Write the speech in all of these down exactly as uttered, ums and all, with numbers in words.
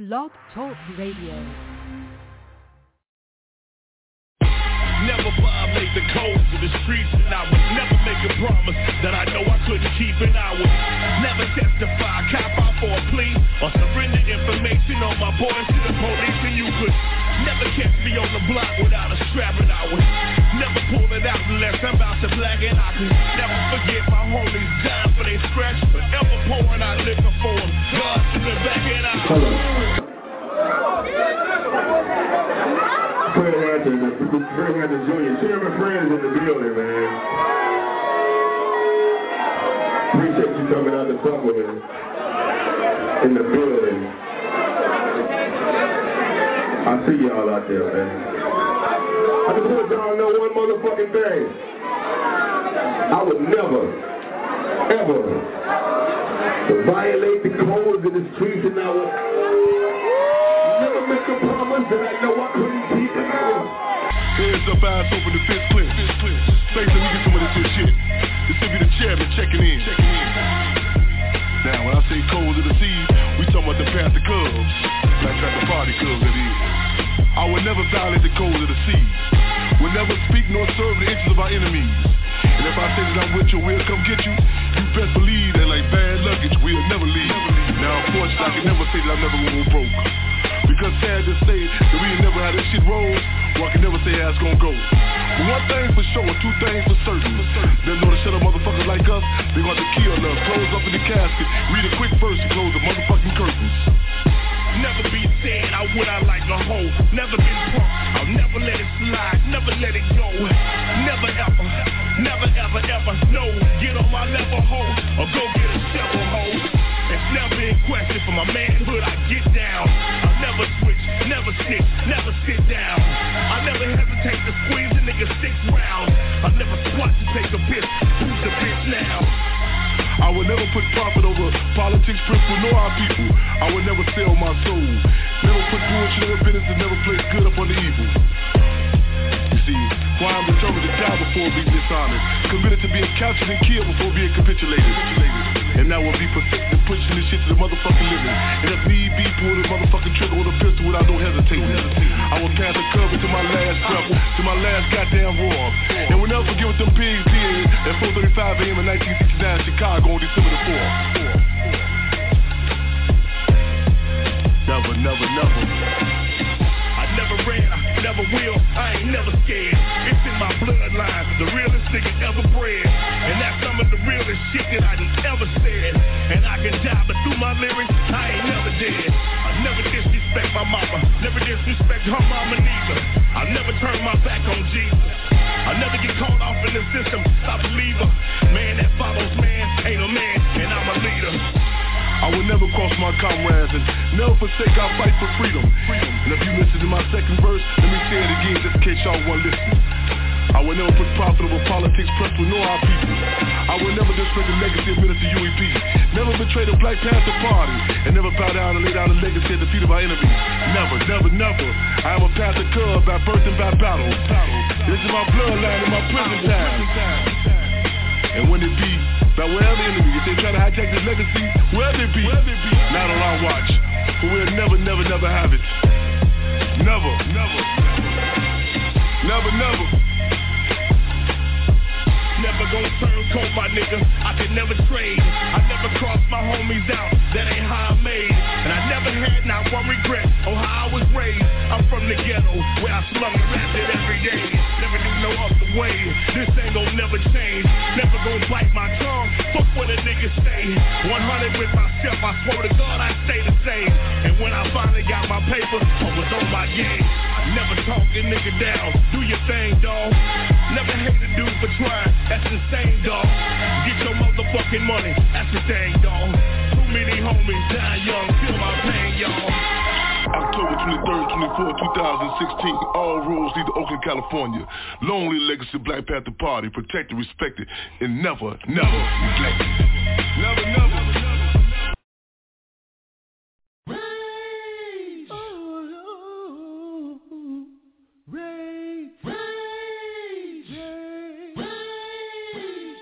Blog Talk Radio. Never violate the codes of the streets, and I would never make a promise that I know I couldn't keep, and I would never testify, cop out for a plea, or surrender information on my boys to the police, and you could never catch me on the block without a strap, and I would never pull it out unless I'm about to black, and I could never forget my homies dying for they scratch, but ever pouring out liquor for them, God to the back, and I Fred Hampton, Fred Hampton Junior Chairman Friends in the building, man. Appreciate you coming out to fuck with me in the building. I see y'all out there, man. I just want y'all to know one motherfucking thing. I would never, ever violate the codes of the streets, and I would never make a promise that I know I couldn't keep. Hands up, eyes open, the fist clear. Face let me get some of this here shit. This will be the chairman checking in. Now, when I say codes of the seas, we talking about the Panther Cubs. Black Panther Party Cubs, that is. I would never violate the codes of the seas. Would never speak nor serve the interests of our enemies. And if I say that I'm with you, we'll come get you. You best believe that like bad luggage, we'll never leave. Now, unfortunately, I can never say that I'm never gonna go broke. Because sad to say that we ain't never had this shit roll, well, I can never say how it's gonna go. But one thing for sure, two things for certain. They know to shut up motherfuckers like us, they gonna have to kill us, close up in the casket, read a quick verse and close the motherfucking curtains. Never be said, I would I like a hoe. Never been punk, I'll never let it slide, never let it go. Never ever, never ever ever, no. Get on my level, hoe, or go get a shovel, hoe. It's never in question for my manhood, I get down. I'll never switch, never snitch, never sit down. I never hesitate to squeeze a nigga six rounds. I'll never squat to take a piss, who's the bitch now? I would never put profit over politics, principle, nor our people. I would never sell my soul. Never put bullshit over business and never place good up on the evil. You see, why I'm determined to die before being dishonest, committed to being captured and killed before being capitulated. And I will be persistent pushing this shit to the motherfucking living. And if need be, pull the motherfucking trigger with a pistol without no hesitating. I will pass the cover to my last breath, to my last goddamn roar. And we'll never forget what them pigs did at four thirty-five a.m. in nineteen sixty-nine in Chicago on December the fourth. Never, never, never. I never ran, I never will, I ain't never scared. It's in my bloodline, the realest nigga ever bred. And that's some of the realest shit that I done ever said. And I can die, but through my lyrics, I ain't never dead. I never disrespect my mama, never disrespect her mama neither. I never turn my back on Jesus. I never get caught off in the system, I believe her. Man that follows man, ain't a man, and I'm a leader. I will never cross my comrades and never forsake our fight for freedom. And if you listen to my second verse, let me say it again just in case y'all weren't listening. I will never put profit over politics, principle, nor our people. I will never disrespect the legacy of Minister U E P. Never betray the Black Panther Party. And never bow down and lay down the legacy at the feet of our enemies. Never, never, never. I am a Panther Cub by birth and by battle. This is my bloodline and my prison time. And when it be, by wherever enemy, if they try to hijack this legacy, wherever it be, not on our watch. But we'll never, never, never have it. Never, never, never, never. Never gon' turn cold, my nigga, I can never trade. I never cross my homies out, that ain't how I made. And I never had not one regret on how I was raised. I'm from the ghetto, where I slum and rap it every day. Never knew no other way, this ain't gon' never change. Never gon' bite my tongue, fuck what a nigga say. one hundred with myself, I swear to God I stay the same. And when I finally got my paper, I was on my game. I never talk a nigga down, do your thing, dawg. Never hate a dude for trying, that's the same, dawg. Get your motherfucking money, that's the thing, dawg. Too many homies dying young, feel my pain, y'all. October twenty-third, twenty-fourth, two thousand sixteen. All roads lead to Oakland, California. Lonely legacy Black Panther Party, protected, respected, and never, never neglected. Never, never, never. Rage, oh, rage, rage, rage, rage.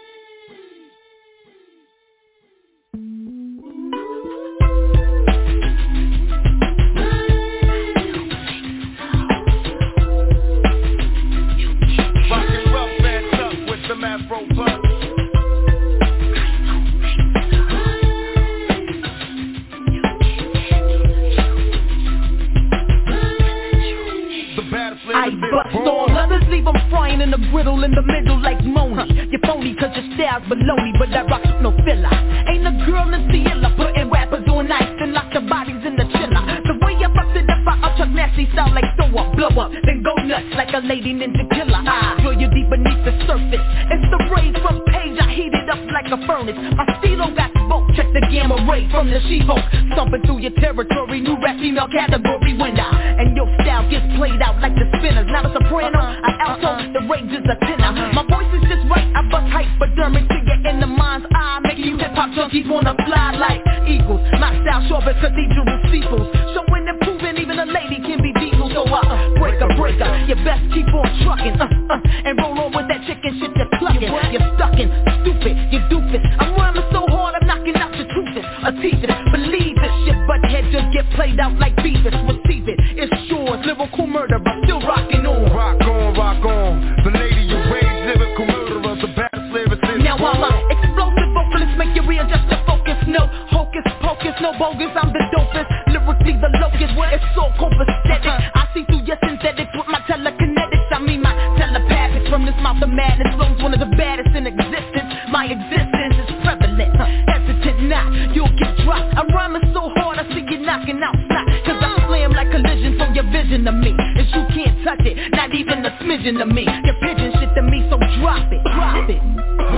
bust all. Others leave them frying in the griddle in the middle like Moni. You're phony cause your style's baloney, but that rocks with no filler. Ain't a girl in Ciela putting rappers on ice and lock the bodies in the chiller. The way I bust it up, I upchuck nasty style like throw up, blow up, then go nuts like a lady ninja killer. I drill you deep beneath the surface. It's the rays from page, I heat it up like a furnace. My stilo got smoke, check the gamma ray from the She-Hulk. Stomping through your territory, new rap female category winner. And your style gets played out like the spinners. Not a soprano, an alto, the range is a tenor. My voice is just right, I bust hypodermic to get in the mind's eye. Making you hip-hop junkies wanna fly like eagles. My style short as cathedral steeples. Showing and proving even a lady can be diesel. So I uh, break a breaker, you best keep on trucking uh, uh, and roll on with that chicken shit you're clucking. You're stuckin', stupid, you doofus. I'm rhyming so hard, I'm knocking out your toothless. A teething, believe this shit, but head just get played out like Beavis. Receive it, it's yours, lyrical murderer, still rocking on. Rock on, rock on, the lady you rage, lyrical murderer, the baddest lyricist. Now I'm a explosive vocalist, make you readjust your focus. No hocus pocus, no bogus, I'm the dopest. Lyrically the locust, it's so copacetic. I see through your synthetics with my telekinetics. I mean my telepathics from this mouth of madness. Flows one of the baddest in existence. My existence is prevalent, hesitant not, you'll get dropped. I'm rhyming so hard, I see you knocking out snot. Cause I slam like collision from your vision of me. And you can't touch it, not even a smidgen of me. Your pigeon shit to me, so drop it, drop it.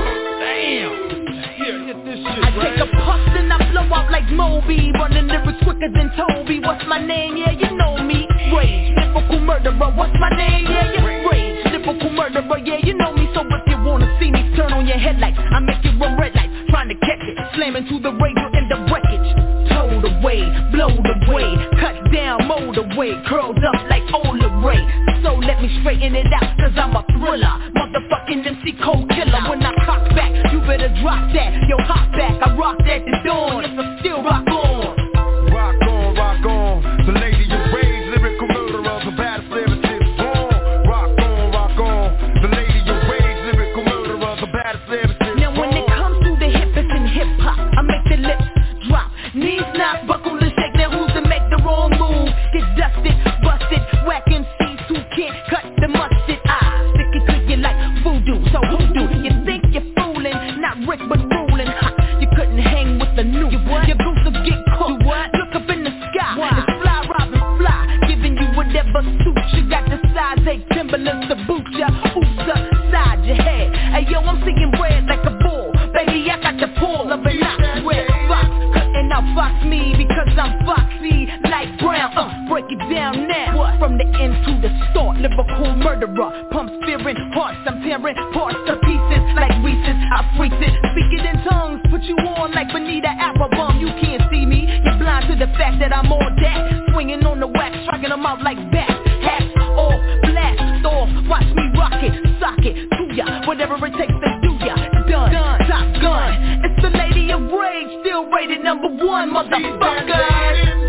Damn. Here, hit this shit, I take a puff and I blow out like Moby. Running lyrics quicker than Toby. What's my name? Yeah, you know me. Rage, lyrical murderer. What's my name? Yeah, yeah. Rage, lyrical murderer. Yeah, you know me. So if you wanna see me, turn on your headlights. I make you run red lights, trying to catch it. Slamming to the radio in the wreckage. Towed away, blowed away, cut down, mowed away, curled up like Ola Ray. So let me straighten it out, cause I'm a thriller. Motherfucking M C cold killer. When I cock back, you better drop that. Yo, hop back, I rock that the dawn. Yes, I still rock on. Rock on, rock on, the lady you rage, lyrical murderer, the baddest lyricist. Born. Rock on, rock on, the lady you rage, lyrical murderer, the baddest lyricist. Now when it comes to the hippest in hip-hop, I make the lips drop. Knees not buckle and shake. Now who's to make the wrong move? Get dusted, busted, whack M Cs who can't cut the mustard. I stick it to you like voodoo, so hoodoo. You think you're fooling, not Rick but ruling. Ha, you couldn't hang with the new. Your goose will get cooked. Look up in the sky, it's fly, Robin, fly. Giving you whatever suits you. Got the size eight Timberlands to boot ya. Oops upside your head. Hey yo, I'm seeing red like a bull. Baby, I got the pull of a not red fox. Cutting out fox me because I'm foxy like Brown. Uh, break it down now. What? From the end to the start, lyrical murderer. Pumps fearing hearts, I'm tearing parts to pieces like Reese's. I freak it, speak it in tongues, put you on like Bonita Applebum. You can't see me, you're blind to the fact that I'm on that. Swinging on the wax, striking them out like bats. Hats off, blast off, watch me rock it, sock it to ya, whatever it takes to do ya. Done, Done. Top gun, it's the lady of rage, still rated number one, motherfucker.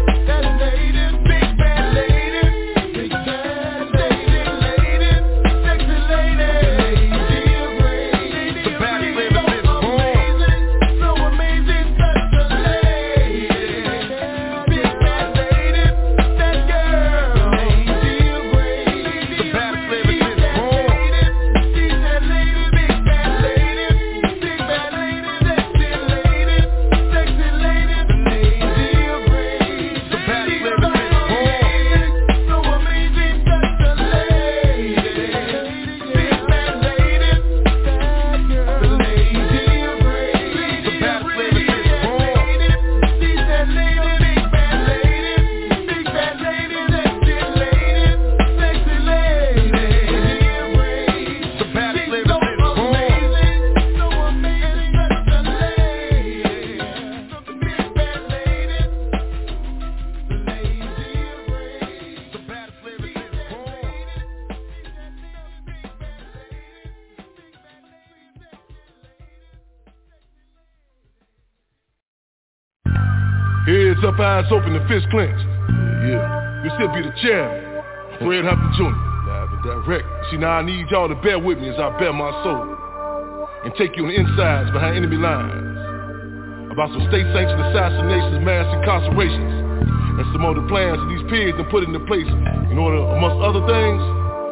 Heads up, eyes open, and fist clenched. Yeah, yeah. This here be the chairman, Fred Hampton Junior Live and direct. See, now I need y'all to bear with me as I bear my soul and take you on the insides behind enemy lines about some state-sanctioned assassinations, mass incarcerations, and some other plans that these pigs have put into place in order, amongst other things,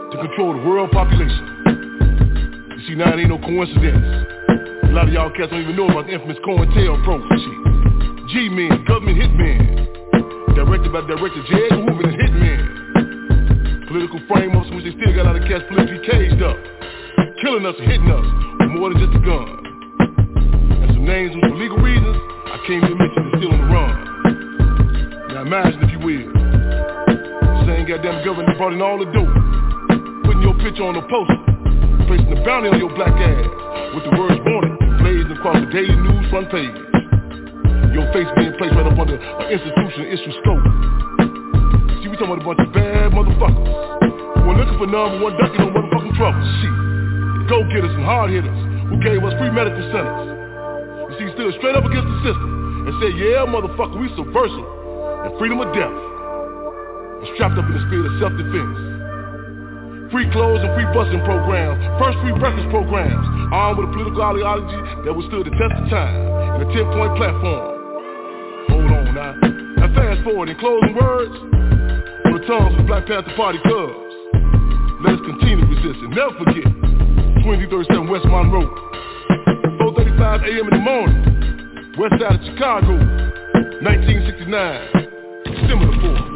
to control the world population. You see, now it ain't no coincidence. A lot of y'all cats don't even know about the infamous COINTELPRO shit. G-Men, government hitmen. Directed by Director J. Edgar Hoover and hitmen. Political frameworks in which they still got a lot of cats politically caged up. Killing us and hitting us with more than just a gun. And some names which for legal reasons I can't even mention is still on the run. Now imagine if you will. The same goddamn government that brought in all the dope. Putting your picture on a poster. Placing a bounty on your black ass. With the words wanted blazing across the daily news front page. Your face being placed right up under an institutional issue scope. See, we talking about a bunch of bad motherfuckers who are looking for number one ducking no motherfucking trouble. Shit. Go-getters and hard-hitters who gave us free medical centers. You see, stood straight up against the system and said, yeah, motherfucker, we subversive and freedom of death. And strapped up in the spirit of self-defense. Free clothes and free busing programs, first free breakfast programs, armed with a political ideology that withstood the test of time and a ten-point platform. Hold on now. Now fast forward in closing words on the tongues of the Black Panther Party cubs. Let us continue to resist and never forget twenty thirty-seven West Monroe, four thirty-five a.m. in the morning, west side of Chicago, nineteen sixty-nine, similar form.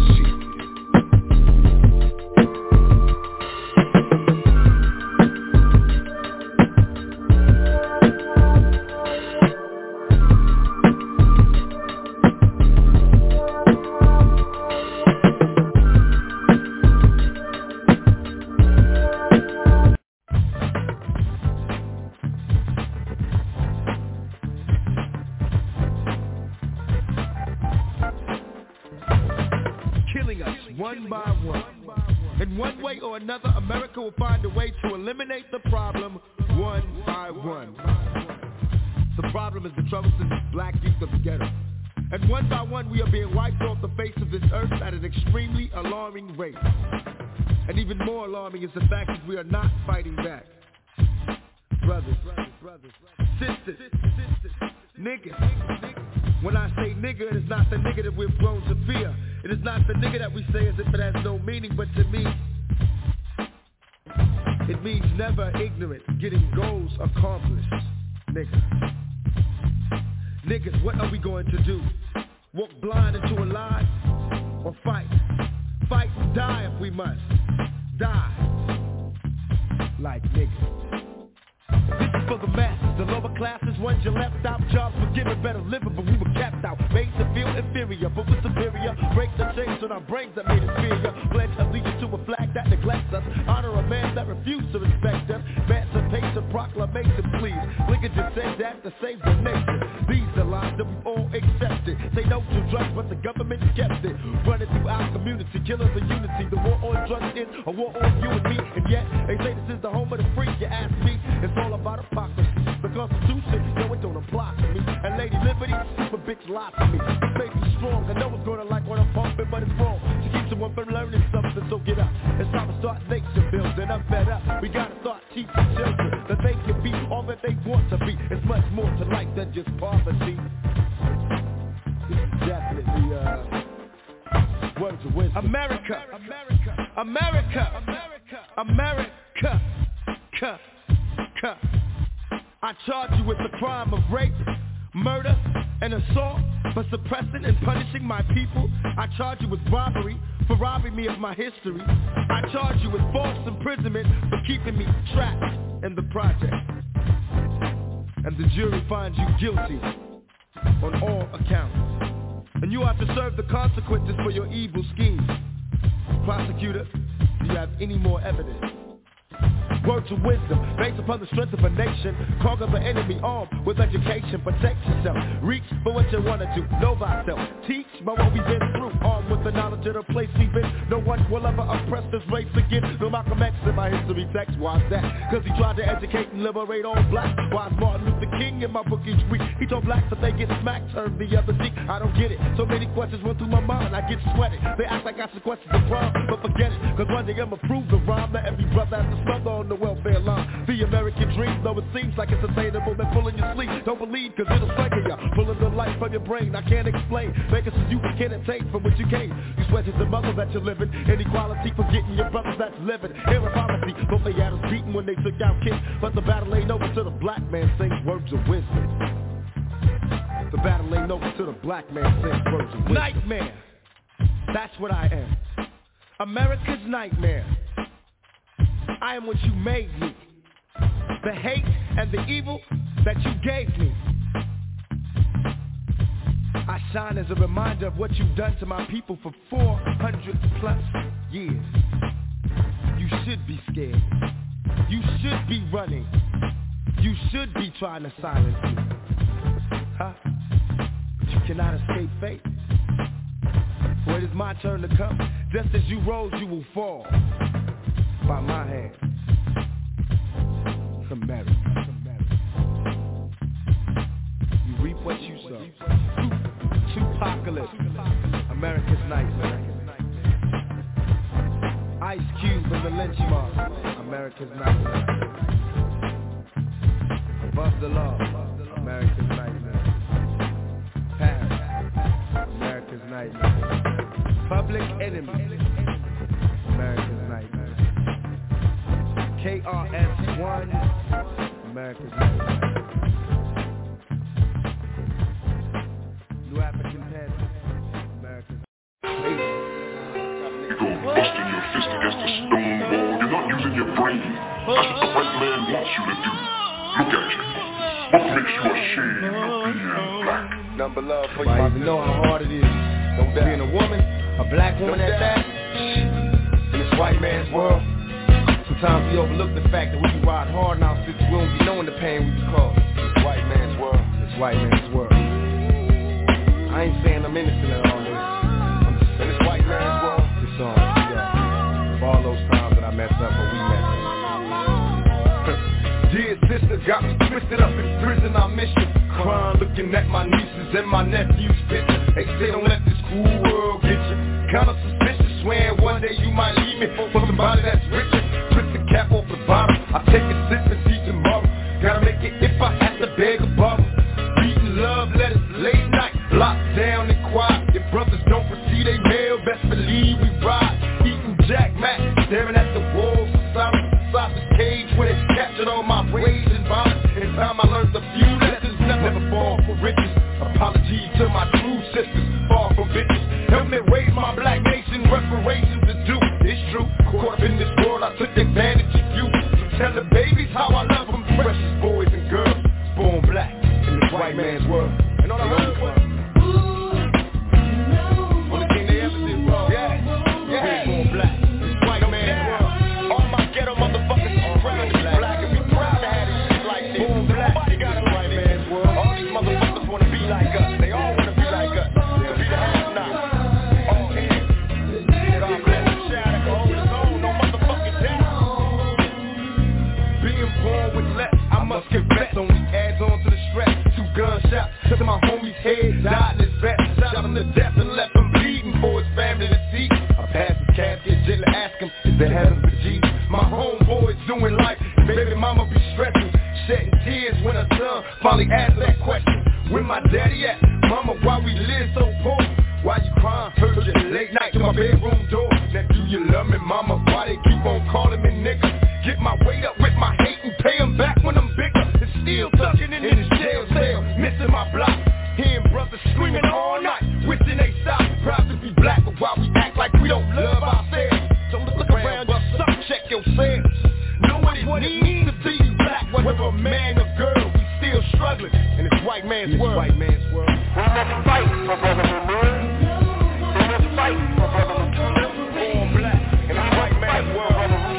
Another, America will find a way to eliminate the problem one by one. The problem is the troublesome black youth of the ghetto. And one by one we are being wiped off the face of this earth at an extremely alarming rate. And even more alarming is the fact that we are not fighting back. Brothers, brothers, brothers, sisters, sisters, niggas. When I say nigga, it is not the nigga that we've grown to fear. It is not the nigga that we say as if it has no meaning, but to me, it means never ignorant, getting goals accomplished, nigga. Niggas, what are we going to do? Walk blind into a lie? Or fight? Fight and die if we must. Die. Like niggas. This is for the masses, the lower classes, ones you left out. Jobs were given better living, but we were kept out. Made to feel inferior, but we're superior. Break the chains on our brains that made us fear. Pledge allegiance to a flag that neglects us. Honor a man that refused to respect us. Emancipation proclamation, please. Lincoln just said that to save the nation. These are lies that we've all accepted. Say no to drugs, but the government kept it. Running through our community, killing the unity. The war on drugs is a war on you and me. And yet, they say this is the home of the free. You ask me, it's all about hypocrisy. The Constitution, no, it don't apply to me. And Lady Liberty, super bitch lie to me. This may be strong, I know it's gonna like what I'm pumping, but it's wrong. To keep someone from learning something, so get up. It's time to start nation building. I'm fed up. We gotta start teaching children that they can be all that they want to be. It's much more to life than just poverty. This is definitely uh, words of wisdom. America, America, America, America, America, America. I charge you with the crime of rape, murder, and assault for suppressing and punishing my people. I charge you with robbery for robbing me of my history. I charge you with false imprisonment for keeping me trapped in the project. And the jury finds you guilty on all accounts. And you have to serve the consequences for your evil schemes. Prosecutor, do you have any more evidence? Words of wisdom, based upon the strength of a nation. Conquer the enemy armed with education. Protect yourself, reach for what you want to do. Know thyself, teach by what we've been through. Armed with the knowledge of the place we've been. No one will ever oppress this race again. No Malcolm X in my history text. Why's that? Cause he tried to educate and liberate all blacks. Why's Martin Luther King in my book each week? He told blacks that they get smacked, turned the other cheek. I don't get it, so many questions went through my mind. I get sweaty, they act like I should question the crime. But forget it, cause one day I'ma prove the rhyme. That every brother has to smother on the welfare line. The American dream, though it seems like it's attainable, they're pulling your sleeve. Don't believe, cause it'll strangle ya. Pulling the life from your brain, I can't explain. Make it so you can take from what you gain. You sweat to the muscle that you're living. Inequality, forgetting your brothers that's living. Inequality, both they had us beaten when they took out kids. But the battle ain't over till the black man sings words of wisdom. The battle ain't over till the black man sings words of wisdom. Nightmare, that's what I am. America's nightmare. I am what you made me. The hate and the evil that you gave me. I shine as a reminder of what you've done to my people for four hundred plus years. You should be scared. You should be running. You should be trying to silence me. Huh? But you cannot escape fate. For it is my turn to come. Just as you rose, you will fall. By my hand. America. You reap what you sow. Tupacalypse. America's nightmare. Ice Cube and the lynch mob. America's nightmare. Above the law. America's nightmare. Paris. America's nightmare. Public Enemy. America's nightmare. K R S One. America's nightmare. New African Panther. America's nightmare. You're busting your fist against a stone wall. You're not using your brain. That's what the white man wants you to do. Look at you. What makes you ashamed of being black? Number love for you. I even know how hard it is. No doubt. Being a woman, a black woman at that, in this white man's world. Sometimes we overlook the fact that we can ride hard in our cities. We don't be knowing the pain we be causing. This white man's world. This white man's world. I ain't saying I'm innocent at all this. I'm just saying this white man's world. This song, yeah. Of all those times that I messed up, but we messed up. Dear sister, got me twisted up in prison, I miss you. Crying, looking at my nieces and my nephews' picture. They say don't let this cool world get you. Kinda suspicious, swearing one day you might leave me for somebody that's richer. Cap off the bottom, I take a sip and see tomorrow. Gotta make it if I have to beg a bottle. Reading love letters late night, locked down and quiet. If brothers don't receive they mail, best believe we ride. Eating Jack Mac, staring at the walls of silence inside the cage where they captured all my rage and violence. In time I learned a few lessons, never fall for riches. Apologies to my true sisters, far from bitches. Help me raise my black nation, reparations to do. It's true, caught up in this world, I took advantage of you. So tell the babies how I love them, precious boys and girls, born black in this white man's world. And all I heard was, only thing they ever did wrong, yeah, yeah, born black, this white man's world. All my ghetto motherfuckers are proud to be black, and we proud to have this shit like this. Born black, nobody got a white man's world. All these motherfuckers wanna be like us, they all wanna be like us, to be the have-not. All here, God bless the child that can hold his own, no motherfucking doubt. Being born with less, I must confess, only adds on to the stress. Two gunshots to my homie's head, died in his vest. Shot him to death and left him bleeding for his family to see. I passed his casket, gently ask him, is there heaven for Jesus? My homeboy's doing life, baby mama be stressing, shedding tears when her son finally asked that question. Where my daddy at? Mama, why we live so poor? Why you crying? Heard you late night to my bedroom door. Now do you love me, mama? Why they keep on calling me nigga? Get my weight up with my hate and pay them back when I'm bigger. It's still tucking in his jail cell, missing my block. Hearing brothers screaming all night, wishing they stop. Proud to be black, but why we act like we don't love ourselves? So look around, bust up, check yourself. Know what it means to be black, whether a man or girl. We still struggling in this white man's world. White man's world. We must fight for brotherhood. We must fight for brotherhood. Born black in this white man's world.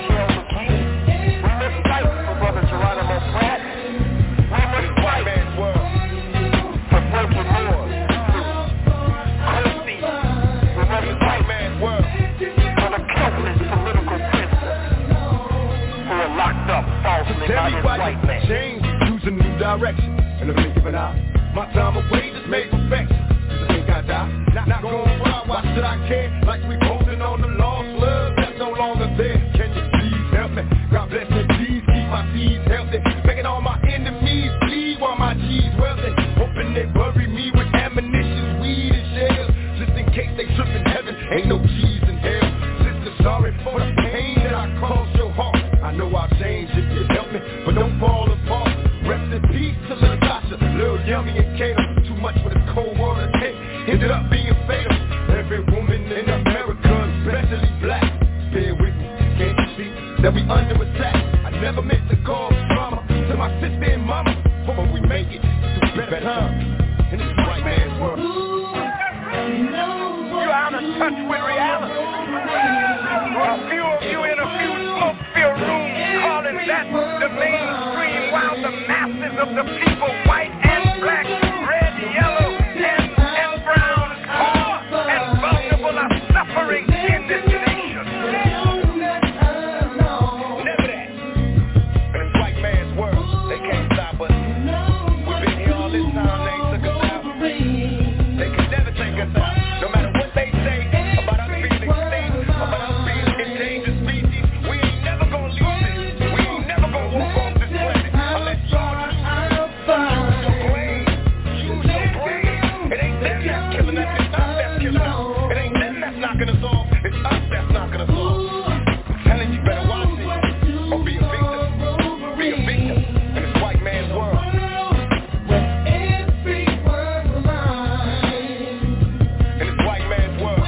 Everybody change, choosing a new direction, and I'm giving out my time away just made perfection. Cause I think I die, not, not going wild, why should I care? Like we holding on to lost love that's no longer there. Can you please help me? God bless me, please keep my seeds healthy. Making all my enemies bleed while my G's wealthy. Hoping they bury me with Now we under attack. I never meant to cause drama to my sister and mama, but when we make it through better times in this white man's world. You're out of touch with reality. A few of you in a few smoke-filled rooms calling that the mainstream, while the masses of the people, white and black, red, yellow, and, and brown, poor and vulnerable, are suffering in this nation. Never that. In this white man's world, they can't stop us. We've been here all this time, they ain't took us out. They can never take us out. No matter what they say about us being extinct, about us being endangered species, we ain't never gonna leave this. We ain't never gonna walk off this planet unless y'all just use your brain. Use your brain. It ain't them that's killing us, it's us that's killing us. It ain't them that's knocking us off, it's us that's knocking us off. I'm telling you, better watch it or be a victim. Be a victim in this white man's world. In this white man's world.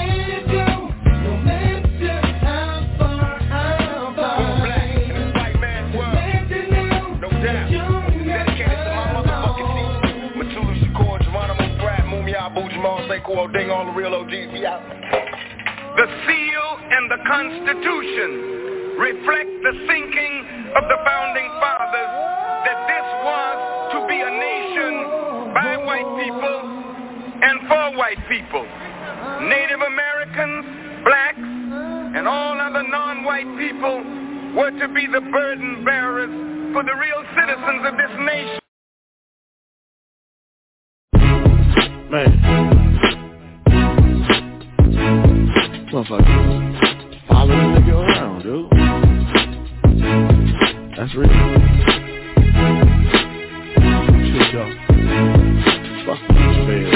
Born black in this white man's world. No doubt. Dedicated to my motherfucking team. Matulu Shakur, Geronimo Pratt, Mumia Abu Jamal, Sekou Oding, all the real O Gs, we out. The seal and the Constitution reflect the thinking of the founding fathers that this was to be a nation by white people and for white people. Native Americans, blacks, and all other non-white people were to be the burden bearers for the real citizens of this nation. Man. Motherfucker. Follow the nigga around, dude. That's real. Shit, y'all. Fuck these feds.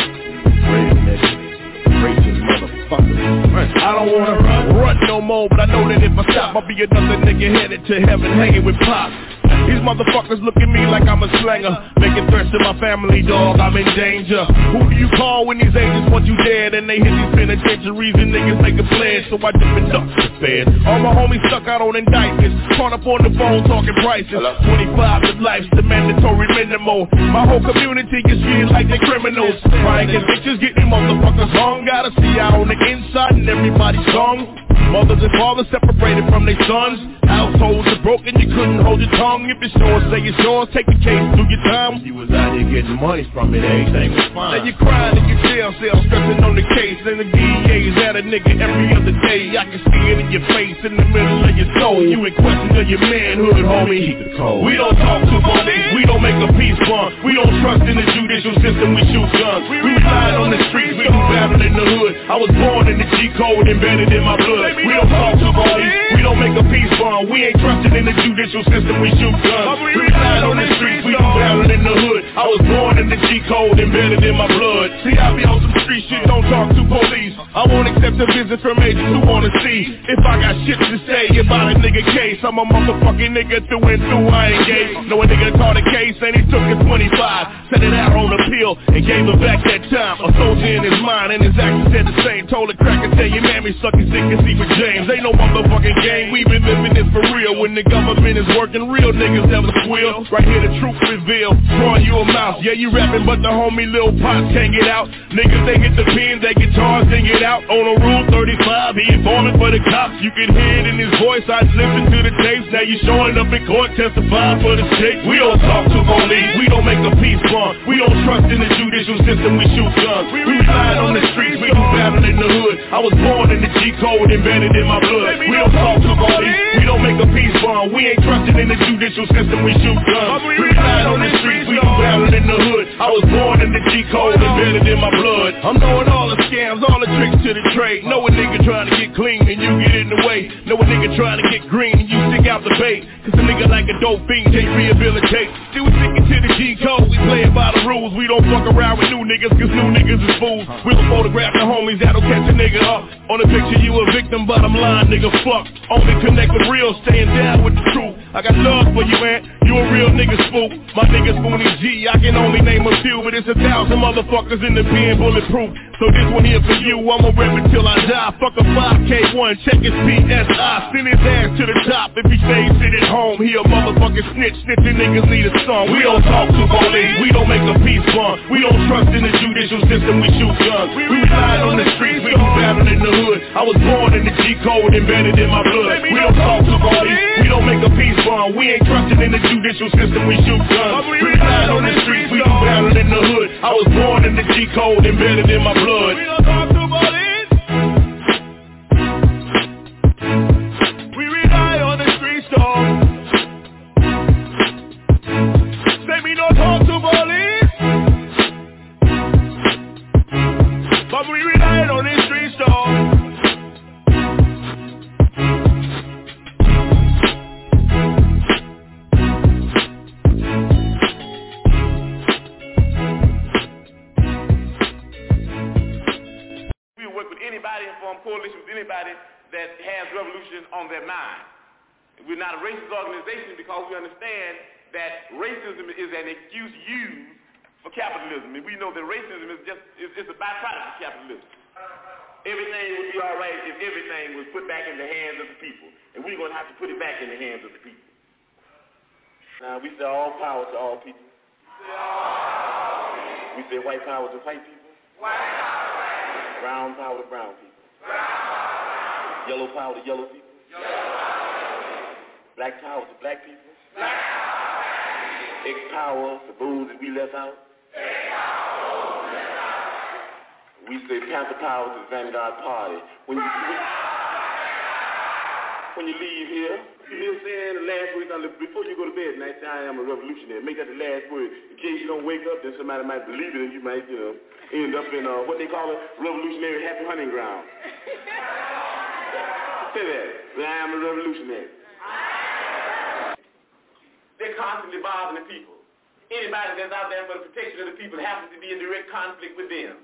Redneck. Racist motherfucker. I don't wanna run, run no more, but I know that if I stop, I'll be another nigga headed to heaven, hanging with Pop. These motherfuckers look at me like I'm a slanger, making threats to my family, dog, I'm in danger. Who do you call when these agents want you dead? And they hit these penitentiaries and niggas make a pledge, so I dip and duck the fed. All my homies stuck out on indictments, caught up on the phone talking prices. twenty-five to life's the mandatory minimum. My whole community gets treated like they criminals. Crying and bitches getting motherfuckers hung. Gotta see out on the inside and everybody's song. Mothers and fathers separated from their sons. Households are broken, you couldn't hold your tongue. If it's yours, say it's yours, take the case, do your time. You was out here getting money from it, everything was fine. Now you crying in your jail cell, stressing on the case. And the D A's at a nigga every other day. I can see it in your face, in the middle of your soul. You in question of your manhood, homie. Keep it cold. We don't talk to police, we don't make a peace bond. We don't trust in the judicial system, we shoot guns. We ride on the streets, we do battle in the hood. I was born in the G code, embedded in my blood. We don't talk to police, we don't make a peace bond. We ain't trusted in the judicial system, we shoot guns. We ride on the streets, we do battle in the hood. I was born in the G code, embedded in my blood. See, I be on some street shit, don't talk to police. I won't accept a visit from agents who wanna see if I got shit to say about a nigga case. I'm a motherfucking nigga through and through, I ain't gay. Know a nigga caught a case and he took his twenty-five, set it out on appeal and gave it back that time. A soldier in his mind and his actions said the same. Told a cracker, tell your mammy suck his dick and see with James. Ain't no motherfucking game, we been living this for real. When the government is working, real niggas never squeal. Right here the truth revealed, drawing you a mouse. Yeah, you rapping, but the homie Lil Pops can't get out. Niggas, they get the pins, they get charged, they get out. On a Rule thirty-five, he informing for the cops. You can hear it in his voice, I listen to the tapes. Now you showing up in court, testifying for the state. We don't talk to police, we don't make a peace bond. We don't trust in the judicial system, we shoot guns. We ride on the streets, we do battle in the hood. I was born in the G code, embedded in my blood. We don't talk to police, we don't make a peace bond. We ain't trusted in the judicial system, we shoot guns. We ride on the streets, we do battle in the hood. I was born in the G code, embedded in my blood. I'm knowing all the scams, all the tricks to the trade. Know a nigga trying to get clean and you get in the way. Know a nigga trying to get green and you stick out the bait. Cause a nigga like a dope fiend can't rehabilitate. Still sticking to the G code, we play by the rules. We don't fuck around with new niggas, cause new niggas is fools. We don't photograph the homies that'll catch a nigga up. On the picture you a victim, bottom line nigga fuck. Only connect with real, staying down with the truth. I got love for you, man, you a real nigga spook. My nigga Spoonie G, I can only name a few, but it's a thousand motherfuckers in the pen bulletproof. So this one here for you, I'ma rip it till I die. Fuck a five K one, check his P S I. Send his ass to the top if he stays sit at home. He a motherfucking snitch, snitching niggas need a song. We don't talk to police, we don't make a peace bond. We don't trust in the judicial system, we shoot guns. We rely on the streets, we do battle in the hood. I was born in the G code, embedded in my blood. We don't talk to police, we don't make a peace bond. We ain't trusting in the judicial system, we shoot guns. We rely on the streets, we do battle in the hood. I was born in the G code, embedded in my blood. We don't talk to police. We rely on the streets, dog. Say we don't talk to police, but we rely on the streets, dog. Coalition with anybody that has revolution on their mind. We're not a racist organization because we understand that racism is an excuse used for capitalism, and we know that racism is just is, is a byproduct of capitalism. Everything would be all right if everything was put back in the hands of the people, and we're going to have to put it back in the hands of the people. Now we say all power to all people. We say white power to white people. White power. Brown power to brown people. Yellow power to yellow people. Yellow. Black power to black people. Black power. X power to those that we left out. X power. We say Panther power to the Vanguard Party. When you when, when you leave here, you know what I'm saying? The last word, before you go to bed tonight, say I am a revolutionary. Make that the last word. In case you don't wake up, then somebody might believe it, and you might, you know, end up in uh, what they call a revolutionary happy hunting ground. Say that. I am a revolutionary. They're constantly bothering the people. Anybody that's out there for the protection of the people happens to be in direct conflict with them.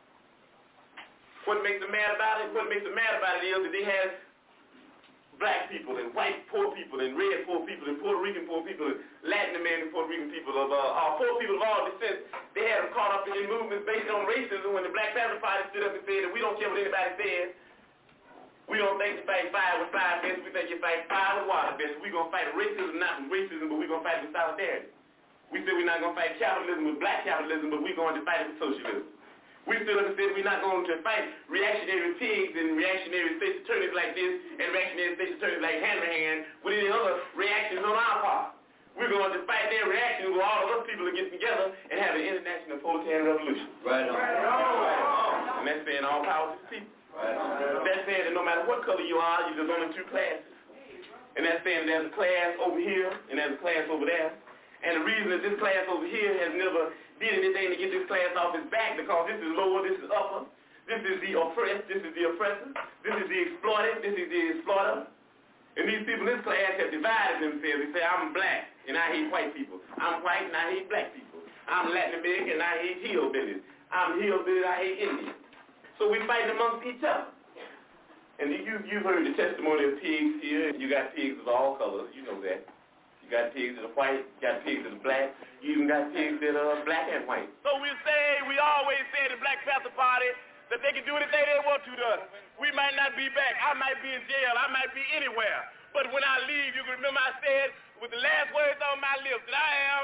What makes them mad about it? What makes them mad about it is that they have black people and white poor people and red poor people and Puerto Rican poor people and Latin American Puerto Rican people of uh, uh, poor people of all descent. They had them caught up in movements based on racism when the Black Panther Party stood up and said that we don't care what anybody says. We don't think you fight fire with fire best. We think you fight fire with water best. We're going to fight racism, not with racism, but we're going to fight with solidarity. We said we're not going to fight capitalism with black capitalism, but we're going to fight it with socialism. We stood up and said we're not going to fight reactionary pigs and reactionary state attorneys like this and reactionary state attorneys like Hanrahan with any other reactions on our part. We're going to fight their reactions with all of us people to get together and have an international proletarian revolution. Right on. Right on. And that's saying all power to the people. Right on. That's saying that no matter what color you are, you're just only two classes. And that's saying there's a class over here and there's a class over there. And the reason that this class over here has never did anything to get this class off its back because this is lower, this is upper, this is the oppressed, this is the oppressor, this is the exploited, this is the exploiter. And these people in this class have divided themselves. They say, I'm black and I hate white people. I'm white and I hate black people. I'm Latin American and I hate hillbillies. I'm hillbilly and I hate Indians. So we fight amongst each other. And you, you've heard the testimony of pigs here. You got pigs of all colors. You know that. You got pigs that are white. You got pigs that are black. You even got pigs that are black and white. So we say, we always say the Black Panther Party that they can do anything they want to to us. We might not be back. I might be in jail. I might be anywhere. But when I leave, you can remember I said with the last words on my lips that I am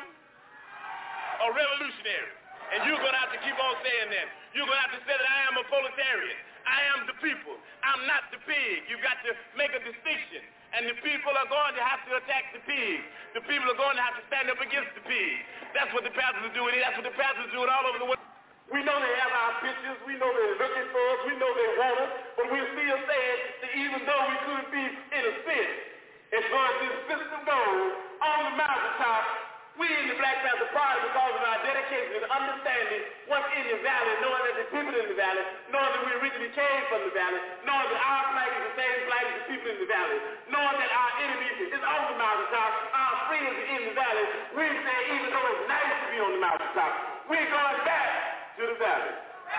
a revolutionary. And you're going to have to keep on saying that. You're going to have to say that I am a proletarian. I am the people. I'm not the pig. You've got to make a distinction. And the people are going to have to attack the pig. The people are going to have to stand up against the pig. That's what the Panthers are doing. That's what the Panthers are doing all over the world. We know they have our pictures. We know they're looking for us. We know they want us. But we're still saying that even though we could be in a sense, as far as this system goes, on the mountaintop, we in the Black Panther Party, because of our dedication and understanding what's in the valley, knowing that the people in the valley, knowing that we originally came from the valley, knowing that our flag is the same flag as the people in in the valley, knowing that our enemy is on the mountaintop, our friends are in the valley. We say, even though it's nice to be on the mountaintop, we're going back to the valley.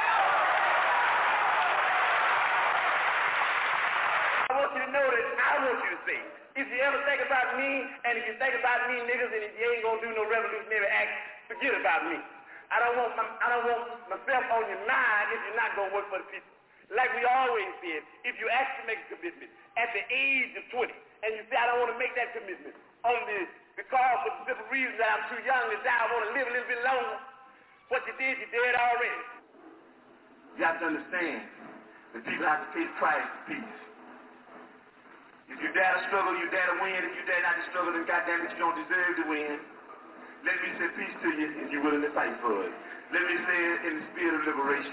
I want you to know that I want you to say, if you ever think about me, and if you think about me, niggas, and if you ain't gonna do no revolutionary act, forget about me. I don't want my, I don't want myself on your mind if you're not gonna work for the people. Like we always said, if you actually make a commitment at the age of twenty, and you say, I don't want to make that commitment only because of the simple reason that I'm too young to die, I want to live a little bit longer, what you did, you did already. You have to understand that people have to pay the price for peace. If you dare to struggle, you dare to win. If you dare not to struggle, then goddamn it, you don't deserve to win. Let me say peace to you if you're willing to fight for it. Let me say it in the spirit of liberation.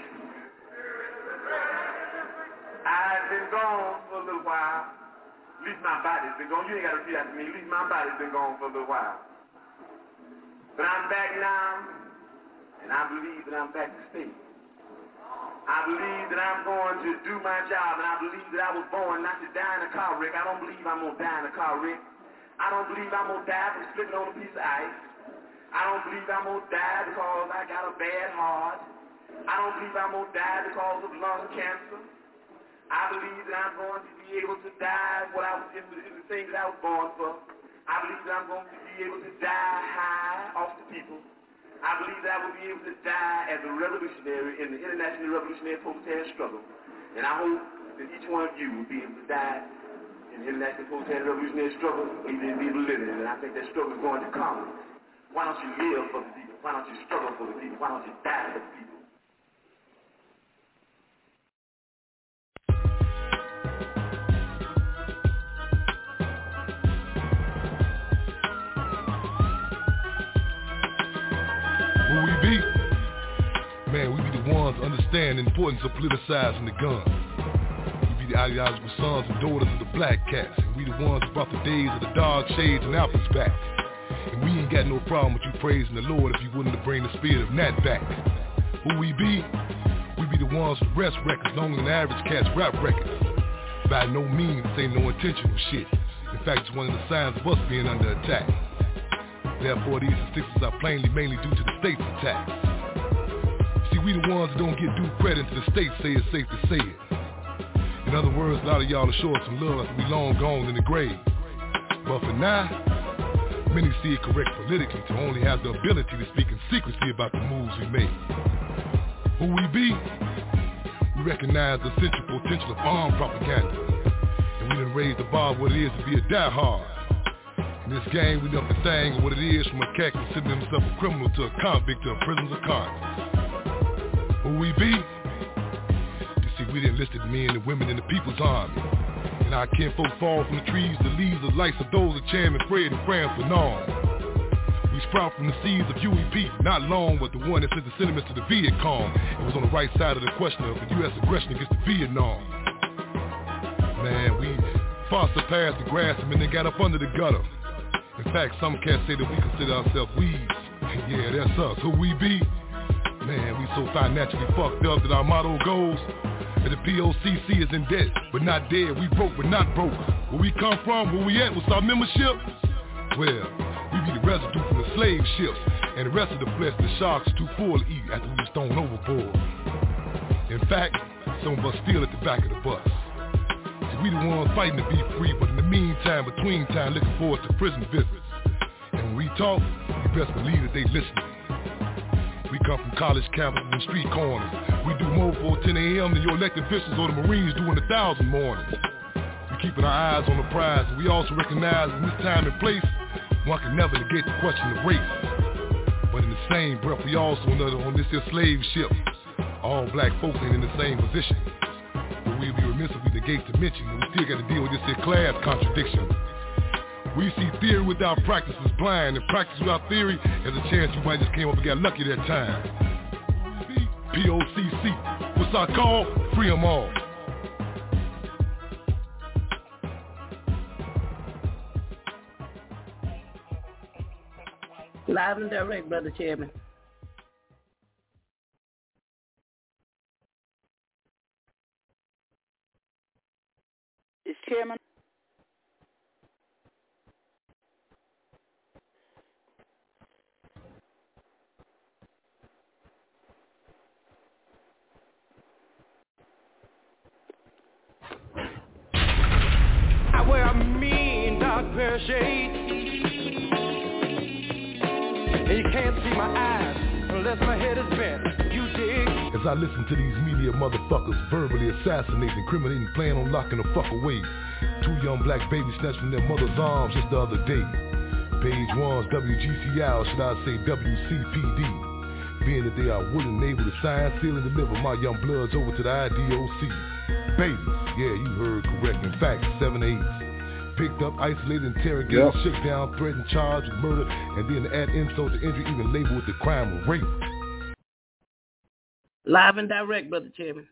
I've been gone for a little while. At least my body's been gone. You ain't got to repeat after me. At least my body's been gone for a little while. But I'm back now, and I believe that I'm back to stay. I believe that I'm going to do my job, and I believe that I was born not to die in a car wreck. I don't believe I'm going to die in a car wreck. I don't believe I'm going to die from slipping on a piece of ice. I don't believe I'm going to die because I got a bad heart. I don't believe I'm going to die because of lung cancer. I believe that I'm going to be able to die what I was in the, in the thing that I was born for. I believe that I'm going to be able to die high off the people. I believe that I will be able to die as a revolutionary in the international revolutionary proletarian struggle. And I hope that each one of you will be able to die in the international proletarian revolutionary struggle, even if you're living. And I think that struggle is going to come. Why don't you live for the people? Why don't you struggle for the people? Why don't you die for the people? Who we be? Man, we be the ones that understand the importance of politicizing the gun. We be the ideological sons and daughters of the black cats. And we the ones that brought the days of the dog shades and apples back. And we ain't got no problem with you praising the Lord if you willing to bring the spirit of Nat back. Who we be? We be the ones with rest records longer than the average cat's rap records. By no means, this ain't no intentional shit. In fact, it's one of the signs of us being under attack. Therefore, these statistics are plainly mainly due to the state's attacks. See, we the ones that don't get due credit until the state say it's safe to say it. In other words, a lot of y'all are short some love and we long gone in the grave. But for now, many see it correct politically to only have the ability to speak in secrecy about the moves we make. Who we be? We recognize the central potential of armed propaganda. And we done raised the bar of what it is to be a diehard. In this game, we know the thing of what it is from a cat considering himself a criminal to a convict to a prisoner of conscience. Who we be? You see, we the enlisted men and women in the people's army. And our kinfolk fall from the trees, the leaves, the lights of those of Chairman Fred and Fran Fanon. We sprout from the seeds of U E P, not long, but the one that sent the sentiments to the Viet Cong. It was on the right side of the question of the U S aggression against the Vietnam. Man, we far surpassed the grass and then got up under the gutter. In fact, some cats say that we consider ourselves weeds. Yeah, that's us. Who we be? Man, we so financially fucked up that our motto goes that the P O C C is in debt, but not dead. We broke, but not broke. Where we come from, where we at, what's our membership? Well, we be the residue from the slave ships, and the rest of the flesh the sharks are too full to eat after we was thrown overboard. In fact, some of us still at the back of the bus. We the ones fighting to be free, but in the meantime, between time, looking forward to prison visits. And when we talk, you best believe that they listening. We come from college campuses and street corners. We do more before ten a.m. than your elected officials or the Marines do in a thousand mornings. We keeping our eyes on the prize, and we also recognize in this time and place, one can never negate the question of race. But in the same breath, we also know that on this here slave ship, all black folks ain't in the same position. But we'd be remiss if we negate to mention that we still got to deal with this here class contradiction. We see theory without practice is blind, and practice without theory has a chance you might just came up and got lucky that time. P O C C, what's our call? Free them all. Live and direct, Brother Chairman. Is Chairman I wear a mean dark pair of shades, and you can't see my eyes unless my head is bent. You dig? As I listen to these media motherfuckers verbally assassinating, incriminating, plan on locking the fuck away. Two young black babies snatched from their mother's arms just the other day. Page one's W G C L, should I say W C P D. Being that they are willing and able to sign, seal, and deliver my young bloods over to the I D O C. Babies, yeah, you heard correct. In fact, seven eights. Picked up, isolated, interrogated, yep. Shook down, threatened, charged with murder, and then to add insult to injury, even labeled with the crime of rape. Live and direct, Brother Chairman.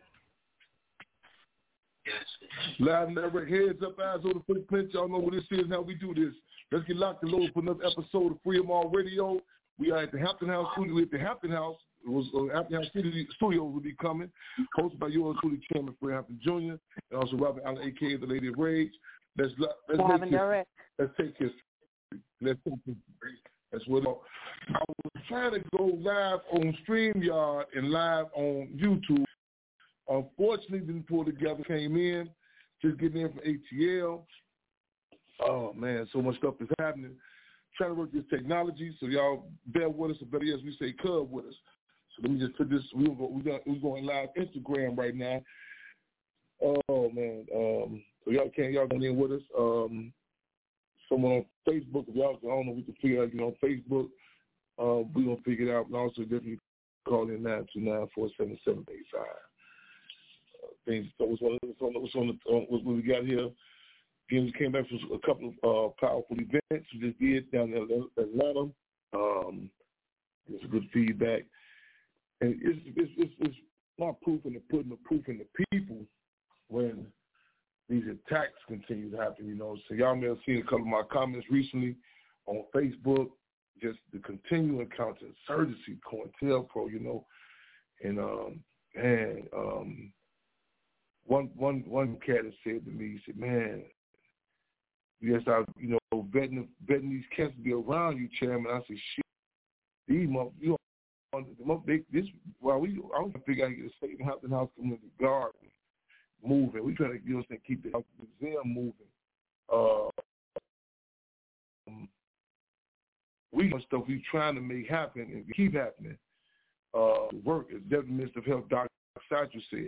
Live and direct, heads up, eyes on the footprint. Y'all know what this is and how we do this. Let's get locked and loaded for another episode of Freedom All Radio. We are at the Hampton House Studio. We're at the Hampton House. It was uh, Hampton House Studio, Studio will be coming, hosted by yours truly, Chairman Fred Hampton Junior, and also Robert Allen, a k a the Lady of Rage. Let's let's Live make and his, direct. Let's take his. Let's take his. That's what I was trying to go live on StreamYard and live on YouTube. Unfortunately, didn't pull together. Came in, just getting in from A T L. Oh man, so much stuff is happening. Trying to work this technology, so y'all bear with us, or better yet, we say cub with us. So let me just put this. We're going, we're going, we're going live Instagram right now. Oh man, um, so y'all can't y'all going in with us. Um, someone on Facebook, if y'all I don't know, we can figure out. You know, on Facebook, uh, we're gonna figure it out. And also definitely call in nine two nine four seven seven eight five. Things. So what's on, what's on, what's on the, on, what we got here? Again, we came back from a couple of uh, powerful events we just did down in Atlanta. Um, there's good feedback, and it's it's it's, it's not proof in the pudding, but proof in the people when these attacks continue to happen. You know, so y'all may have seen a couple of my comments recently on Facebook, just the continuing counterinsurgency, COINTELPRO, you know, and um, man, um, one one one cat has said to me, he said, man. Yes, I, you know, betting, betting these cats to be around you, Chairman. I said, shit, these motherfuckers, you know, they, this, well, we, I was trying to figure out how to get a state and Hampton House Community Garden moving. We trying to, you know, keep the museum moving. Uh, um, we got stuff we trying to make happen and keep happening. Uh, work, as Deputy Minister of Health, Doctor Satcher said.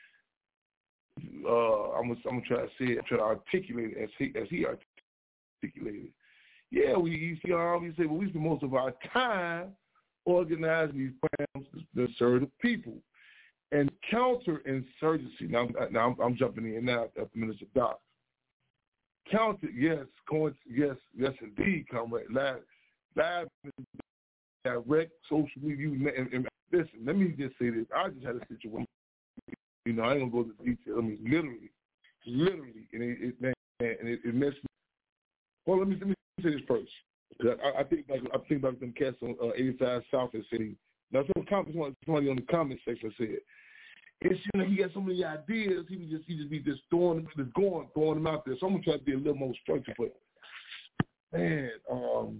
Uh, I'm gonna, I'm gonna try to say it, try to articulate it as he as he articulated. Yeah, we you see, um, he said, well, we spend most of our time organizing these programs to serve the people and counterinsurgency. Now, now I'm, I'm jumping in now at the Minister Doc. Counter, yes, yes, yes, indeed, comrade. Live, live, direct, social media. And, and listen, let me just say this. I just had a situation. You know, I ain't gonna go into detail. I mean, literally, literally, and it, it man, and it, it messed me. Well, let me let me say this first. I, I think like I think about them cats on uh, eighty-five South and City. Now, some comments, somebody on the comment section said, "It's you know he got so many ideas. He would just he just be just throwing them, just going throwing them out there." So I'm gonna try to be a little more structured, but man, um,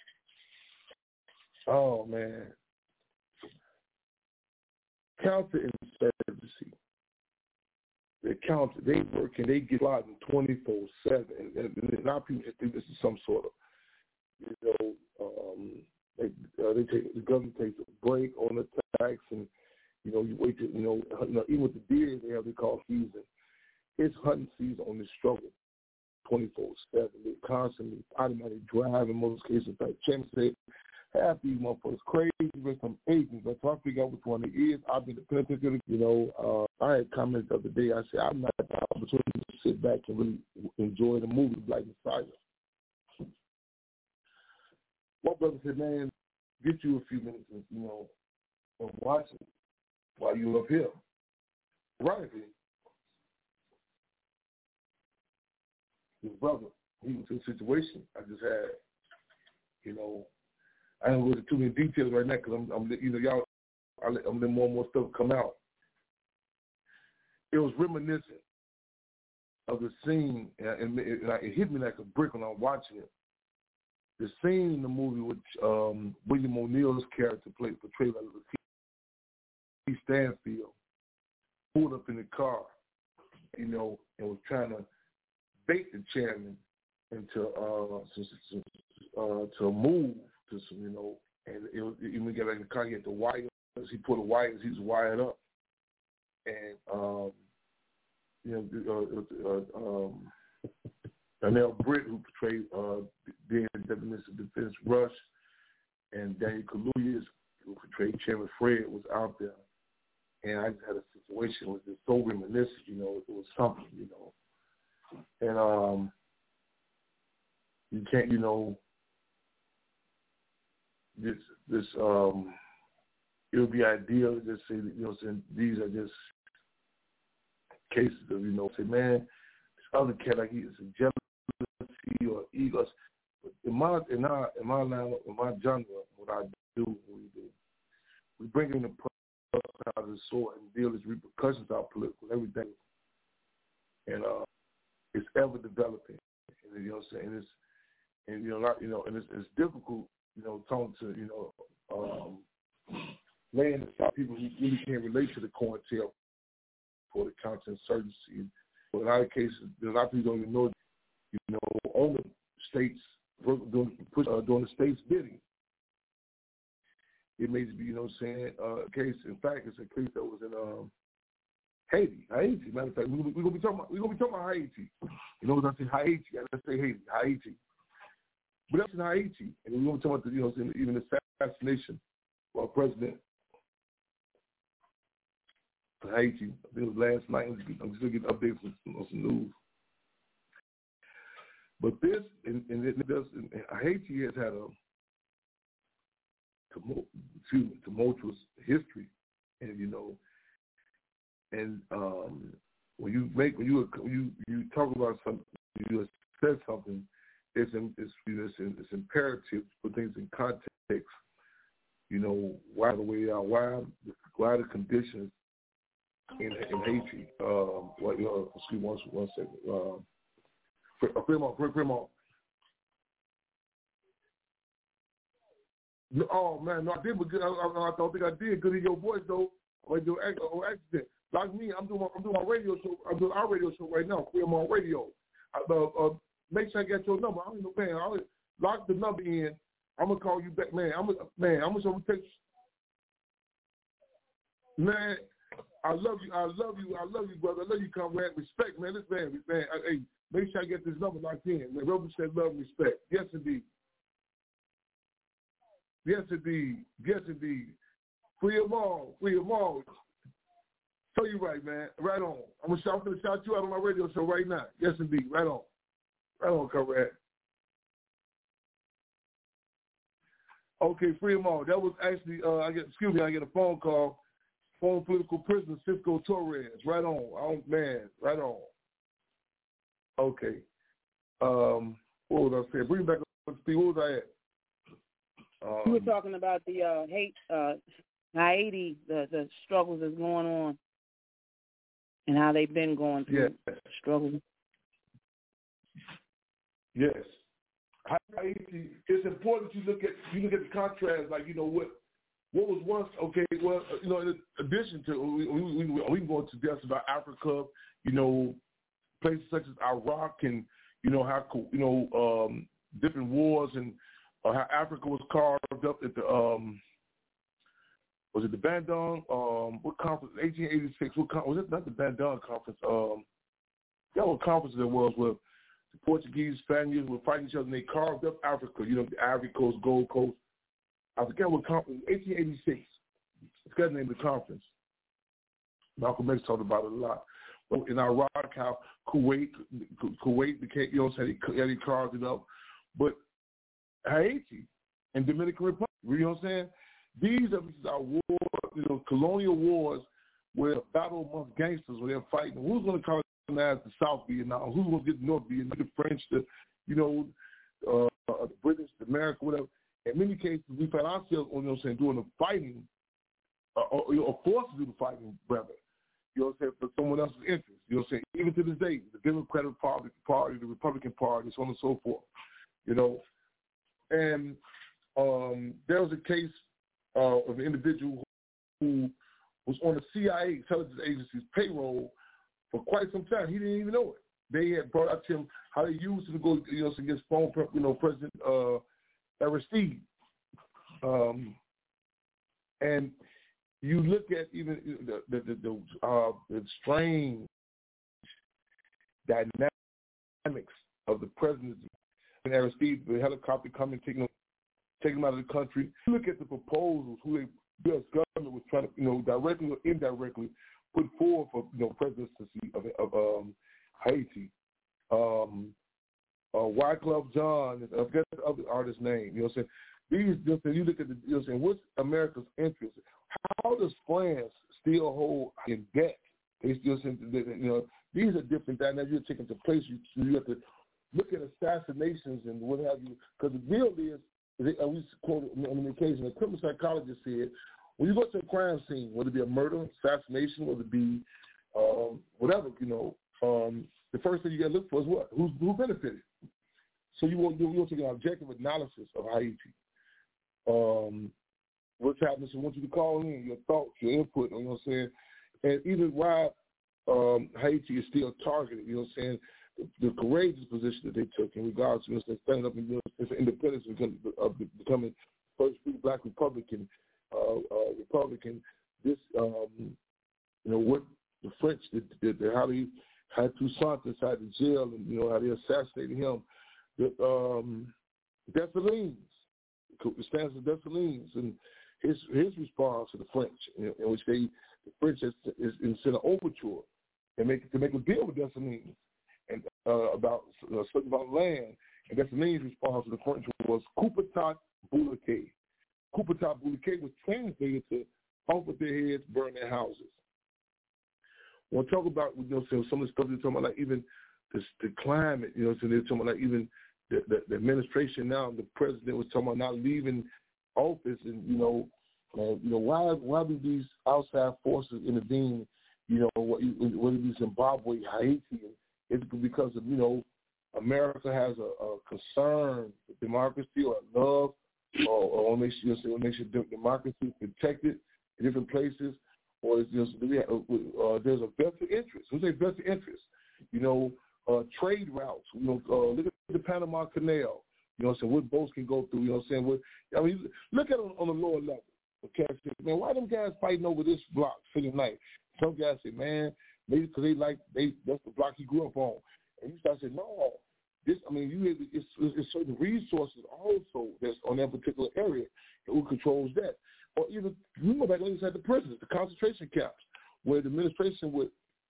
oh man, counterinsurgency. They counter, they work and they get plotting twenty-four seven. And a lot of people think this is some sort of, you know, um, they, uh, they take, the government takes a break on attacks, and, you know, you wait to, you know, you know even with the deer, they have what they call season. It's hunting season on this struggle twenty-four seven. They're constantly automatic drive in most cases. In fact, Chairman said, half these motherfuckers crazy with some agents. But so I figure out which one it is. I've been dependent, you know. Uh, I had comments the other day. I said, I'm not had the opportunity to sit back and really enjoy the movie Black Messiah. My brother said, man, get you a few minutes, and, you know, and watch it while you're up here. Right. His brother, he was in a situation I just had, you know. I don't go into too many details right now because I'm, I'm, you know, y'all, I let, I'm letting more and more stuff come out. It was reminiscent of the scene, and it, it hit me like a brick when I was watching it. The scene in the movie with um, William O'Neill's character played portrayed by Lakeith Stanfield, pulled up in the car, you know, and was trying to bait the chairman into uh, to, uh, to move to some, you know, and it was, even get like the car, he had the wires. He put the wires. He was wired up, and um, you know, uh, uh, um, Donnell Britt, who portrayed uh, being the Minister of Defense, Rush, and Daniel Kaluuya, who portrayed Chairman Fred, was out there. And I just had a situation with this so reminiscent, you know, it was something, you know. And um, you can't, you know, this, this, um, it would be ideal to just say, you know, saying these are just cases of, you know, say, man, this other cat, like he is a jealousy or ego. But in my, in our, in my line, in my genre, what I do, what we do, we bring in the out of the sword and deal with repercussions out political everything, and uh, it's ever developing. And, you know what I'm saying? It's, and you know, not, you know, and it's, it's difficult, you know, talking to, you know, um, laying aside people who really can't relate to the COINTEL for the counterinsurgency. But in a lot of cases, a lot of people don't even know, you know, on the states doing, uh, doing the states bidding. It may be, you know what I'm saying, uh, a case, in fact, it's a case that was in um, Haiti. Haiti. Matter of fact, we're we gonna be talking about we're gonna be talking about Haiti. You know what I say Haiti, I let's say Haiti, Haiti. But that's in Haiti. And we're gonna talk about the, you know, even the assassination of our president in Haiti. I think it was last night. I'm still getting updates on, on some news. But this and, and it does and Haiti has had a excuse me, tumultuous history, and you know, and um, when you make when you when you you talk about something, you assess something, it's it's it's, it's imperative to put things in context. You know, why the way they are, why why the conditions in in Haiti. Um, what you know, excuse me, one one second. Um, Fremont, Fremont. Oh man, no, I did, but good. I, I, I don't think I did. Good in your voice though. Or your or accident. Like me, I'm doing my, I'm doing my radio show. I'm doing our radio show right now. I'm on radio. I, uh, uh, make sure I get your number. I don't know, man. I'll lock the number in. I'm gonna call you back, man. I'm gonna, man. I'm gonna take. Man, I love you. I love you. I love you, brother. I love you, comrade. Respect, man. This man, man. Hey, make sure I get this number locked in. Man, Robert said love and respect. Yes, indeed. Yes, indeed. Yes, indeed. Free them all. Free them all. So you right, man. Right on. I'm gonna shout, I'm gonna shout you out on my radio show right now. Yes, indeed. Right on. Right on, comrade. Okay, free them all. That was actually, uh, I get. Excuse me, I get a phone call. Phone political prisoner Cisco Torres. Right on. Oh man. Right on. Okay. Um, what was I saying? Bring me back up to speed. What was I at? Um, you were talking about the uh, hate, uh, Haiti, the, the struggles that's going on, and how they've been going through yes. struggles. Yes, Haiti. It's important you look at you look at the contrast. Like you know what what was once okay. Well, you know, in addition to we we, we, we can go into depths about Africa. You know, places such as Iraq and you know how you know um, different wars and. Uh, how Africa was carved up at the um, was it the Bandung? Um, what conference? eighteen eighty-six. What con- was it? Not the Bandung conference. Um, yeah, what conference it was where the Portuguese, Spaniards were fighting each other and they carved up Africa. You know, the Ivory Coast, Gold Coast. I forget what conference. eighteen eighty-six. I forgot the name of the conference. Malcolm X talked about it a lot. But in Iraq, how Kuwait, Kuwait became, you know, what I'm saying, they carved it up, but Haiti and Dominican Republic. You know what I'm saying? These are our wars, you know, colonial wars where battle amongst gangsters where they're fighting. Who's going to colonize the South Vietnam? Who's going to get the North Vietnam? The French, the, you know, uh, uh, the British, the America, whatever. In many cases, we find ourselves, you know what I'm saying, doing the fighting, uh, or, or forced to do the fighting, brother. You know what I'm saying, for someone else's interest. You know what I'm saying? Even to this day, the Democratic Party, party the Republican Party, so on and so forth. You know, and um, there was a case uh, of an individual who was on the C I A, intelligence agency's payroll for quite some time. He didn't even know it. they had brought up to him how they used him to go, you know, against phone, you know, President uh, Aristide. Um, and you look at even the the the, the, uh, the strange dynamics of the presidency and Aristide, the helicopter coming, taking them, taking them out of the country. You look at the proposals, who they, the U S government was trying to, you know, directly or indirectly put forward for, you know, presidency of, of um, Haiti. Um, uh, Wyclef Jean, I forget the other artist's name. You know what I'm saying? These, just, you look at the, you know what I'm saying, what's America's interest? How does France still hold in debt? They still, you know, these are different dynamics you're taking to place. You, you have to look at assassinations and what have you. Because the deal is, and we quoted on the occasion, a criminal psychologist said, when you go to a crime scene, whether it be a murder, assassination, whether it be um, whatever, you know, um, the first thing you got to look for is what? Who's, who benefited? So you want, you want to take an objective analysis of Haiti. Um, what's happening? So I want you to call in your thoughts, your input, you know what I'm saying? And even why um, Haiti is still targeted, you know what I'm saying? The, the courageous position that they took in regards to, you know, standing up and you know, for independence of becoming first free black Republican, uh, uh, Republican. This, um, you know, what the French did, did, did how they had Toussaint inside the jail, and you know how they assassinated him. The um, Dessalines, it stands for Dessalines, and his his response to the French, you know, in which they the French is, is, is sent an overture and make to make a deal with Dessalines and uh, about uh, something about land. And Dessalines' response to the French was coup d'état bouliquet. Coup d'état bouliquet was translated to off with their heads, burn their houses. When I talk about, you know, some of the stuff they're talking about, like even the, the climate, you know, so they're talking about like even the, the, the administration now, the president was talking about not leaving office, and you know, uh, you know, why why do these outside forces intervene? You know, what whether it be Zimbabwe, Haiti, and it's because of, you know, America has a, a concern with democracy or love, or, or make sure, you know, make sure democracy is protected in different places, or is just uh, there's a vested interest. Who's a vested interest? You know, uh, trade routes. You know, uh, look at the Panama Canal. You know what I'm saying? What boats can go through. You know what I'm saying? What, I mean, look at it on, on the lower level. Okay, man, why them guys fighting over this block City night? Some guys say, man, maybe because they like they that's the block he grew up on. And you start saying, no, this. I mean, you it's, it's certain resources also that's on that particular area. Who controls that? Or even you go back and look at the prisons, the concentration camps, where the administration would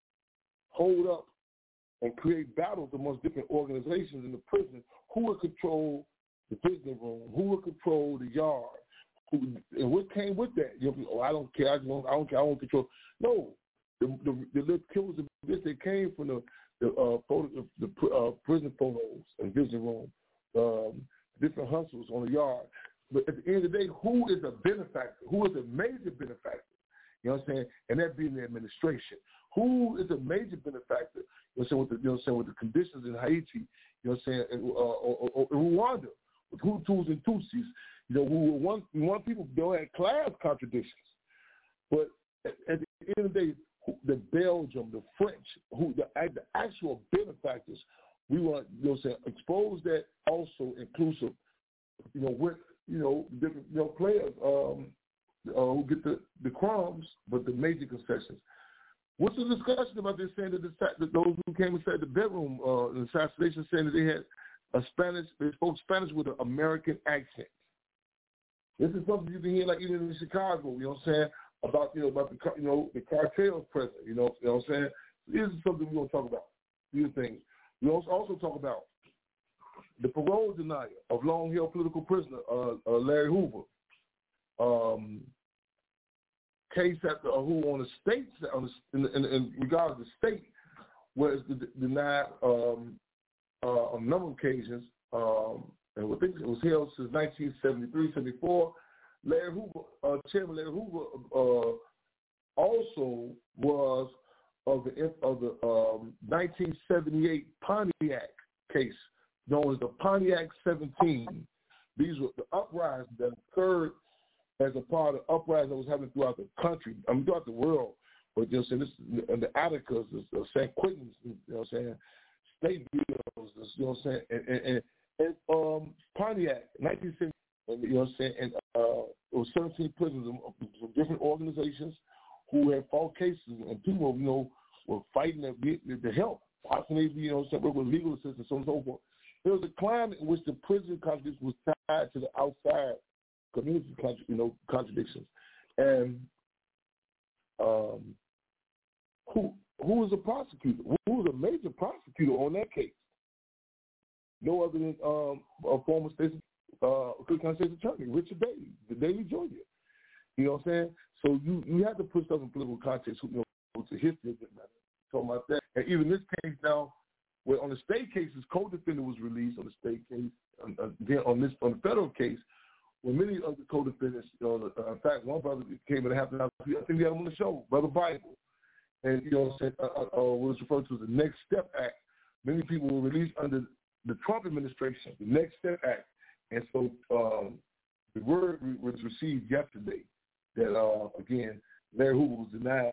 hold up and create battles amongst different organizations in the prison. Who would control the visiting room? Who would control the yard? Who, and what came with that? You know, oh, I don't care. I don't. I don't care. I don't control. No, the the, the little killers of this, they came from the the uh, photo, the, the uh, prison photos and visiting room, um, different hustles on the yard. But at the end of the day, who is a benefactor? Who is a major benefactor? You know what I'm saying? And that being the administration. Who is a major benefactor? You know what I'm saying? With the, you know what I'm saying, with the conditions in Haiti, you know what I'm saying, and, uh, or, or, or Rwanda, with Hutus and Tutsis, you know, who were one, one people, they had class contradictions. But at, at the end of the day, the Belgium, the French, who the, the actual benefactors, we want, you know what I'm saying, expose that also inclusive, you know, with, you know, different, you know, players um, uh, who get the, the crumbs, but the major concessions. What's the discussion about this saying that, the, that those who came inside the bedroom, uh, the assassination, saying that they had a Spanish, they spoke Spanish with an American accent? This is something you can hear, like even in Chicago, you know what I'm saying, about, you know, about the, you know, the cartels present, you know, you know what I'm saying? This is something we're going to talk about, these things. We also talk about the parole denier of long-held political prisoner, uh, uh, Larry Hoover. Um, case at the, uh, who on the state, on the, in, in, in regards to the state, was denied um, uh, on a number of occasions, um, and I think it was held since nineteen seventy-three, seventy-four. Larry Hoover, uh, Chairman Larry Hoover, uh, also was of the of the um, nineteen seventy-eight Pontiac case, known as the Pontiac seventeen. These were the uprisings that occurred as a part of uprising that was happening throughout the country, I mean, throughout the world. But just in this, and the Atticus, the San Quentin's, you know what I'm saying, state bills, you know what I'm saying, and, and, and, and um, Pontiac, nineteen seventy, you know what I'm saying, and uh, it was seventeen prisoners from different organizations who had fought cases, and people, you know, were fighting to, to help. Possibly, you know, some with legal assistance, so on and so forth. There was a climate in which the prison contradiction was tied to the outside community, you know, contradictions, and um, who who was a prosecutor? Who was a major prosecutor on that case? No other than um, a former state, uh, Cook County State's attorney, Richard Daley, the Daley Junior You know what I'm saying? So you you have to put stuff in political context. You know, to history of that. Talking about that, and even this case now, where on the state cases, co-defendant was released on the state case. Again, on this on the federal case, where many of the co-defendants, you know, uh, in fact, one brother came in a half an hour. I think we had him on the show, Brother Bible, and you know what I'm saying, uh, uh, uh, what is referred to as the Next Step Act. Many people were released under the Trump administration, the Next Step Act, and so um, the word was received yesterday that uh, again, Larry Hoover was denied.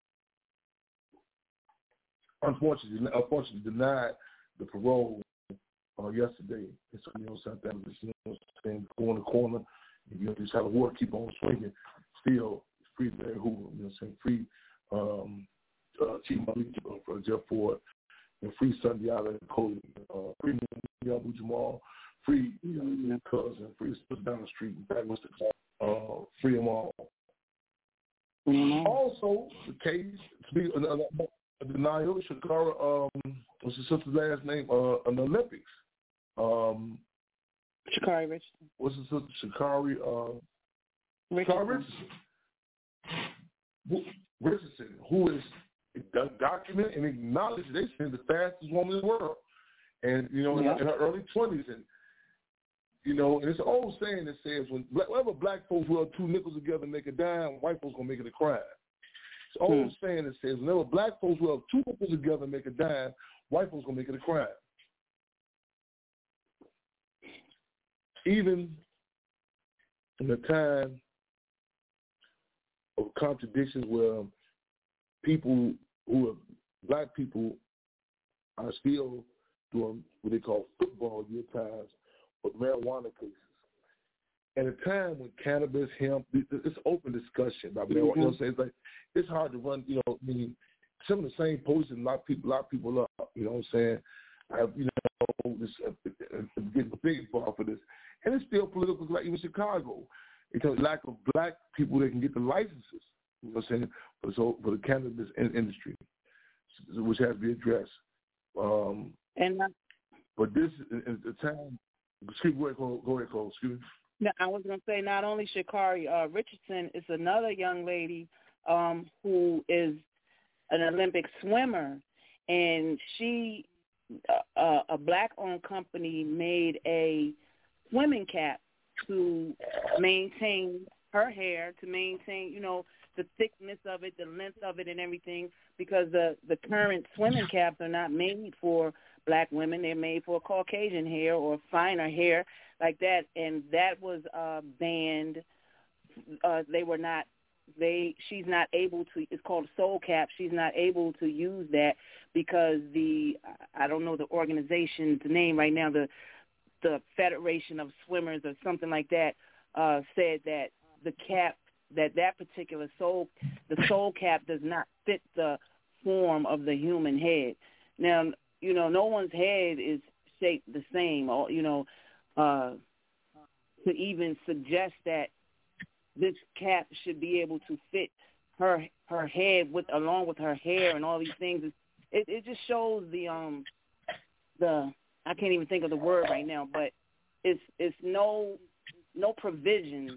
Unfortunately, unfortunately denied the parole uh, yesterday. And so, you know, South Africa, you know, saying go in the corner, and, you know, just how the water keep on swinging. Still, free Larry Hoover, you know, saying free um, uh, Chief Malik for Jeff Ford, and free Sunday Island Cody, uh, free Abu Jamal, free you know, cousin, free down the street, in fact, Mister Uh, free them all. Mm-hmm. Also, the case to be another. Denial, Shakara, um, what's her sister's last name? Uh, in the Olympics. Um, Shakari Richardson. What's her sister? Shakari, uh, Richardson. Shakari Richardson. Who, Richardson, who is documented and acknowledged, they say, the fastest woman in the world. And, you know, in, yeah. her, in her early twenties. And, you know, and it's an old saying that says, when, whenever black folks rub two nickels together and make a dime, white folks going to make it a crime. It's an old saying that says, whenever black folks rub two nickels together and make a dime, white folks going to make it a crime. Even in the time of contradictions where people who are black people are still doing what they call football year times with marijuana cases. At a time when cannabis, hemp, it's open discussion about marijuana. Mm-hmm. You know what I'm saying? It's like it's hard to run. You know, I mean, some of the same posts a lot of people, a lot of people up. You know what I'm saying? I have, you know, this uh, getting big bar for this, and it's still political. Like even Chicago, because lack of black people that can get the licenses. You know what I'm saying? For so for the cannabis industry, which has to be addressed. Um, and uh, but this is the time. Excuse me, go ahead, go ahead, Cole. Excuse me. No, I was going to say not only Shakari uh, Richardson, it's another young lady um, who is an Olympic swimmer, and she, uh, a black-owned company, made a swimming cap to maintain her hair, to maintain, you know, the thickness of it, the length of it, and everything, because the, the current swimming caps are not made for black women. They're made for Caucasian hair or finer hair like that, and that was uh, banned. Uh, they were not, they, she's not able to, it's called Soul Cap. She's not able to use that because the, I don't know the organization's name right now, the the Federation of Swimmers or something like that, uh, said that the cap, that that particular soul, the soul cap does not fit the form of the human head. Now, you know, no one's head is shaped the same, or, you know, uh, to even suggest that this cap should be able to fit her her head with along with her hair and all these things. It it just shows the um the I can't even think of the word right now, but it's it's no no provisions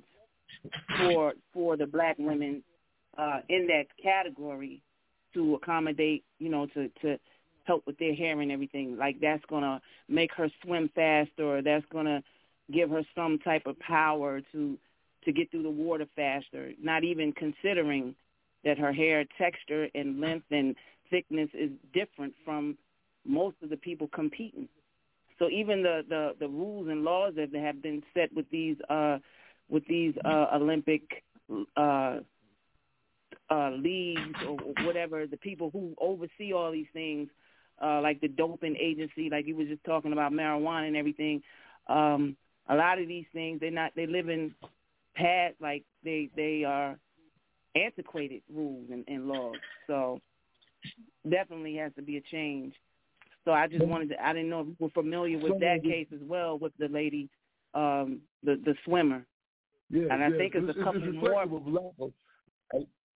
for for the black women uh, in that category to accommodate, you know, to, to help with their hair and everything. Like that's gonna make her swim faster, or that's gonna give her some type of power to to get through the water faster. Not even considering that her hair texture and length and thickness is different from most of the people competing. So even the, the, the rules and laws that have been set with these uh, with these uh, Olympic uh, uh, leagues or whatever, the people who oversee all these things uh, like the doping agency, like you were just talking about marijuana and everything. Um, a lot of these things, they're not, they live in past, like they, they are antiquated rules and, and laws. So definitely has to be a change. So I just wanted to, I didn't know if you were familiar with that case as well with the lady, um, the, the swimmer. Yeah, and I yeah. think it's, it's a couple it's more. Of lack of, I,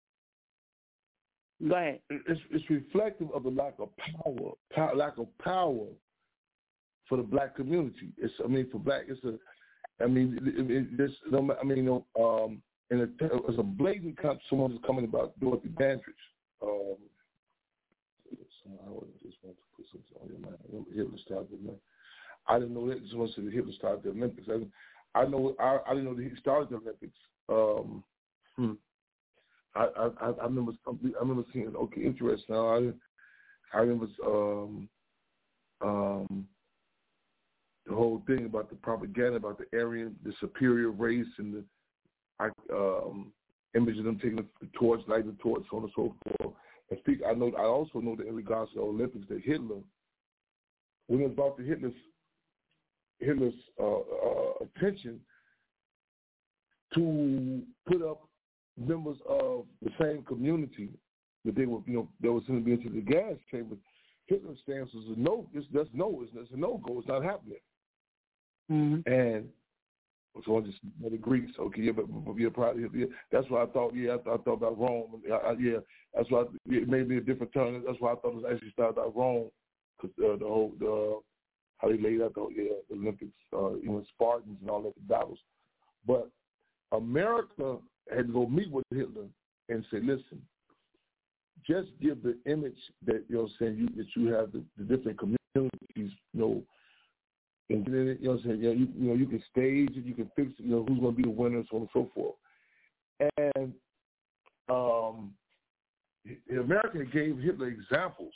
Go ahead. It's, it's reflective of the lack of power, pow, lack of power for the black community. It's, I mean, for black, it's a, I mean, it, it, it's, I mean, you know, um, and it, it's a blatant comp. Someone is coming about Dorothy Dandridge. Um, I just want to put something on your mind. Hitler started the Olympics. I didn't know that. Someone said Hitler started the Olympics. I, I know. I, I didn't know that he started the Olympics. Um, hmm. I, I I remember something. I remember seeing. Okay, interesting. Now I I remember um um the whole thing about the propaganda about the Aryan, the superior race, and the I um image of them taking the torch, lighting the torch, so on and so forth. And speak, I know. I also know that in regards to the Olympics, that Hitler, when it was about the Hitler's Hitler's uh, uh, attention to put up members of the same community that they were, you know, that was going to be into the gas chamber. Hitler's stance was a no. It's that's no. It's, it's a no go. It's not happening. Mm-hmm. And so I just the Greeks. Okay, yeah, but, but yeah, probably yeah, that's why I thought. Yeah, I, I thought about Rome. I, I, yeah, that's why I, it may be a different turn. That's why I thought it was actually started out Rome, because uh, the whole the how they laid out the, yeah, the Olympics, uh, you know, Spartans and all that, the battles. But America had to go meet with Hitler and say, listen, just give the image that, you know what I'm saying, you, that you have the, the different communities, you know, and then, you know what I'm saying, you know, you, you know, you can stage it, you can fix it, you know, who's going to be the winner, so on and so forth. And um, America gave Hitler examples,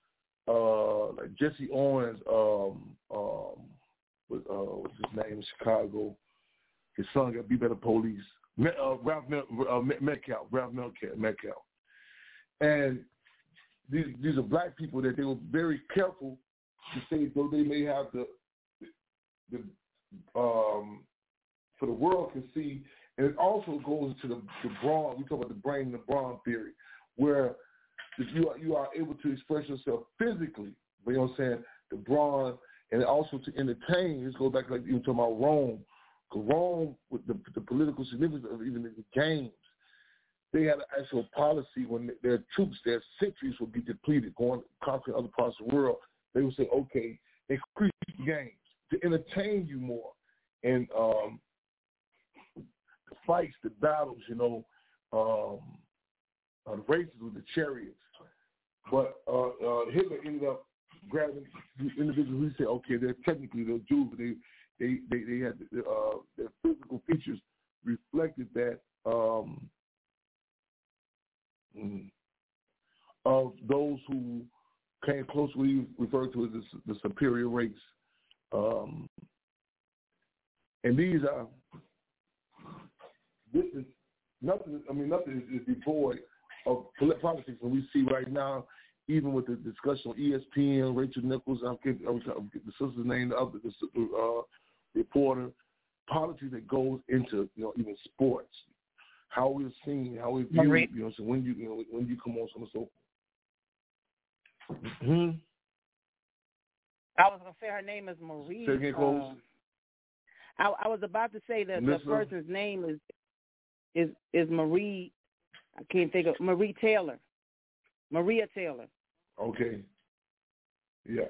uh, like Jesse Owens, um, um, with, uh, what's his name in Chicago, his son got Be Better Police, uh, Ralph uh, Metcalf, Ralph Metcalf. And these these are black people that they were very careful to say, though they may have the, the um, for the world can see, and it also goes into the, the brawn, we talk about the brain and the brawn theory, where if you are, you are able to express yourself physically, you know what I'm saying, the brawn, and also to entertain. This goes back like even talking about Rome. Rome, with the, the political significance of even the games, they had an actual policy when their troops, their centuries would be depleted, going conquering other parts of the world. They would say, okay, increase the games to entertain you more. And um, the fights, the battles, you know, um, uh, the races with the chariots. But uh, uh, Hitler ended up grabbing individuals who said, okay, they're technically they're Jews, but they they they, they had uh, their physical features reflected that um, of those who came close to what he referred to as the, the superior race. Um, and these are this is nothing. I mean, nothing is, is devoid of politics. And we see right now, even with the discussion on E S P N, Rachel Nichols, I'll get, I'll get the sister's name, the other the, uh, reporter, politics that goes into, you know, even sports, how we're seen, how we view, Marie. you know, so when you, you know, when you come on, so on and so forth. Mm-hmm. I was going to say her name is Marie. Say again, Cole. Uh, I, I was about to say that the person's name is is is Marie. I can't think of Marie Taylor, Maria Taylor. Okay. Yeah.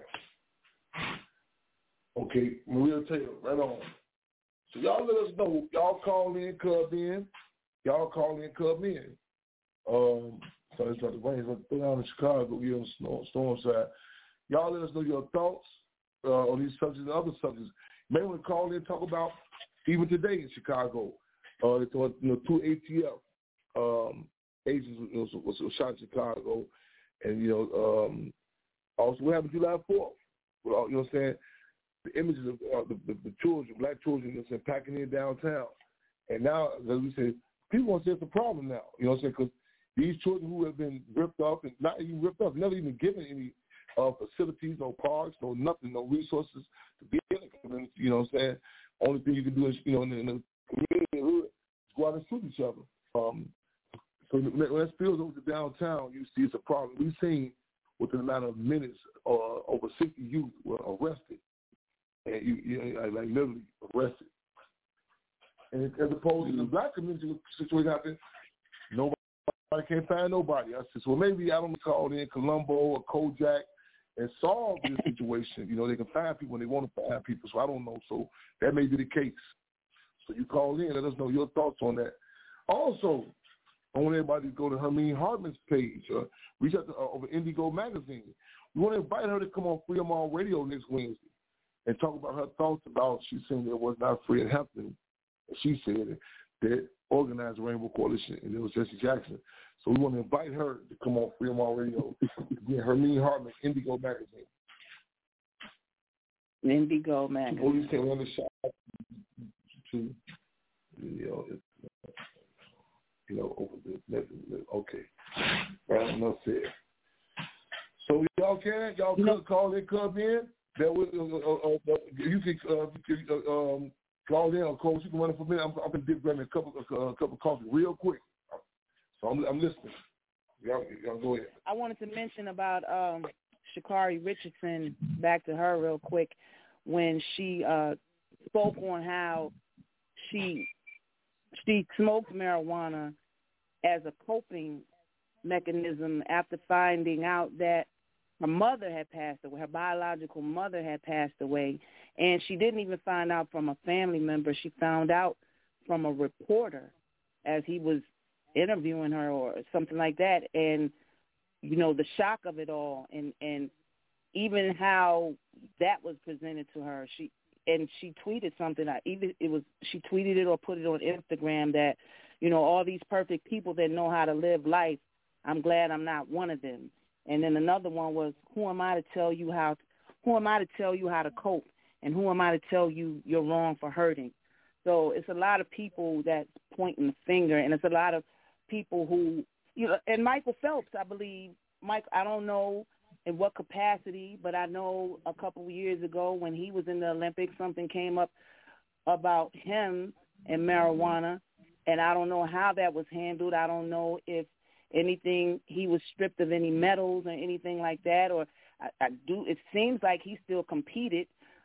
Okay, Maria Taylor, right on. So y'all let us know. Y'all call in, cub in. Y'all call in, cub in. Um, so it's like the rain's like down in Chicago, here on the storm side. Y'all let us know your thoughts uh, on these subjects and other subjects. You may want to call in and talk about even today in Chicago. Uh, you know, two A T F um, agents you know, was, was shot in Chicago, and you know, um, also what happened July fourth. Well, you know what I'm saying? The images of uh, the, the, the children, black children, that's saying, packing in downtown, and now as we say, people want to say it's a problem now. You know what I'm saying? Because these children who have been ripped off and not even ripped off, never even given any uh, facilities, no parks, no nothing, no resources to be in the community. You know what I'm saying? Only thing you can do is, you know, in the, in the community, go out and shoot each other. Um, so when that spills over to downtown, you see it's a problem. We've seen within a matter of minutes, uh, over sixty youth were arrested, and you, you know, like literally arrested. And as opposed mm-hmm. to the black community situation out there, nobody can't find nobody. I said, so maybe I don't call in Colombo or Kojak and solve this situation. You know, they can find people and they want to find people. So I don't know. So that may be the case. So you call in, let us know your thoughts on that. Also, I want everybody to go to Hermine Hartman's page. Uh, reach out to, uh, over Indigo Magazine. We want to invite her to come on Freedom On Radio next Wednesday and talk about her thoughts about, she's saying there was not free at Hampton. She said that organized Rainbow Coalition, and it was Jesse Jackson. So we want to invite her to come on Freedom On Radio. Again, Hermine Hartman, Indigo Magazine. Indigo Magazine. Police came on the shop to, you know, you know, over the, okay. Right, enough said. So y'all can, y'all could no. call in, come in. That was, uh, uh, uh, you can, uh, you can uh, um, call in, of course. You can run it for me. I'm, I'm going to grab me a cup of, uh, a cup of coffee real quick. So I'm, I'm listening. Y'all, y'all go ahead. I wanted to mention about um, Sha'Carri Richardson, back to her real quick, when she uh, spoke on how she she smoked marijuana as a coping mechanism after finding out that her mother had passed away, her biological mother had passed away, and she didn't even find out from a family member. She found out from a reporter as he was interviewing her or something like that, and, you know, the shock of it all, and, and even how that was presented to her. She and she tweeted something. I either it was she tweeted it or put it on Instagram that, you know, all these perfect people that know how to live life, I'm glad I'm not one of them. And then another one was, who am I to tell you how? Who am I to tell you how to cope? And who am I to tell you you're wrong for hurting? So it's a lot of people that's pointing the finger, and it's a lot of people who, you know, and Michael Phelps, I believe, Mike, I don't know in what capacity, but I know a couple of years ago when he was in the Olympics, something came up about him and marijuana, and I don't know how that was handled. I don't know if anything, he was stripped of any medals or anything like that, or I, I do. It seems like he still competed.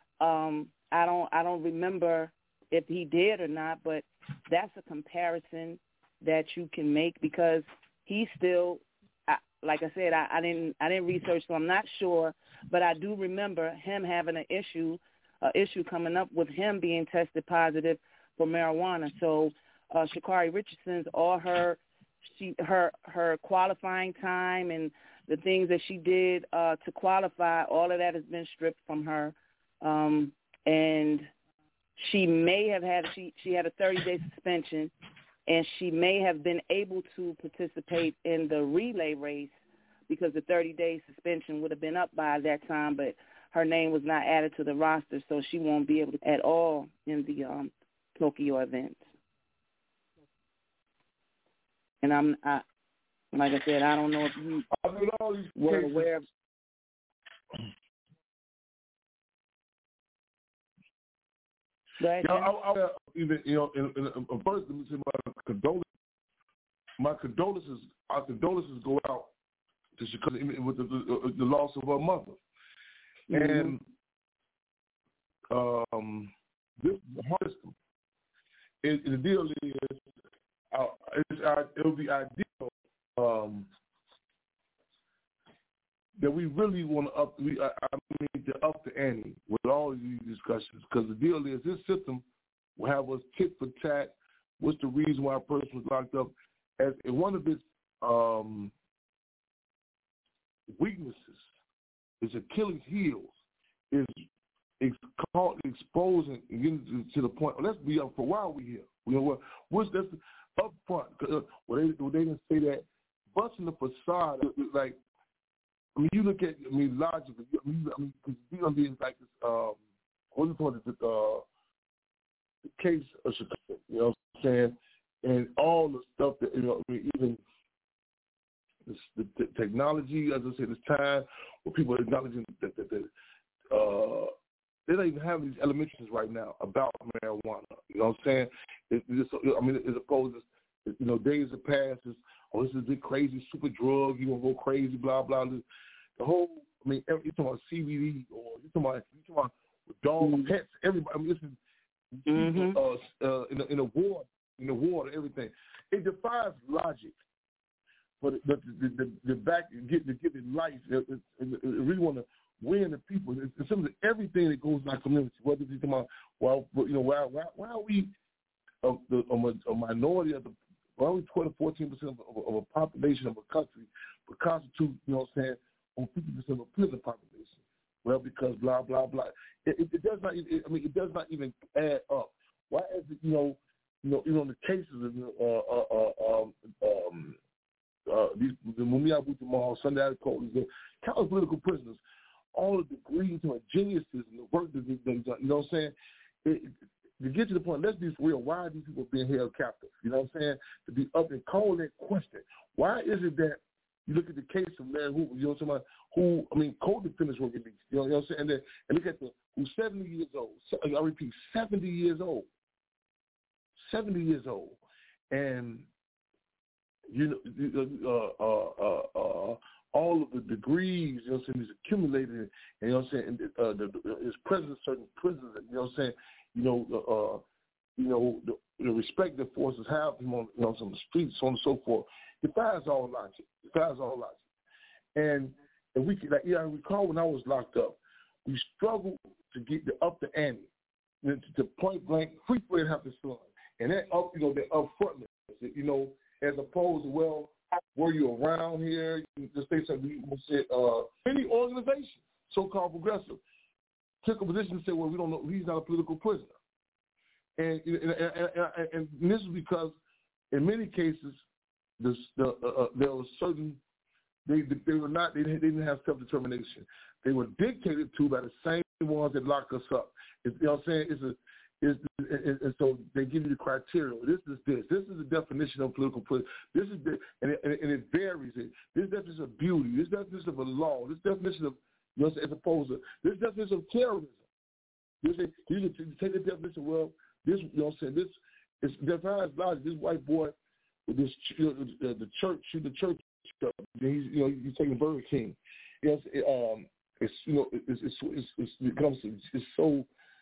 Um, I don't, I don't remember if he did or not, but that's a comparison that you can make because he still, I, like I said, I, I didn't, I didn't research, so I'm not sure, but I do remember him having an issue, an issue coming up with him being tested positive for marijuana. So uh, Sha'Carri Richardson's, all her, she, her, her qualifying time and the things that she did uh, to qualify, all of that has been stripped from her, um, and she may have had, she, she had a thirty-day suspension, and she may have been able to participate in the relay race because the thirty-day suspension would have been up by that time, but her name was not added to the roster, so she won't be able to at all in the um, Tokyo event. And I'm, I, like I said, I don't know if you were aware of. Right, yeah, I, I, I, even you know, in, in, in, first, let me say my condolences. My condolences, our condolences go out to Sha'Carri with the, the, the loss of her mother, mm-hmm. and um, this the hardest. It, the deal is, uh, it's, uh, it would be ideal um, that we really want to up. We, I, I mean, to up the ante with all of these discussions, because the deal is this system will have us tit for tat. What's the reason why a person was locked up? As and one of its um, weaknesses, its Achilles' heels, is ex- called exposing and getting to, to the point. Let's be up for why are we here? You know what? What's that's up front? Uh, well, they, well, they didn't say that. Busting the facade, like. I mean, you look at, I mean, logically, I mean, I mean cause we're going to be like this, um, what's it called, the, uh, the case of Chicago, you know what I'm saying? And all the stuff that, you know, I mean, even the, the, the technology, as I said, this time where people are acknowledging that, that, that uh, they don't even have these elementaries right now about marijuana. You know what I'm saying? It, it's, I mean, as opposed to, you know, days have passed. It's, oh, this is a big crazy super drug. You gonna go crazy? Blah blah. The whole, I mean, every, you're talking about C B D or you're talking about, you're talking about dogs, mm-hmm. pets, everybody. I mean, this is mm-hmm. uh, uh, in a, in a war, in the water, everything. It defies logic. But the the, the, the back get to give it life. It, it, it really want to win the people. It's, it's something everything that goes in our community. Whether it's about well, you know, why why why are we a, the, a, a minority of the why are we twelve to fourteen percent of, of a population of a country, but constitute, you know what I'm saying, on fifty percent of a prison population? Well, because blah blah blah. It, it, it does not. It, I mean, it does not even add up. Why is it, you know, you know, you know, the cases of uh, uh, uh, um, um, uh, these the Mumia Abu Jamal, Sunday Adcole, the countless political prisoners, all the degrees and geniuses and the work that they've done. You know what I'm saying? It, it, to get to the point, let's be real. Why are these people being held captive? You know what I'm saying? To be up and call that question. Why is it that you look at the case of man who, you know what I'm saying, who, I mean, co-defendants were released, you know, you know what I'm saying? And, then, and look at the, who's seventy years old. I repeat, seventy years old. seventy years old. And, you know, uh, uh, uh, uh, all of the degrees, you know what I'm saying, he's accumulated, and, you know what I'm saying, and, uh, the, the, his presence in certain prisons, you know what I'm saying, you know, uh, you know, the, the respect that forces have him on, you know, on the streets, so on and so forth. It defies all logic. It defies all logic. And and we, like, yeah, I recall when I was locked up, we struggled to get the up the ante, you know, to, to point blank, free play and have to son. And that up, you know, the upfrontness, you know, as opposed to, well, were you around here? You just say something. You said uh, any organization, so-called progressive, took a position and said, well, we don't know, he's not a political prisoner. And and, and, and, and this is because in many cases, this, the, uh, there was certain, they they were not, they didn't have self-determination. They were dictated to by the same ones that lock us up. It's, you know what I'm saying? It's a, it's, and, and so they give you the criteria. This is this. This is the definition of political prison. This is the, and it, and it varies. It this definition of beauty. This definition of a law. This definition of, you know, as opposed to this definition of terrorism. This is, you take the definition. Well, this, you know, what I'm saying, this is defines logic. This white boy with this, you know, the, the church, the church. He's, you know, he's taking Burger King. You know, it, um, it's, you know, it's it's, it's, it's it becomes it's so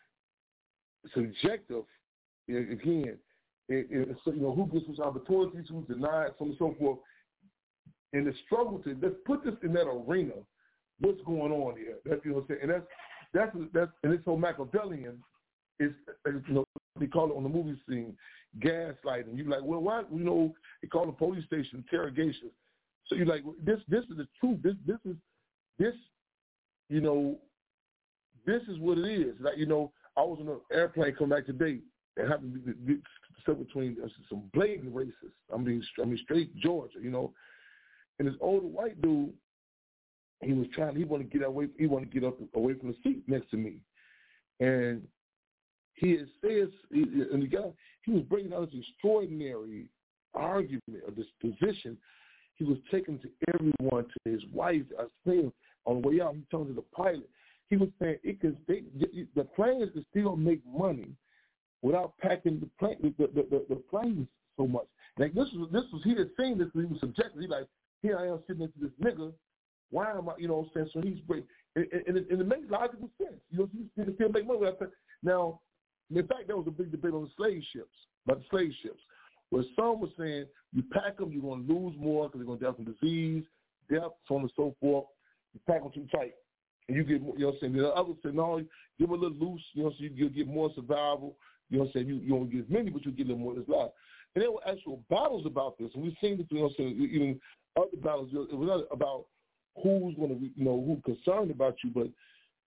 subjective. You know, again, it, it's, you know, who gets those opportunities, who's denied, so on and so forth. And the struggle to let's put this in that arena. What's going on here? That's, you know what I'm saying, and that's that's that's and it's so Machiavellian. It's, you know, they call it on the movie scene gaslighting. You're like, well, why? You know, they call the police station interrogation. So you're like, this this is the truth. This this is this, you know, this is what it is. Like, you know, I was on an airplane coming back today and happened to be stuff between some blatant racists. I mean, I mean, straight Georgia, you know. And this older white dude, he was trying. He wanted to get away. He wanted to get up away from the seat next to me, and he had says, and the guy, he was bringing out this extraordinary argument or this position. He was taking to everyone, to his wife. I was saying on the way out, he told to the pilot. He was saying it could, they, the planes could still make money without packing the plane, the, the, the, the planes so much. Like this was, this was he had seen this. He was subjective. He like, here I am sitting next to this nigga. Why am I, you know what I'm saying? So he's great. And, and, and it makes logical sense. You know, he can still make money without that. Now, in fact, there was a big debate on the slave ships, about the slave ships, where some were saying, you pack them, you're going to lose more because they're going to die from disease, death, so on and so forth. You pack them too tight, and you get more, you know what I'm saying? The others said, no, give them a little loose, you know, so you'll get more survival. You know what I'm saying? You, you don't get as many, but you get a little more of this life. And there were actual battles about this, and we've seen this, you know what I'm saying, even other battles. It was not about who's going to, you know, who's concerned about you, but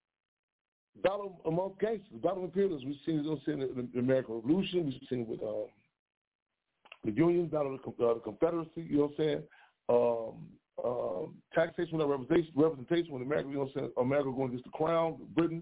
battle among gangsters, battle imperialists. We've seen it, you know what I'm saying, in the American Revolution. We've seen it with um, the Union, battle of the, uh, the Confederacy, you know what I'm saying, um, um, taxation without representation, representation with America, you know what I'm saying, America going against the Crown, Britain.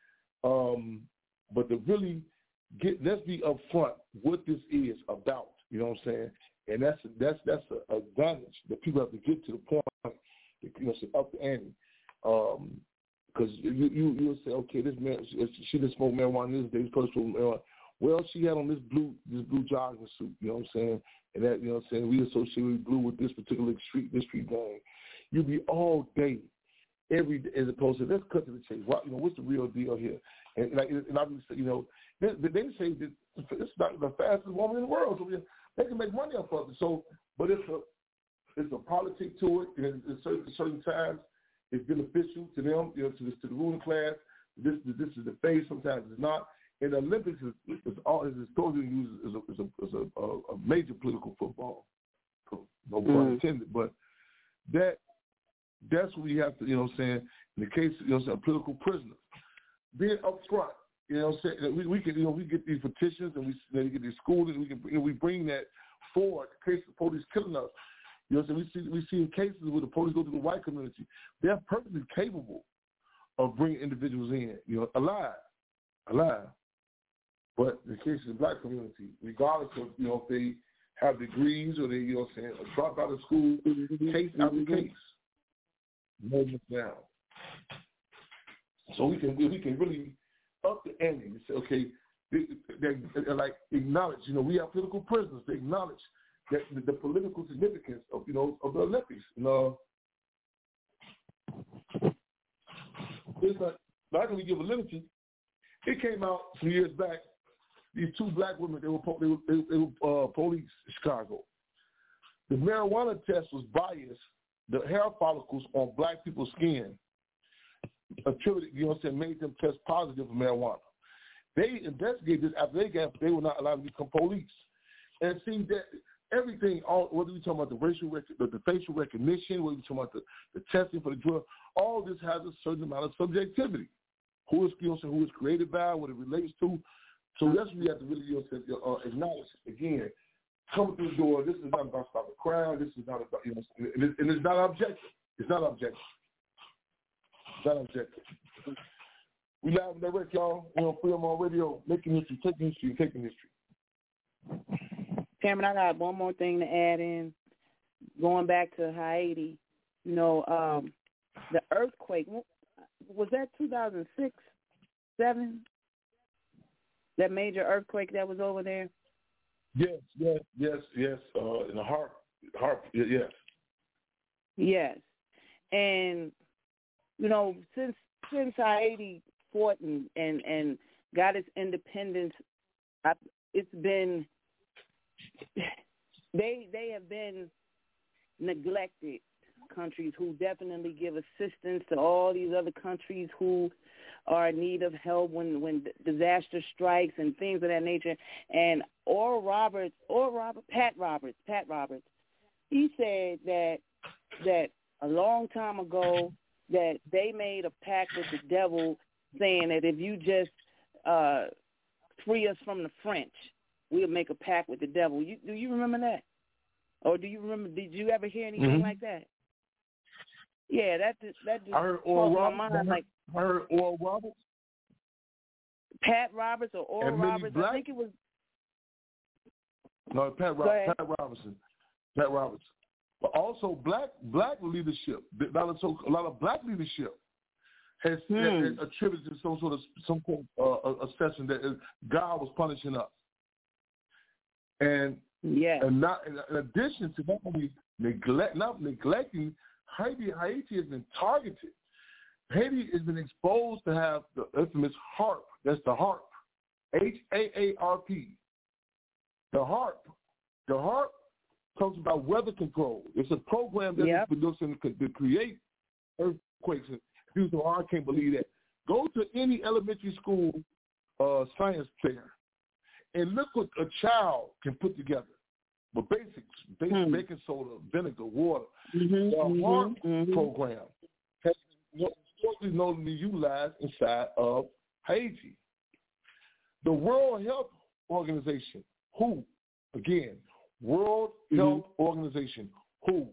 Um, but to really get, let's be upfront what this is about. You know what I'm saying? And that's that's that's an advantage that people have to get to the point that, you know, say up the ante. Um, because you you you'll say, okay, this man she, she didn't smoke marijuana this day, this person smoked marijuana. Well, she had on this blue this blue jogging suit. You know what I'm saying? And that, you know what I'm saying, we associate with blue with this particular street this street gang. You'll be all day, every day, as opposed to let's cut to the chase. What, you know, what's the real deal here? And like, and I would say, you know, they, they say that it's not the fastest woman in the world, so we, they can make money off of it. So, but it's a it's a politic to it, and at certain, certain times it's beneficial to them, you know, to, this, to the ruling class. This this is the face. Sometimes it's not. And the Olympics is, is, all, is historically used as a, as a, as a, a major political football. No pun mm. intended, but that that's what we have to, you know what I'm saying, in the case of, you know what I'm saying, political prisoners. Being up front, you know what I'm saying, we, we can, you know, we get these petitions and we, you know, we get these schools and we can, you know, we bring that forward in case the police killing us. You know what I'm saying, we see, we see cases where the police go to the white community. They're perfectly capable of bringing individuals in, you know, alive, alive. But in the case of the black community, regardless of, you know, if they have degrees or they, you know what I'm saying, or drop out of school, case after case, moments down. So we can we can really up the ante and say, okay, they, they, they like acknowledge, you know, we are political prisoners. They acknowledge that the, the political significance of, you know, of the Olympics. And uh, it's not, not going to give validity. It came out some years back. These two black women, they were they were, they, they were uh, police in Chicago. The marijuana test was biased. The hair follicles on black people's skin attributed, you know what I'm saying, made them test positive for marijuana. They investigated this after they got, they were not allowed to become police. And it seemed that everything, all, whether we're talking about the racial, rec- the, the facial recognition, whether we're talking about the, the testing for the drug, all this has a certain amount of subjectivity. Who is, you know, who is created by, what it relates to. So that's what we have to really, you know, uh, acknowledge. Again, coming through the door, this is not about stopping crime. This is not about, you know, and, it, and it's not objective. It's not objective. It's not objective. We live and direct, y'all. We're on Freedom on Radio, making history, taking history, taking history. Cameron, I got one more thing to add in. Going back to Haiti, you know, um, the earthquake, was that two thousand six, seven? That major earthquake that was over there? Yes, yes, yes, yes. Uh, in the heart, heart, yes. Yes. And, you know, since since Haiti fought and, and, and got its independence, I, it's been, they they have been neglected countries who definitely give assistance to all these other countries who are in need of help when, when disaster strikes and things of that nature. And Oral Roberts, Oral Robert, Pat Roberts, Pat Roberts, he said that that a long time ago that they made a pact with the devil, saying that if you just uh, free us from the French, we'll make a pact with the devil. You, do you remember that? Or do you remember? Did you ever hear anything mm-hmm. like that? Yeah, that just, that just I heard Oral Roberts. My mind, like, I heard Oral Roberts. Pat Roberts or Oral Roberts. Black? I think it was. No, Pat, Rob, Pat Robinson. Pat Roberts. But also black black leadership. A lot of, so, a lot of black leadership has, hmm. has attributed to some sort of some kind of uh, assessment that is, God was punishing us. And yeah, and not in, in addition to not only neglect, not neglecting. Haiti, Haiti has been targeted. Haiti has been exposed to have the infamous HAARP. That's the HAARP, H A A R P. The HAARP. The HAARP talks about weather control. It's a program that yep. is producing to create earthquakes. People say, oh, I can't believe that. Go to any elementary school uh, science fair and look what a child can put together. But basics, basic mm. baking soda, vinegar, water. Mm-hmm, the mm-hmm, HAARP mm-hmm. program has historically known to be utilized inside of Haiti. The World Health Organization, W H O, again, World mm-hmm. Health Organization, W H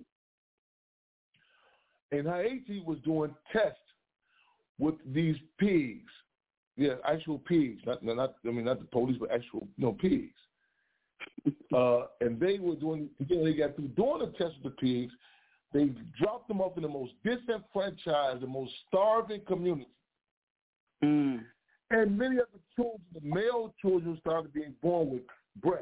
O, and Haiti was doing tests with these pigs, yeah, actual pigs, not, not I mean not the police, but actual, you know, pigs. Uh, and they were doing, you know, they got through doing the test with the pigs. They dropped them off in the most disenfranchised, the most starving community. Mm. And many of the children, the male children, started being born with breasts.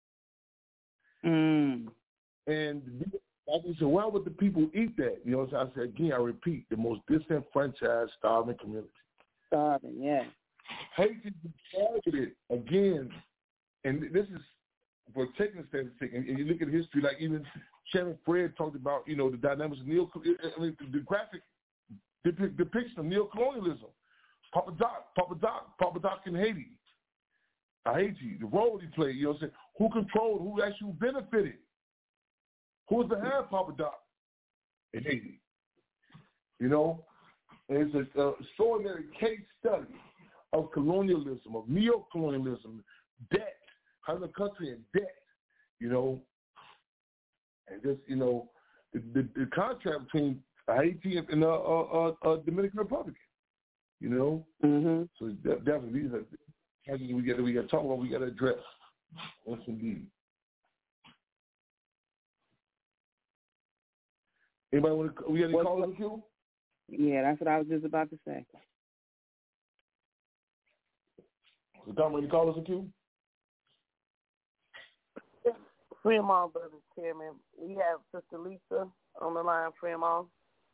Mm. And I said, why would the people eat that? You know, so I said, again, I repeat, the most disenfranchised, starving community. Starving, yeah. Haiti targeted, again, and this is for taking a statistic, and, and you look at history, like even Chairman Fred talked about, you know, the dynamics of neo, I mean, the graphic depic, depiction of neocolonialism. Papa Doc, Papa Doc, Papa Doc in Haiti. Haiti, the role he played, you know what I'm saying? Who controlled, who actually benefited? Who was the head of Papa Doc in Haiti? You know? And it's an extraordinary case study of colonialism, of neocolonialism, debt, having a country in debt, you know? And just, you know, the, the, the contrast between Haiti and the uh, uh, uh, Dominican Republic. You know, mm-hmm. So definitely these are we got we got to talk about. We got to address. Yes, indeed. Anybody want to? We got any callers in queue? Yeah, that's what I was just about to say. So, Tom, any callers in queue? Fremont Brothers Chairman, we have Sister Lisa on the line. Fremont.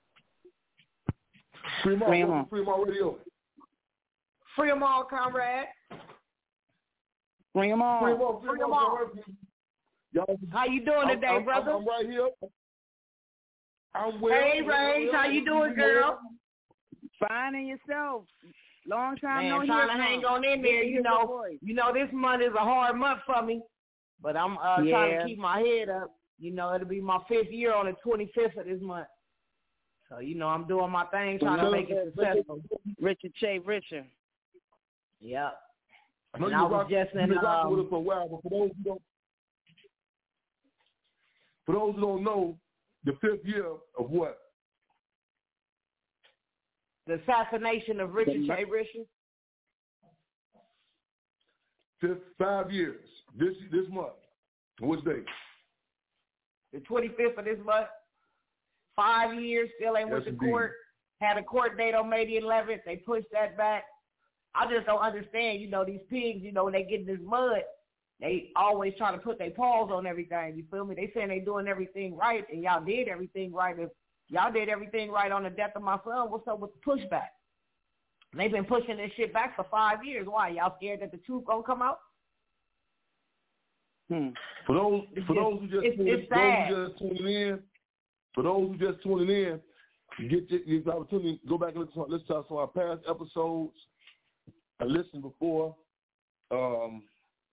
Fremont, Fremont, Fremont Radio. Fremont, comrade. Fremont. Fremont, Fremont. Y'all, how you doing today, I'm, brother? I'm, I'm right here. I'm well. Hey, Ray, how you doing, girl? Fine, and yourself? Long time Man, no trying hear to hang from. on in there. You know, you know, this month is a hard month for me, but I'm uh, yeah. trying to keep my head up. You know, it'll be my fifth year on the twenty-fifth of this month. So, you know, I'm doing my thing, trying to make it successful. Richard Che Richard. Yep. I know and you I was rock, just in, you've been rocking um, with us for a while, but for those who don't, for those who don't know, the fifth year of what? The assassination of Richard Che Richard. Fifth, five years. This this month. What day? The twenty-fifth of this month. Five years, still ain't yes, went to indeed. court. Had a court date on May the eleventh. They pushed that back. I just don't understand, you know, these pigs, you know, when they get in this mud, they always try to put their paws on everything. You feel me? They saying they doing everything right, and y'all did everything right. If y'all did everything right on the death of my son, what's up with the pushback? They've been pushing this shit back for five years. Why? Y'all scared that the truth gonna come out? Hmm. For those, it's for just, those who just it's, tuning, it's those who just tuning in, for those who just tuning in, you get your, your opportunity to go back and listen, listen to some of our past episodes. I listened before. Um,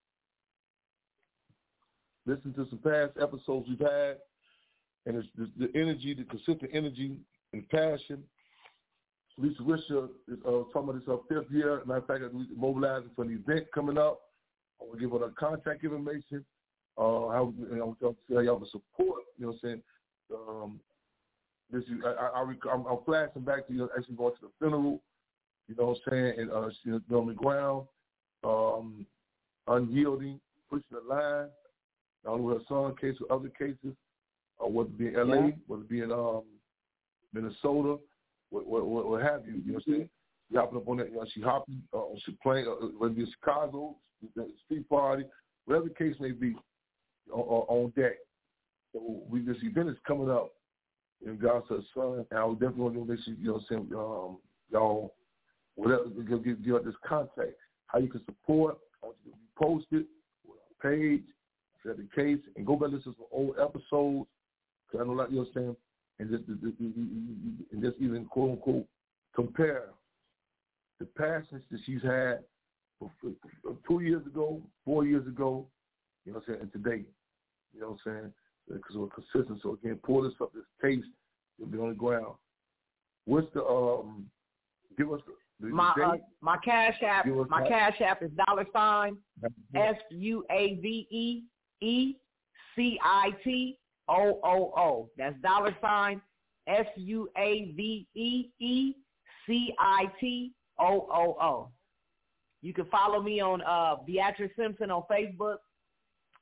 listen to some past episodes we've had, and it's the, the energy, the consistent energy and passion. Lisa Richard is uh, talking about this our fifth year. Matter of fact, we're mobilizing for an event coming up. I want to give her the contact information. Uh, how you know, how y'all can support. You know what I'm saying? Um, this is, I, I, I, I'm, I'm flashing back to you know, actually going to the funeral. You know what I'm saying? And uh, she's on the ground, um, unyielding, pushing the line. Not only with her son case, with other cases, uh, whether it be in L A, yeah. whether it be in um, Minnesota, what, what, what, what have you. You know what I'm saying? She hopping up on that. You know, she hopping, uh, she playing, uh, whether it be in Chicago, the street party, whatever the case may be, on, on deck. So we this event is coming up in God's son, and I would definitely want to make sure, you know what I'm saying, um, y'all, whatever, give, give, give out this contact, how you can support. I want you to repost it with our page, if that's the case, and go back and listen to some old episodes, because I know, like, you know what I'm saying, and just, and just even, quote, unquote, compare the passions that she's had two years ago, four years ago, you know what I'm saying, and today, you know what I'm saying, because we're consistent. So again, pour this up, this taste, it'll be on the ground. What's the, um, give us the, the my date. Uh, my cash app, my that. cash app is dollar sign S U A V E E C I T O O O. That's dollar sign S U A V E E C I T O O O. You can follow me on uh, Beatrice Simpson on Facebook,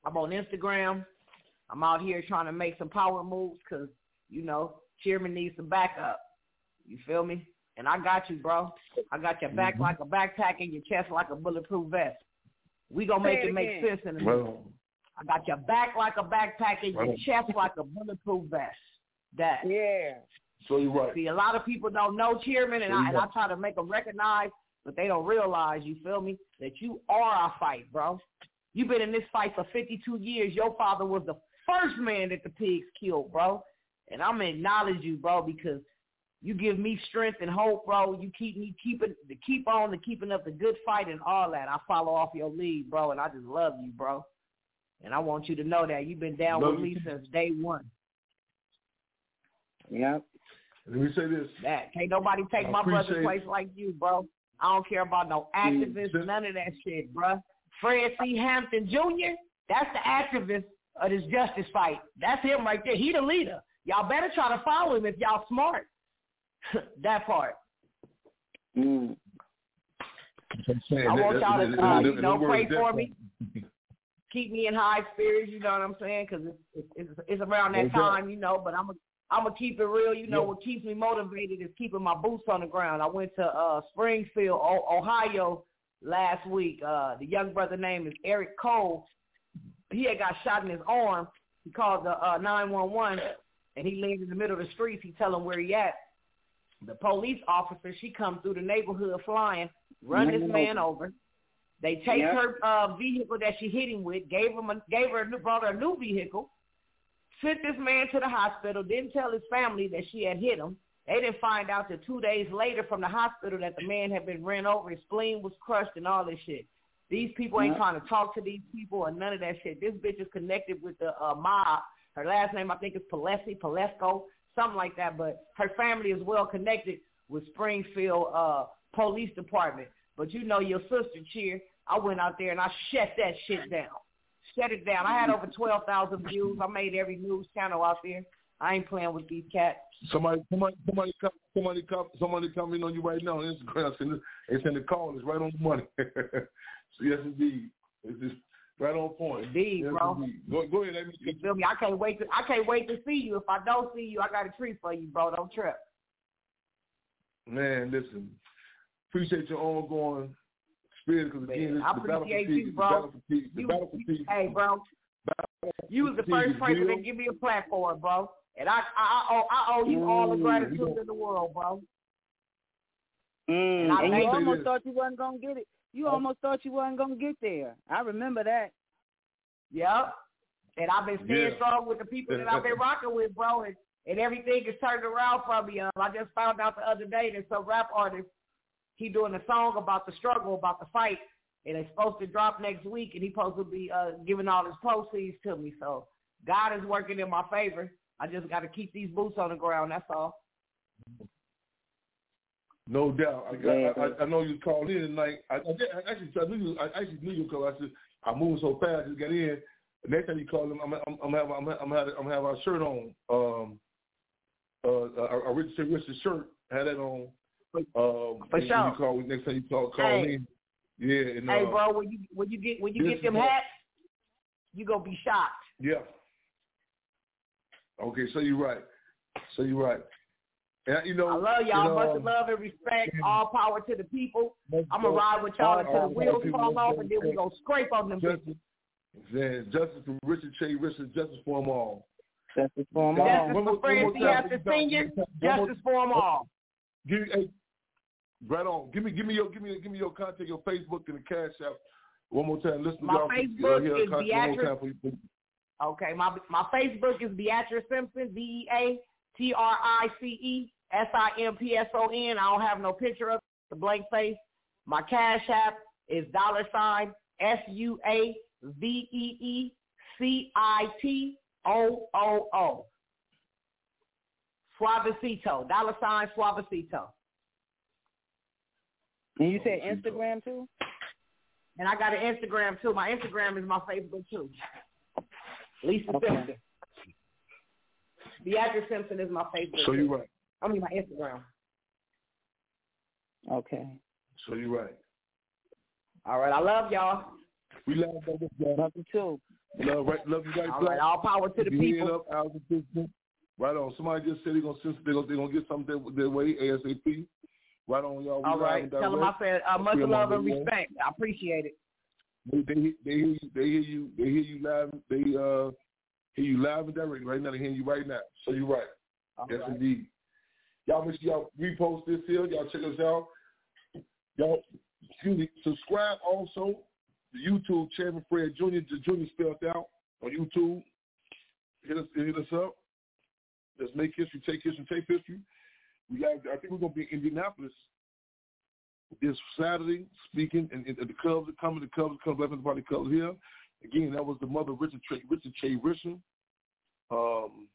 I'm on Instagram. I'm out here trying to make some power moves because, you know, Chairman needs some backup. You feel me? And I got you, bro. I got your back mm-hmm. like a backpack and your chest like a bulletproof vest. We gonna make it, it make sense in a minute. Well, I got your back like a backpack and your well, chest like a bulletproof vest. That. Yeah. So you're right. See, a lot of people don't know Chairman, and, so I, and I try to make them recognize, but they don't realize, you feel me, that you are our fight, bro. You've been in this fight for fifty-two years. Your father was the first man that the pigs killed, bro. And I'm going to acknowledge you, bro, because you give me strength and hope, bro. You keep me keeping to keep on to keeping up the good fight and all that. I follow off your lead, bro, and I just love you, bro. And I want you to know that you've been down love with me since day one. Yep. Let me say this. That can't nobody take I my brother's place like you, bro. I don't care about no activists, yeah. none of that shit, bro. Fred C. Hampton Junior, that's the activist of this justice fight. That's him right there. He the leader. Y'all better try to follow him if y'all smart. That part. Mm. I want y'all to, uh, you know, pray for me. Keep me in high spirits, you know what I'm saying? Because it's, it's, it's around that time, you know, but I'm going I'm to keep it real. You know, yeah. What keeps me motivated is keeping my boots on the ground. I went to uh, Springfield, Ohio last week. Uh, the young brother name is Eric Cole. He had got shot in his arm. He called the uh, nine one one, and he laid in the middle of the streets. He tell him where he at. The police officer, she come through the neighborhood flying, run this man over. They take yep. her uh, vehicle that she hit him with, gave him a, gave her a new, brought her a new vehicle, sent this man to the hospital, didn't tell his family that she had hit him. They didn't find out till two days later from the hospital that the man had been ran over, his spleen was crushed and all this shit. These people ain't yep. trying to talk to these people or none of that shit. This bitch is connected with the uh, mob. Her last name, I think, is Palesi, Palesco, something like that. But her family is well connected with Springfield uh, Police Department. But you know your sister, Cheer. I went out there and I shut that shit down. Shut it down. I had over twelve thousand views. I made every news channel out there. I ain't playing with these cats. Somebody, somebody, somebody, somebody, somebody coming on you right now on Instagram. It's in the call. It's right on the money. So yes, indeed. It's just right on point. Indeed, yes, bro. Indeed. Go, go ahead. Let me you feel me? I can't wait to. I can't wait to see you. If I don't see you, I got a treat for you, bro. Don't trip. Man, listen. Appreciate your ongoing spirit because again, I appreciate you, bro. You, hey, bro. You was the first person to give me a platform, bro. And I, I, I, owe, I owe you all the gratitude mm, in the world, bro. Mm, and, I and you almost thought you wasn't gonna get it. You almost thought you wasn't gonna get there. I remember that. Yep. And I've been staying yeah. strong with the people that I've been rocking with, bro. And, and everything is turned around for me. Um, I just found out the other day that some rap artist, he doing a song about the struggle, about the fight, and it's supposed to drop next week, and he's supposed to be uh, giving all his proceeds to me. So God is working in my favor. I just got to keep these boots on the ground. That's all. No doubt. I, I, I, I know you called in tonight. I, I, I actually I knew you. I actually knew you because I said I moved so fast to get in. The next time you call him, I'm I'm I'm have I'm I'm have, I'm have our shirt on. Um, uh, a Richard Richard shirt. Had that on. Um, For sure. You call, next time you call, call hey. in. Yeah. And, hey, uh, bro, when you when you get when you get them hats, you gonna be shocked. Yeah. Okay, so you're right. So you're right. And, you know, I love y'all. You know, much love and respect. All power to the people. I'm gonna ride with y'all until the wheels fall off, and then we gonna scrape on them. Justice, then justice for Richard Che, Richard, justice for them all. Justice for them all. Justice for Fred C. Hampton Senior. Justice for them all. Give me, hey, right on. Give me, give me your, give me, give me your contact, your Facebook and the Cash App. One more time. Listen, my y'all Facebook can, uh, is Beatrice. For you. Okay, my my Facebook is Beatrice Simpson. B E A T R I C E S I M P S O N. I don't have no picture of the blank face. My Cash App is dollar sign S U A V E E C I T O O O. Suavecito. Dollar sign Suavecito. And you said Instagram too? And I got an Instagram too. My Instagram is my Facebook too. Lisa okay. Simpson. Beatrice Simpson is my Facebook. So you're right. I mean my Instagram. Okay. So you're right. All right. I love y'all. We love you, y'all. Love you too. Love, right, love you right all right, all power to the people. Up, right on. Somebody just said they're gonna they're gonna, they're gonna get something their, their way ASAP. Right on, y'all. We all right. Tell them I said uh, much love and respect. I appreciate it. They, they, they hear you. They hear you. They hear you live. They uh hear you live and direct right now. They hear you right now. So you're right. All yes, right. Indeed. Y'all make sure y'all repost this here. Y'all check us out. Y'all, excuse me, subscribe also to YouTube, Chairman Fred Junior The Junior spelled out on YouTube. Hit us, hit us up. Let's make history, take history, take history. We got. I think we're gonna be in Indianapolis this Saturday, speaking, and, and the Cubs are coming. The Cubs are coming. Black Panther Party Cubs here. Again, that was the mother of Richard Trey, Richard Che Richard. Um,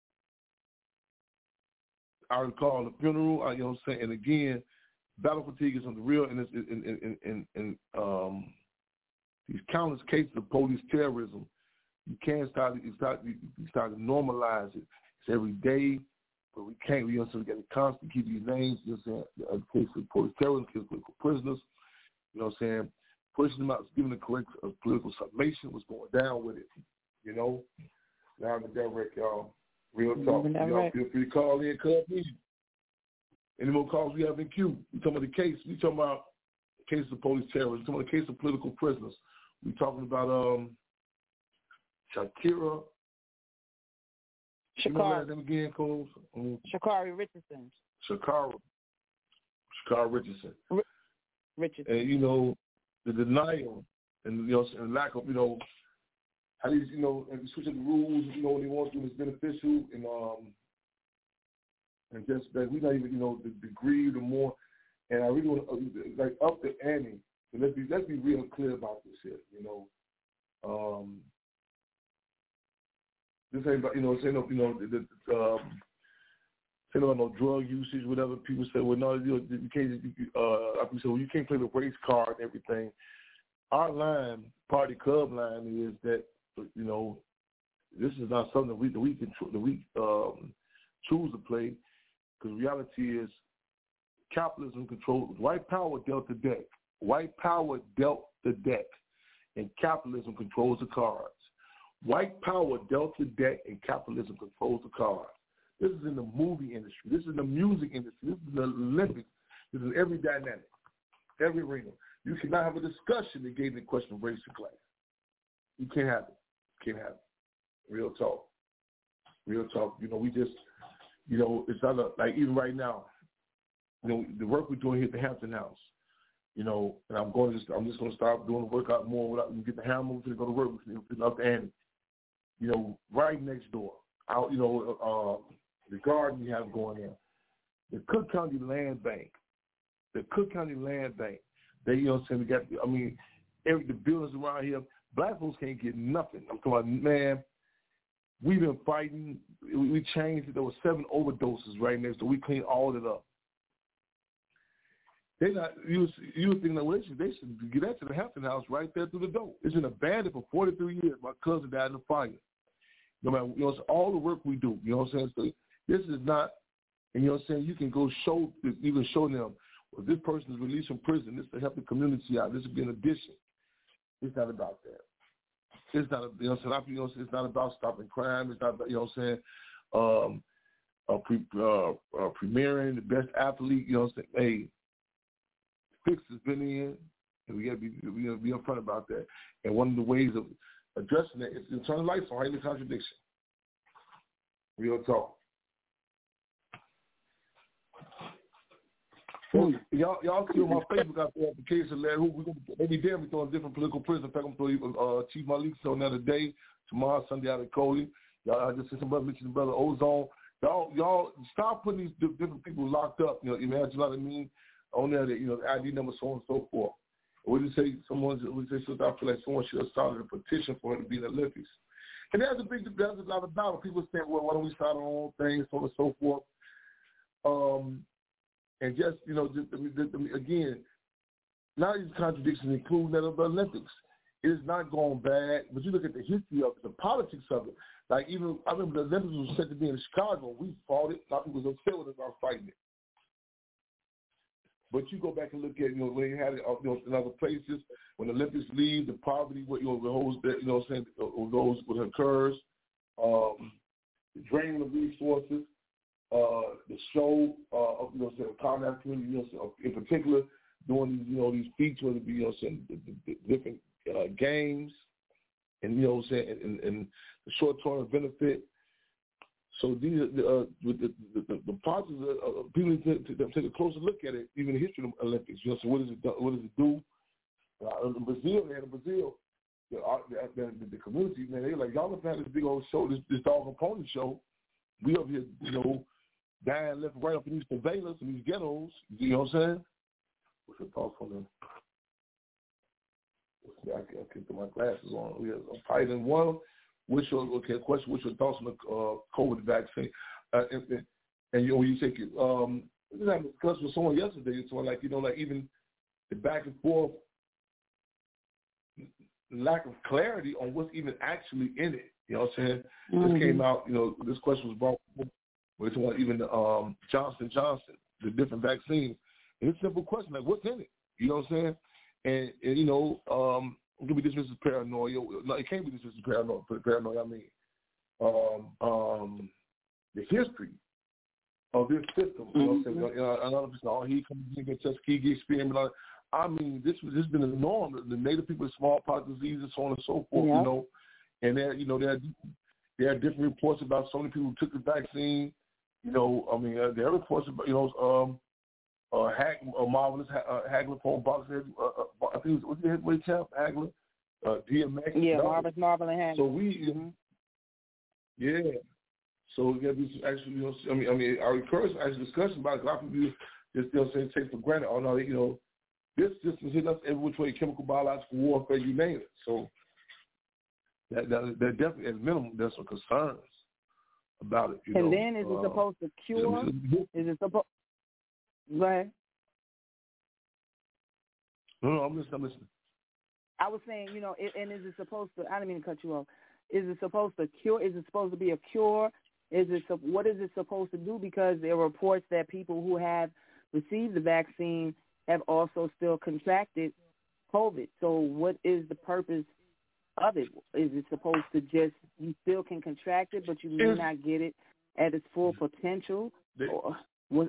I recall the funeral. I, you know what I'm saying. And again, battle fatigue is on the real, and it's in in in, in um, these countless cases of police terrorism. You can't start. You start. You start to normalize it. It's every day. But we can't, you know, so we got to constantly keep these names, you know what I'm saying, a case of police terrorism, case of political prisoners, you know what I'm saying, pushing them out, giving the correct uh, political summation, what's going down with it, you know. Now I'm direct, y'all. Real talk. Y'all right. Feel free to call in, call me. Any more calls we have in queue? We talking about the case. We talking about the case of police terrorism. We talking about the case of political prisoners. We talking about um, Shakira. Shakari. Them again, Coles? Um, Shakari Richardson. Shakara. Shakara Richardson. R- Richardson. And, you know, the denial and, you know, and lack of, you know, how these, you know, and switching the rules, you know, what they want to do is beneficial. And, um, and just that we not even, you know, the degree, the more. And I really want to, like, up the ante. So let's be, let's be real clear about this here, you know. Um, This ain't about, you know, saying no, you know, the, the, um, saying about no drug usage, whatever. People say, well, no, you, know, you can't. Uh, like we said, well, you can't play the race card and everything. Our line, Party Club line, is that, you know, this is not something that we that we can that we um, choose to play, because reality is capitalism controls. White power dealt the deck. White power dealt the deck, and capitalism controls the cards. White power dealt the deck, and capitalism controls the cards. This is in the movie industry. This is in the music industry. This is in the Olympics. This is every dynamic, every arena. You cannot have a discussion that gave the question of race and class. You can't have it. You can't have it. Real talk. Real talk. You know, we just, you know, it's not a, like even right now, you know, the work we're doing here at the Hampton House, you know, and I'm going to just, I'm just going to start doing the workout more without we get the hammer to go to work with up the ante. You know, right next door, out, you know, uh, the garden you have going in, the Cook County Land Bank, the Cook County Land Bank. They, you know what I'm saying, we got, I mean, every the buildings around here, black folks can't get nothing. I'm talking about, man, we've been fighting. We, we changed it. There were seven overdoses right next door. We cleaned all of it up. They not you. You would think that well, they should, they should get that to the Hampton House right there through the door. It's been abandoned for forty-three years. My cousin died in a fire. No matter, you know, it's all the work we do. You know what I'm saying? So this is not, and you know what I'm saying. You can go show, you can show them, well, this person is released from prison. This to help the community out. This would be an addition. It's not about that. It's not, you know what I'm saying. You know, it's not about stopping crime. It's not about, you know what I'm saying. Um, uh, pre, uh, uh, premiering the best athlete. You know what I'm saying. Hey. Fix has been in, and we got to be we got to be upfront about that. And one of the ways of addressing that is to turn the lights on, right? The contradiction. Real talk. So y'all, y'all see on my Facebook out there the case of Larry Hoover. We're gonna every day we throwing different political prisoners. In fact, I'm throwing uh, Chief Malik on the other day, tomorrow, Sunday out of Coley. Y'all, I just see some brother mentioned brother Ozone. Y'all, y'all stop putting these different people locked up. You know, imagine what I mean. On there, that, you know, the I D number, so on and so forth. Would you say someone? Would you say something? I feel like someone should have started a petition for her to be in the Olympics. And there's a big, there's a lot of doubt. People say, well, why don't we start our own things, so on and so forth. Um, and just, you know, just, again, now these contradictions include that of the Olympics. It is not going bad, but you look at the history of it, the politics of it. Like even I remember the Olympics was set to be in Chicago. We fought it. A lot of people was upset with us about fighting it. But you go back and look at, you know, when you had it you know, in other places, when the Olympics leave, the poverty, what you know, the whole, you know, what I'm saying, goes what occurs, um, the draining of resources, uh, the show uh, of, you know, saying, combat community, you know, in particular, doing these, you know, these feats, whether it be, you know, saying, the, the, the different uh, games, and you know, what I'm saying, and, and the short-term benefit. So these are the, uh, the, the, the, the positives. Uh, people need to, to take a closer look at it, even the history of the Olympics. You know, so what does it do, what does it do? Uh, in Brazil, they had in Brazil, the, the, the, the community, man, they were like, y'all have had this big old show, this, this dog opponent show. We up here, you know, dying left and right up in these favelas and these ghettos. You know what I'm saying? What's your thoughts on them? I can put my glasses on. We have a fight in one. What's your okay? Question: what's your thoughts on the uh, COVID vaccine? Uh, and, and, and you know, when you take it, um, I was having a discussion with someone yesterday. It's like you know, like even the back and forth, lack of clarity on what's even actually in it. You know what I'm saying? Mm-hmm. This came out. You know, this question was brought. We're talking about even the um, Johnson Johnson, the different vaccines. And it's a simple question like, what's in it? You know what I'm saying? And, and you know, um, it could be dismissed as paranoia. No, it can't be dismissed as paranoia. Paranoia, I mean, um, um, the history of this system. You know what I'm saying? Mm-hmm. Another person, oh, he comes in and Tuskegee experiment. I mean, this this has been a norm. The Native people, smallpox diseases, so on and so forth. Yep. You know, and there, you know, there there are different reports about so many people who took the vaccine. You know, I mean, uh, there are reports about you know. Um, Uh, Hag, uh, Marvelous uh, Hagler, Paul Boxer, uh, uh, I think it was, was it Wade Champ, Hagler, uh, D M X. Yeah, Marvelous, Marvel and Hagler. So we, mm-hmm. yeah. So we got to be some actually, you know, I mean, I mean, I encourage actual discussion about it. A lot of people just, you know, saying take for granted. Oh no, you know, this system is hitting us every which way, chemical, biological warfare, you name it. So that that, that definitely, at minimum, there's some concerns about it. You and know? then is it uh, supposed to cure? Is it supposed Right. No, no, I'm listening. I'm listening. I was saying, you know, it, and is it supposed to? I didn't mean to cut you off. Is it supposed to cure? Is it supposed to be a cure? Is it what is it supposed to do? Because there are reports that people who have received the vaccine have also still contracted COVID. So, what is the purpose of it? Is it supposed to just you still can contract it, but you may it's, not get it at its full potential? They, or what?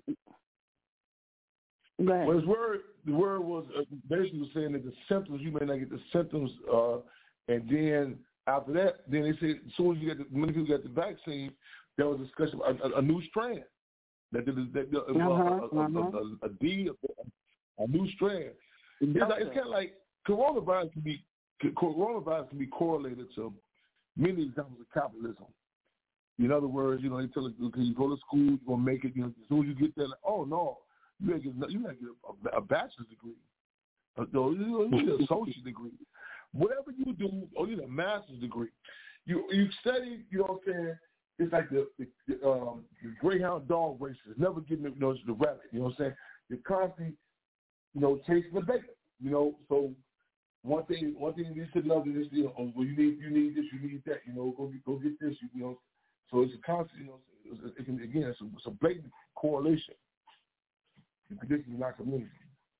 Well, his word, the word was uh, basically was saying that the symptoms, you may not get the symptoms, uh, and then after that, then they said as soon as you get the, many people got the vaccine, there was a discussion about a, a, a new strand, that there is that, uh, uh-huh, a, uh-huh. a, a, a D, a, a new strand. It's, like, it's kind of like coronavirus can be coronavirus can be correlated to many examples of capitalism. In other words, you know, they tell you, okay, you go to school, you're gonna make it. You know, as soon as you get there, like, oh no. You gotta get, you gotta get a, a bachelor's degree. No, you need an associate degree. Whatever you do, or you need a master's degree. You you study, you know what I'm saying? It's like the, the, the, um, the greyhound dog races. Never getting the, you know, the rabbit. You know what I'm saying? You're constantly, you know, chasing the bacon. You know, so one thing, one thing you should love is, you know, oh, well, you need, you need this, you need that. You know, go get, go get this. You know, so it's a constant. You know, it's, it can, again, it's a, it's a blatant correlation. The conditions in our community.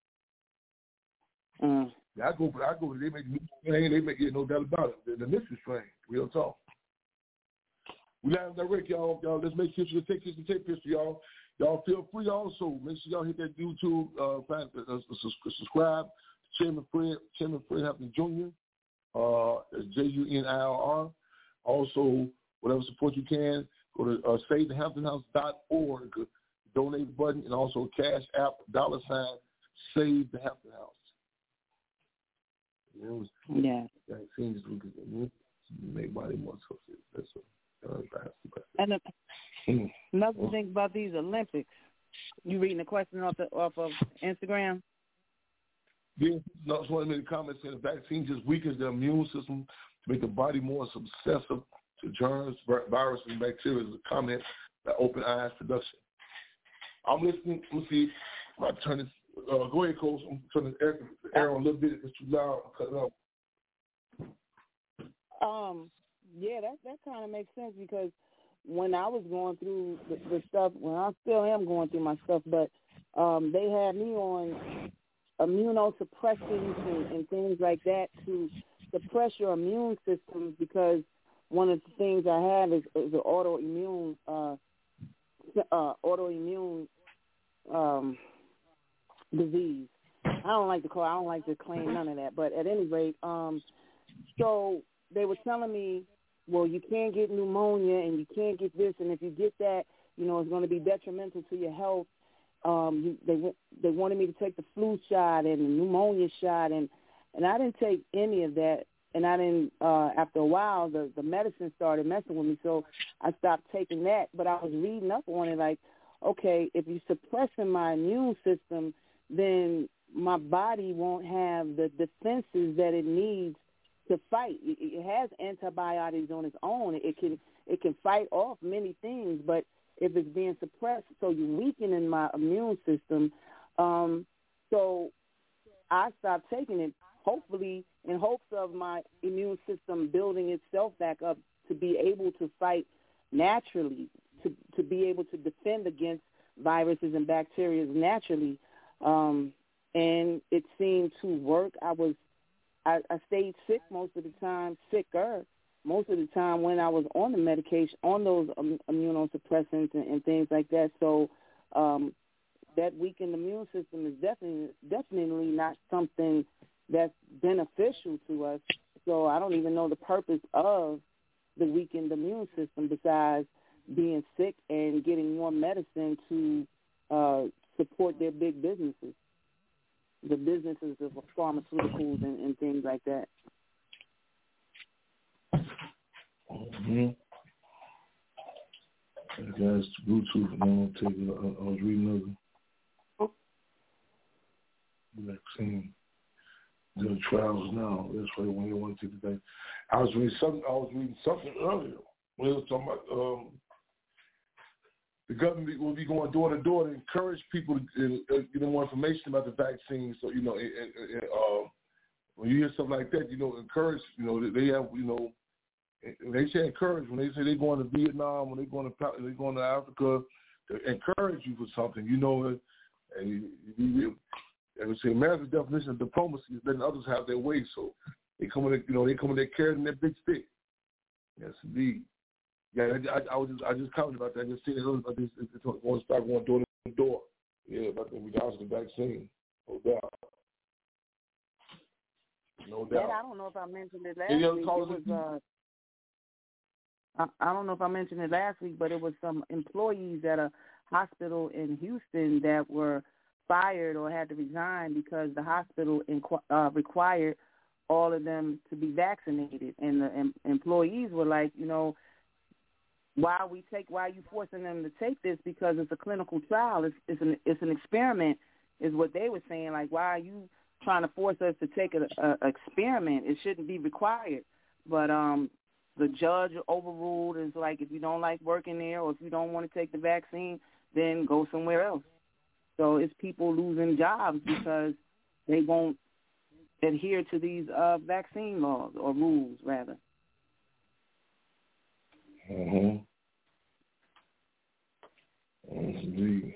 Mm. Yeah, I go, I go. They make new strain. They make it, no doubt about it. The, the mystery strain, real talk. We live direct, y'all. Y'all, let's make history. Take history, take history, y'all. Y'all feel free also. Make sure y'all hit that YouTube. Uh, find, uh, uh, subscribe. Chairman Fred, Chairman Fred Hampton Junior Uh, J U N I R R. Also, whatever support you can, go to uh, save the hampton house dot org. Donate button, and also Cash App, dollar sign, Save the Hampton House. You know, yeah. Vaccines make body more associated. That's what. And the, mm. another mm. thing about these Olympics, you reading the question off the, off of Instagram? Yeah, no, I just want to make a comment saying the vaccine just weakens the immune system to make the body more susceptible to germs, viruses, and bacteria. Is a comment by Open Eyes Production. I'm listening. Let's see. I turn this. Uh, go ahead, Coach. I'm turning the air, the air on a little bit. It's too loud. I'll cut it out. Um. Yeah, that that kind of makes sense because when I was going through the, the stuff, when I still am going through my stuff, but um, they had me on immunosuppressants and, and things like that to suppress your immune system because one of the things I have is, is an autoimmune uh, uh, autoimmune um, disease. I don't like to call. I don't like to claim none of that. But at any rate, um, so they were telling me, well, you can't get pneumonia and you can't get this, and if you get that, you know, it's going to be detrimental to your health. Um, you, they they wanted me to take the flu shot and the pneumonia shot, and and I didn't take any of that. And I didn't. Uh, after a while, the the medicine started messing with me, so I stopped taking that. But I was reading up on it, like, okay, if you're suppressing my immune system, then my body won't have the defenses that it needs to fight. It, it has antibiotics on its own. It can it can fight off many things, but if it's being suppressed, so you're weakening my immune system. Um, so I stopped taking it, hopefully in hopes of my immune system building itself back up to be able to fight naturally, to, to be able to defend against viruses and bacteria naturally. Um, and it seemed to work. I was, I, I stayed sick most of the time, sicker most of the time when I was on the medication, on those um, immunosuppressants and, and things like that. So um, that weakened immune system is definitely definitely not something that's beneficial to us. So I don't even know the purpose of the weakened immune system besides being sick and getting more medicine to uh, support their big businesses, the businesses of pharmaceuticals and, and things like that. Mm-hmm. Guys, Bluetooth, and I'm gonna take it. I, I was reading another vaccine. The trials now. That's why when you want to take the thing. I was reading something. I was reading something earlier when they was talking about um, the government will be going door to door to encourage people to uh, get more information about the vaccine. So you know, and, and, and, uh, when you hear something like that, you know, encourage. You know, they have you know. They say encourage when they say they're going to Vietnam, when they're going to they're going to Africa, to encourage you for something. You know, and you, you, and we say America's definition of diplomacy is letting others have their way. So they come in, you know, they come in there carrying their big stick. Yes, indeed. Yeah, I, I, I was just I just commented about that. I just seen it about this. It's going to start going door to door. Yeah, about the regards to the vaccine, no doubt. No doubt. And I don't know if I mentioned it last week. It was, uh, I don't know if I mentioned it last week, but it was some employees at a hospital in Houston that were fired or had to resign because the hospital inqu- uh, required all of them to be vaccinated. And the em- employees were like, you know, why are we take? Why are you forcing them to take this? Because it's a clinical trial. It's, it's an it's an experiment, is what they were saying. Like, why are you trying to force us to take an experiment? It shouldn't be required. But um. The judge overruled. Is like, if you don't like working there or if you don't want to take the vaccine, then go somewhere else. So it's people losing jobs because they won't adhere to these uh, vaccine laws or rules, rather. Mm-hmm. Yes, indeed.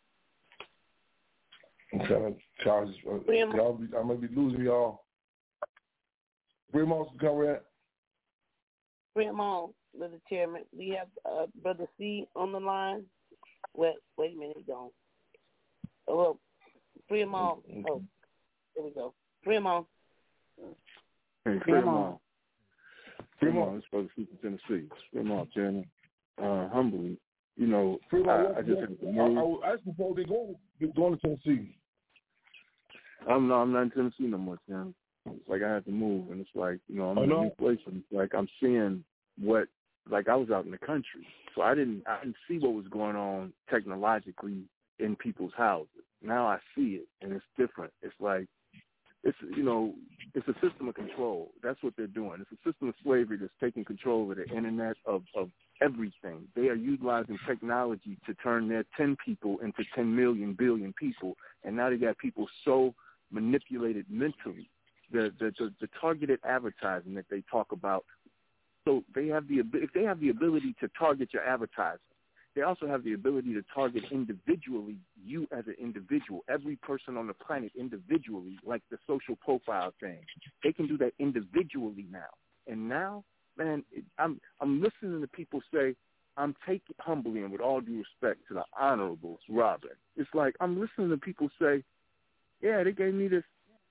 I'm trying to charge. Uh, y'all be, I might be losing y'all. Bring on, Conrad. Bring him on, Brother Chairman. We have uh, Brother C on the line. Wait, wait a minute, he's gone. Oh, well, bring him on. Oh, there we go. Bring him on. Hey, bring him on. Bring him on. It's Brother C from Tennessee. Bring him on, Chairman. Uh, humbly, you know, I, I just have to move. I, I asked before they going, going to Tennessee. I'm not, I'm not in Tennessee no more, Chairman. It's like I had to move, and it's like, you know, I'm oh, in no? a new place, and it's like I'm seeing what, like I was out in the country, so I didn't, I didn't see what was going on technologically in people's houses. Now I see it, and it's different. It's like, it's, you know, it's a system of control. That's what they're doing. It's a system of slavery that's taking control of the internet, of, of everything. They are utilizing technology to turn their ten people into ten million billion people, and now they got people so manipulated mentally. The, the the the targeted advertising that they talk about, so they have the if they have the ability to target your advertising, they also have the ability to target individually you as an individual, every person on the planet individually, like the social profile thing. They can do that individually now. And now, man, it, I'm I'm listening to people say, I'm taking humbly and with all due respect to the Honorable Robin. It's like I'm listening to people say, yeah, they gave me this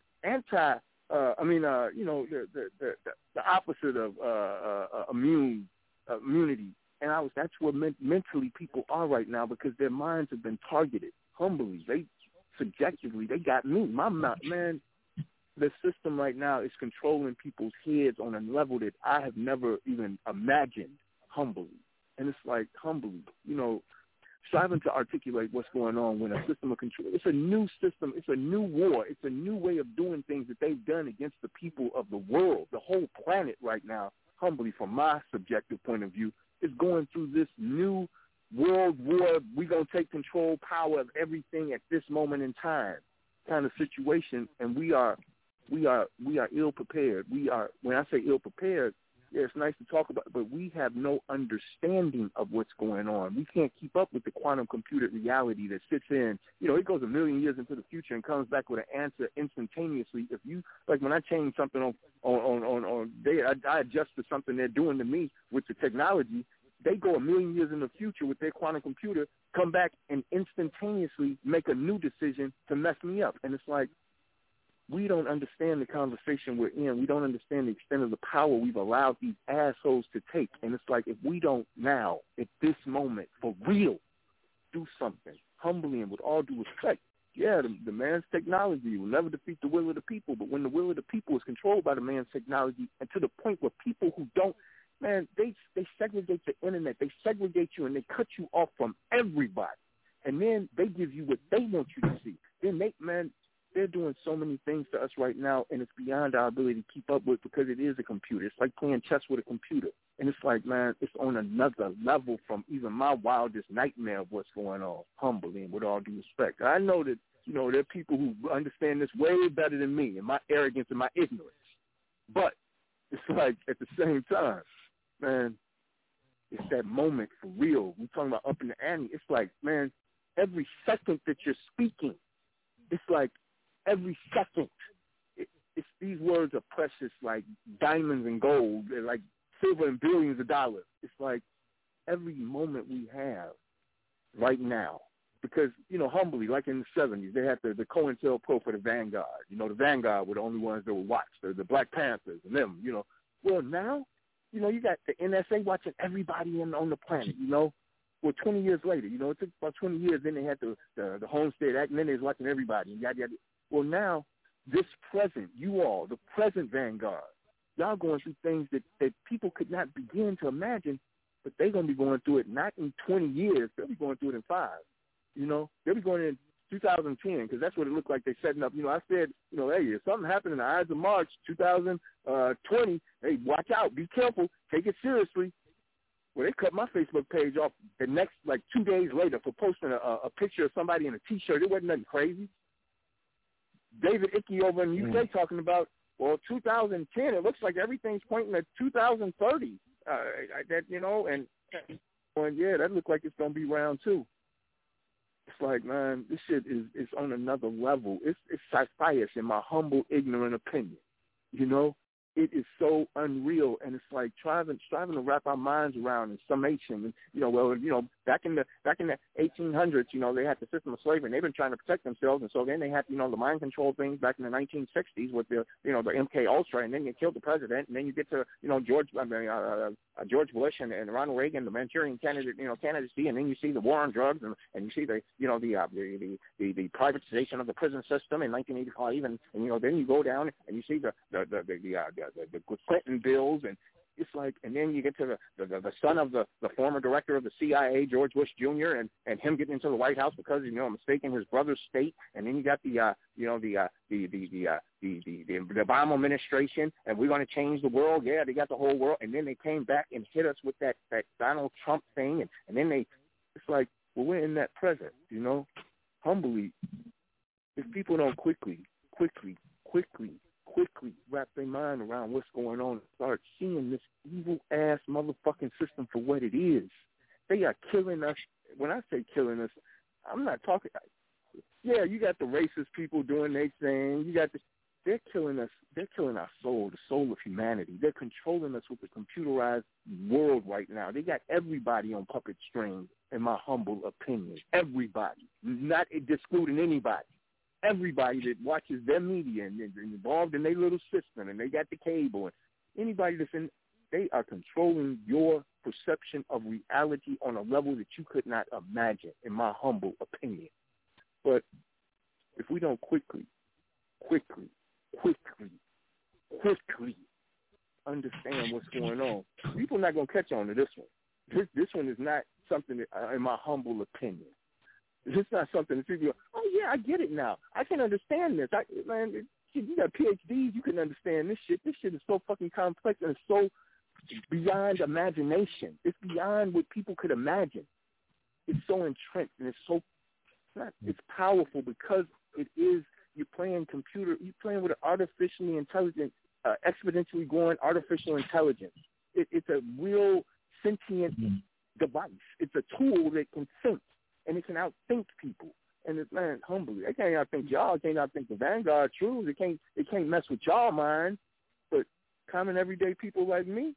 anti, uh, I mean, uh, you know, the the, the, the opposite of uh, uh, immune uh, immunity. And I was that's where men- mentally people are right now because their minds have been targeted. Humbly, they subjectively, they got me. My man, the system right now is controlling people's heads on a level that I have never even imagined. Humbly. And it's like, humbly, you know, striving to articulate what's going on when a system of control, it's a new system, it's a new war, it's a new way of doing things that they've done against the people of the world, the whole planet right now, humbly from my subjective point of view, is going through this new world war, we're going to take control, power of everything at this moment in time kind of situation, and we are, we are, we are ill prepared. We are, when I say ill prepared, yeah, it's nice to talk about, but we have no understanding of what's going on. We can't keep up with the quantum computer reality that sits in, you know, it goes a million years into the future and comes back with an answer instantaneously. If you, like when I change something on, on, on, on, on they, I, I adjust to something they're doing to me with the technology, they go a million years in the future with their quantum computer, come back and instantaneously make a new decision to mess me up. And it's like, we don't understand the conversation we're in. We don't understand the extent of the power we've allowed these assholes to take. And it's like, if we don't now, at this moment, for real, do something, humbly and with all due respect, yeah, the, the man's technology will never defeat the will of the people. But when the will of the people is controlled by the man's technology, and to the point where people who don't, man, they they segregate the internet. They segregate you and they cut you off from everybody. And then they give you what they want you to see. Then they, man, they're doing so many things to us right now, and it's beyond our ability to keep up with because it is a computer. It's like playing chess with a computer. And it's like, man, it's on another level from even my wildest nightmare of what's going on, humbly and with all due respect. I know that, you know, there are people who understand this way better than me and my arrogance and my ignorance. But it's like, at the same time, man, it's that moment for real. We're talking about up in the ante. It's like, man, every second that you're speaking, it's like every second, it, it's these words are precious like diamonds and gold, they're like silver and billions of dollars. It's like every moment we have right now, because, you know, humbly, like in the seventies, they had the, the COINTELPRO for the Vanguard. You know, the Vanguard were the only ones that were watched, the, the Black Panthers and them, you know. Well, now, you know, you got the N S A watching everybody in, on the planet, you know. Well, twenty years later, you know, it took about twenty years, then they had the, the, the Homestead Act, and then they was watching everybody, and yada, yada. Well, now, this present, you all, the present Vanguard, y'all going through things that, that people could not begin to imagine, but they're going to be going through it not in twenty years, they'll be going through it in five, you know. They'll be going in two thousand ten, because that's what it looked like they're setting up. You know, I said, you know, hey, if something happened in the Ides of March two thousand twenty, hey, watch out, be careful, take it seriously. Well, they cut my Facebook page off the next, like, two days later for posting a, a picture of somebody in a T-shirt. It wasn't nothing crazy. David Icke over in the U K mm. talking about, well, two thousand ten, it looks like everything's pointing at two thousand thirty. Uh, that, you know, and, and yeah, that looks like it's going to be round two. It's like, man, this shit is, is on another level. It's, it's sci-fi in my humble, ignorant opinion, you know? It is so unreal, and it's like striving, striving to wrap our minds around in summation. And, you know, well, you know, back in the back in the eighteen hundreds, you know, they had the system of slavery, and they've been trying to protect themselves. And so then they had, you know, the mind control things back in the nineteen sixties with the, you know, the M K Ultra, and then you killed the president, and then you get to, you know, George, I mean, uh, uh, George Bush and, and Ronald Reagan, the Manchurian candidate, you know, candidacy, and then you see the war on drugs, and, and you see the, you know, the, uh, the, the the the privatization of the prison system in nineteen eighty-five, and, and you know, then you go down and you see the the the the, the, uh, the, the, the Clinton bills, and it's like, and then you get to the, the, the son of the, the former director of the C I A, George Bush Junior, and, and him getting into the White House because, you know, mistaking his brother's state, and then you got the, uh, you know, the, uh, the, the, the, uh, the, the, the, the Obama administration, and we're going to change the world. Yeah, they got the whole world, and then they came back and hit us with that, that Donald Trump thing, and, and then they, it's like, well, we're in that present, you know, humbly, if people don't quickly, quickly, quickly, quickly wrap their mind around what's going on and start seeing this evil-ass motherfucking system for what it is, They are killing us. When I say killing us, I'm not talking. Yeah, you got the racist people doing their thing. You got the. They're killing us. They're killing our soul, the soul of humanity. They're controlling us with the computerized world right now. They got everybody on puppet strings, in my humble opinion. Everybody, not excluding anybody. Everybody that watches their media and is involved in their little system, and they got the cable, and anybody that's in, they are controlling your perception of reality on a level that you could not imagine, in my humble opinion. But if we don't quickly, quickly, quickly, quickly understand what's going on, people are not going to catch on to this one. This, this one is not something that, uh, in my humble opinion, it's not something that people go, oh, yeah, I get it now. I can understand this. I, man, it, you got P H Ds, you can understand this shit. This shit is so fucking complex and it's so beyond imagination. It's beyond what people could imagine. It's so entrenched and it's so, it's, not, it's powerful because it is, you're playing computer, you're playing with an artificially intelligent, uh, exponentially growing artificial intelligence. It, it's a real sentient mm-hmm. device. It's a tool that can think, and it can outthink people. And it's, man, humbly, they can't outthink y'all. It can't outthink the Vanguard troops. It can't, it can't mess with y'all mind. But common everyday people like me,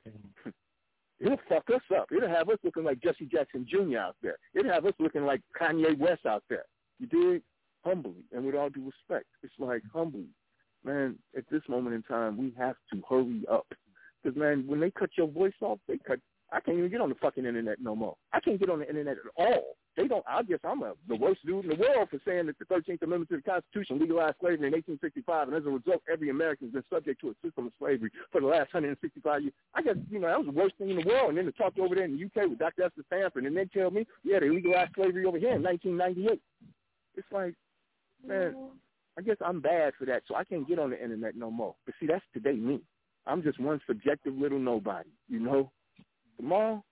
it'll fuck us up. It'll have us looking like Jesse Jackson Junior out there. It'll have us looking like Kanye West out there. You dig? Humbly, and with all due respect, it's like humbly, man, at this moment in time, we have to hurry up. Because, man, when they cut your voice off, they cut, I can't even get on the fucking internet no more. I can't get on the internet at all. They don't, I guess I'm a, the worst dude in the world for saying that the thirteenth Amendment to the Constitution legalized slavery in eighteen sixty-five, and as a result, every American has been subject to a system of slavery for the last one hundred sixty-five years. I guess, you know, that was the worst thing in the world. And then to talk over there in the U K with Doctor Esther Stanford, and they tell me, yeah, they legalized slavery over here in nineteen ninety-eight. It's like, man, I guess I'm bad for that, so I can't get on the internet no more. But see, that's today me. I'm just one subjective little nobody, you know? Tomorrow,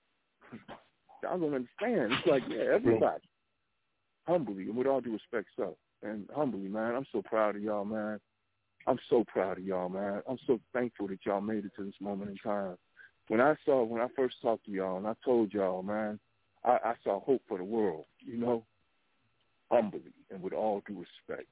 y'all don't understand. It's like, yeah, everybody. Humbly, and with all due respect, so. And humbly, man, I'm so proud of y'all, man. I'm so proud of y'all, man. I'm so thankful that y'all made it to this moment in time. When I saw, when I first talked to y'all, and I told y'all, man, I, I saw hope for the world, you know? Humbly and with all due respect.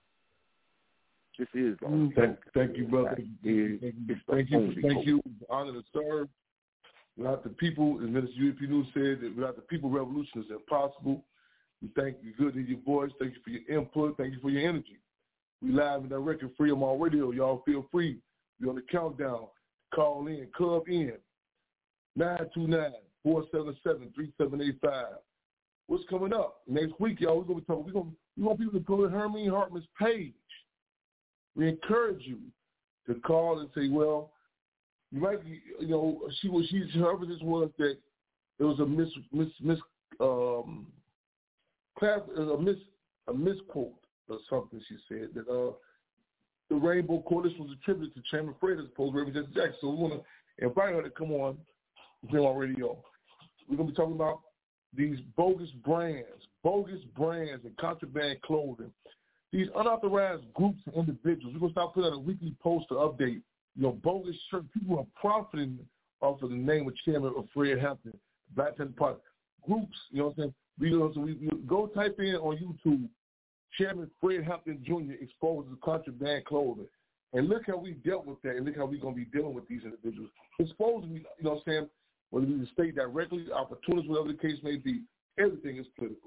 This is mm, thank, thank you, brother. It, thank you, thank you, thank you. Honor to serve. Without the people, as Minister U P News said, that without the people, revolution is impossible. We thank you, good in your voice. Thank you for your input. Thank you for your energy. We live and direct and free on my radio. Y'all feel free. Be on the countdown. Call in, club in. nine two nine, four seven seven, three seven eight five. What's coming up next week, y'all? We're gonna be talking. We're gonna we want people to go to Hermine Hartman's page. We encourage you to call and say, well, you might, be, you know, she was. She her evidence was that there was a mis mis mis um class a mis a misquote or something. She said that uh the Rainbow Coalition was attributed to Chairman Fred as opposed to Reverend Jesse Jackson. So we want to invite her to come on, come on radio. We're gonna be talking about these bogus brands, bogus brands and contraband clothing, these unauthorized groups and individuals. We're going to start putting out a weekly post to update, you know, bogus shirts. People are profiting off of the name of Chairman of Fred Hampton, Black Panther Party. Groups, you know what I'm saying? We, you know, so we, we go type in on YouTube, Chairman Fred Hampton Junior exposes contraband clothing. And look how we dealt with that, and look how we're going to be dealing with these individuals. Exposing, you know what I'm saying? Whether we state directly, opportunities, whatever the case may be, everything is political.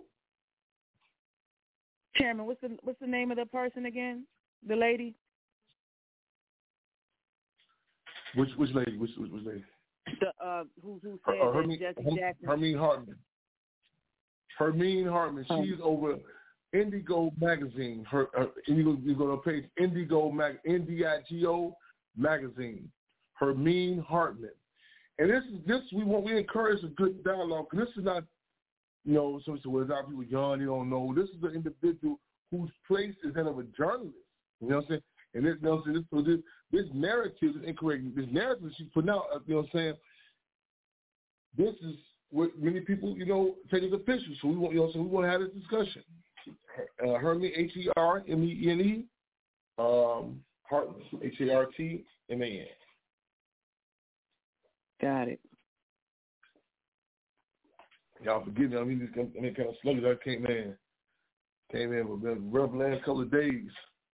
Chairman, what's the what's the name of the person again? The lady? Which which lady? Which which, which lady? The uh, who who said uh, Hermine, that Jesse Jackson? Hermine Hartman. Hermine Hartman. Oh. She's over Indigo Magazine. Her, her Indigo, you go to page Indigo Mag N D I G O Magazine. Hermine Hartman. And this is this we want we encourage a good dialogue. This is not, you know, so so whether people young, they don't know. This is an individual whose place is that of a journalist. You know what I'm saying? And this, you know what I'm saying? So this this narrative is incorrect. This narrative she's putting out, you know what I'm saying? This is what many people, you know, take as official. So we want, you know, so we want to have this discussion. Uh, Hermine, H E R M E N E, um, Hartman, H A R T M A N. Got it. Y'all forgive me. I mean, I mean, kind of sluggish. I came in, came in with a rough last couple of days,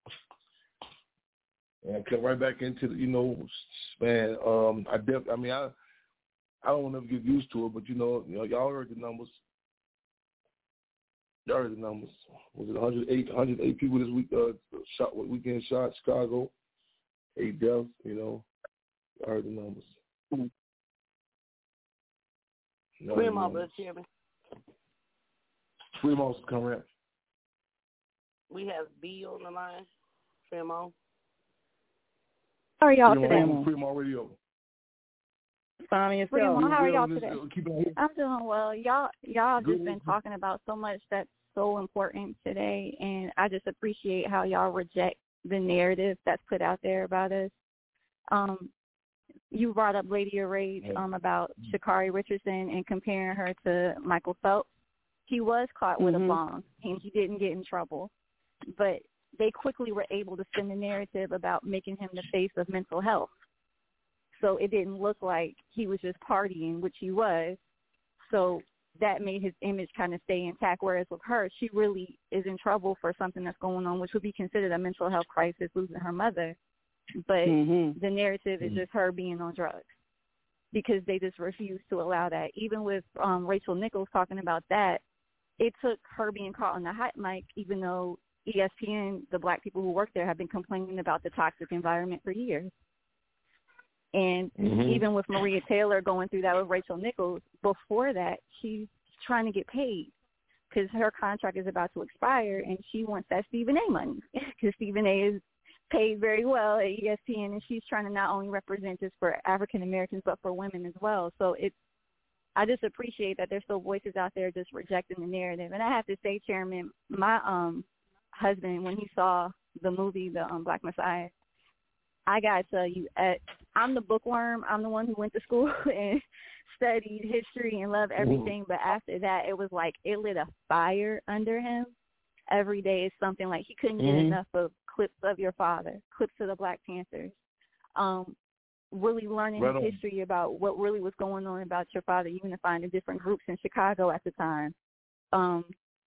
and I come right back into the, you know, man. Um, I def, I mean, I, I don't ever get used to it, but you know, you know, y'all heard the numbers. Y'all heard the numbers. Was it one hundred eight, one hundred eight people this week? Uh, shot weekend shot Chicago, eight deaths. You know, y'all heard the numbers. Mm-hmm. No, Fremont, brother Chairman. Fremont's coming up. We have B on the line. Fremont. How are y'all Fremont, today? Fremont Radio. Fine yourself. Fremont, how are y'all This- today? uh, keep it I'm doing well. Y'all, y'all Good. just been talking about so much that's so important today, and I just appreciate how y'all reject the narrative that's put out there about us. Um, you brought up Lady of Rage um, about Sha'Carri Richardson and comparing her to Michael Phelps. He was caught with Mhm. a bomb, and he didn't get in trouble. But they quickly were able to spin the narrative about making him the face of mental health. So it didn't look like he was just partying, which he was. So that made his image kind of stay intact, whereas with her, she really is in trouble for something that's going on, which would be considered a mental health crisis, losing her mother. But Mhm. the narrative is just her being on drugs because they just refuse to allow that. Even with um, Rachel Nichols talking about that, it took her being caught on the hot mic, even though E S P N, the black people who work there, have been complaining about the toxic environment for years. And Mhm. even with Maria Taylor going through that with Rachel Nichols, before that, she's trying to get paid because her contract is about to expire, and she wants that Stephen A. money because Stephen A. is paid very well at E S P N, and she's trying to not only represent just for African Americans but for women as well. So it's, I just appreciate that there's still voices out there just rejecting the narrative. And I have to say, Chairman, my um husband, when he saw the movie, the um, Black Messiah, I gotta tell you, at, I'm the bookworm. I'm the one who went to school and studied history and loved everything. But after that, it was like it lit a fire under him. Every day is something like he couldn't get Mhm. enough of clips of your father, clips of the Black Panthers, um, really learning Right on. history about what really was going on about your father, even to find the different groups in Chicago at the time, um,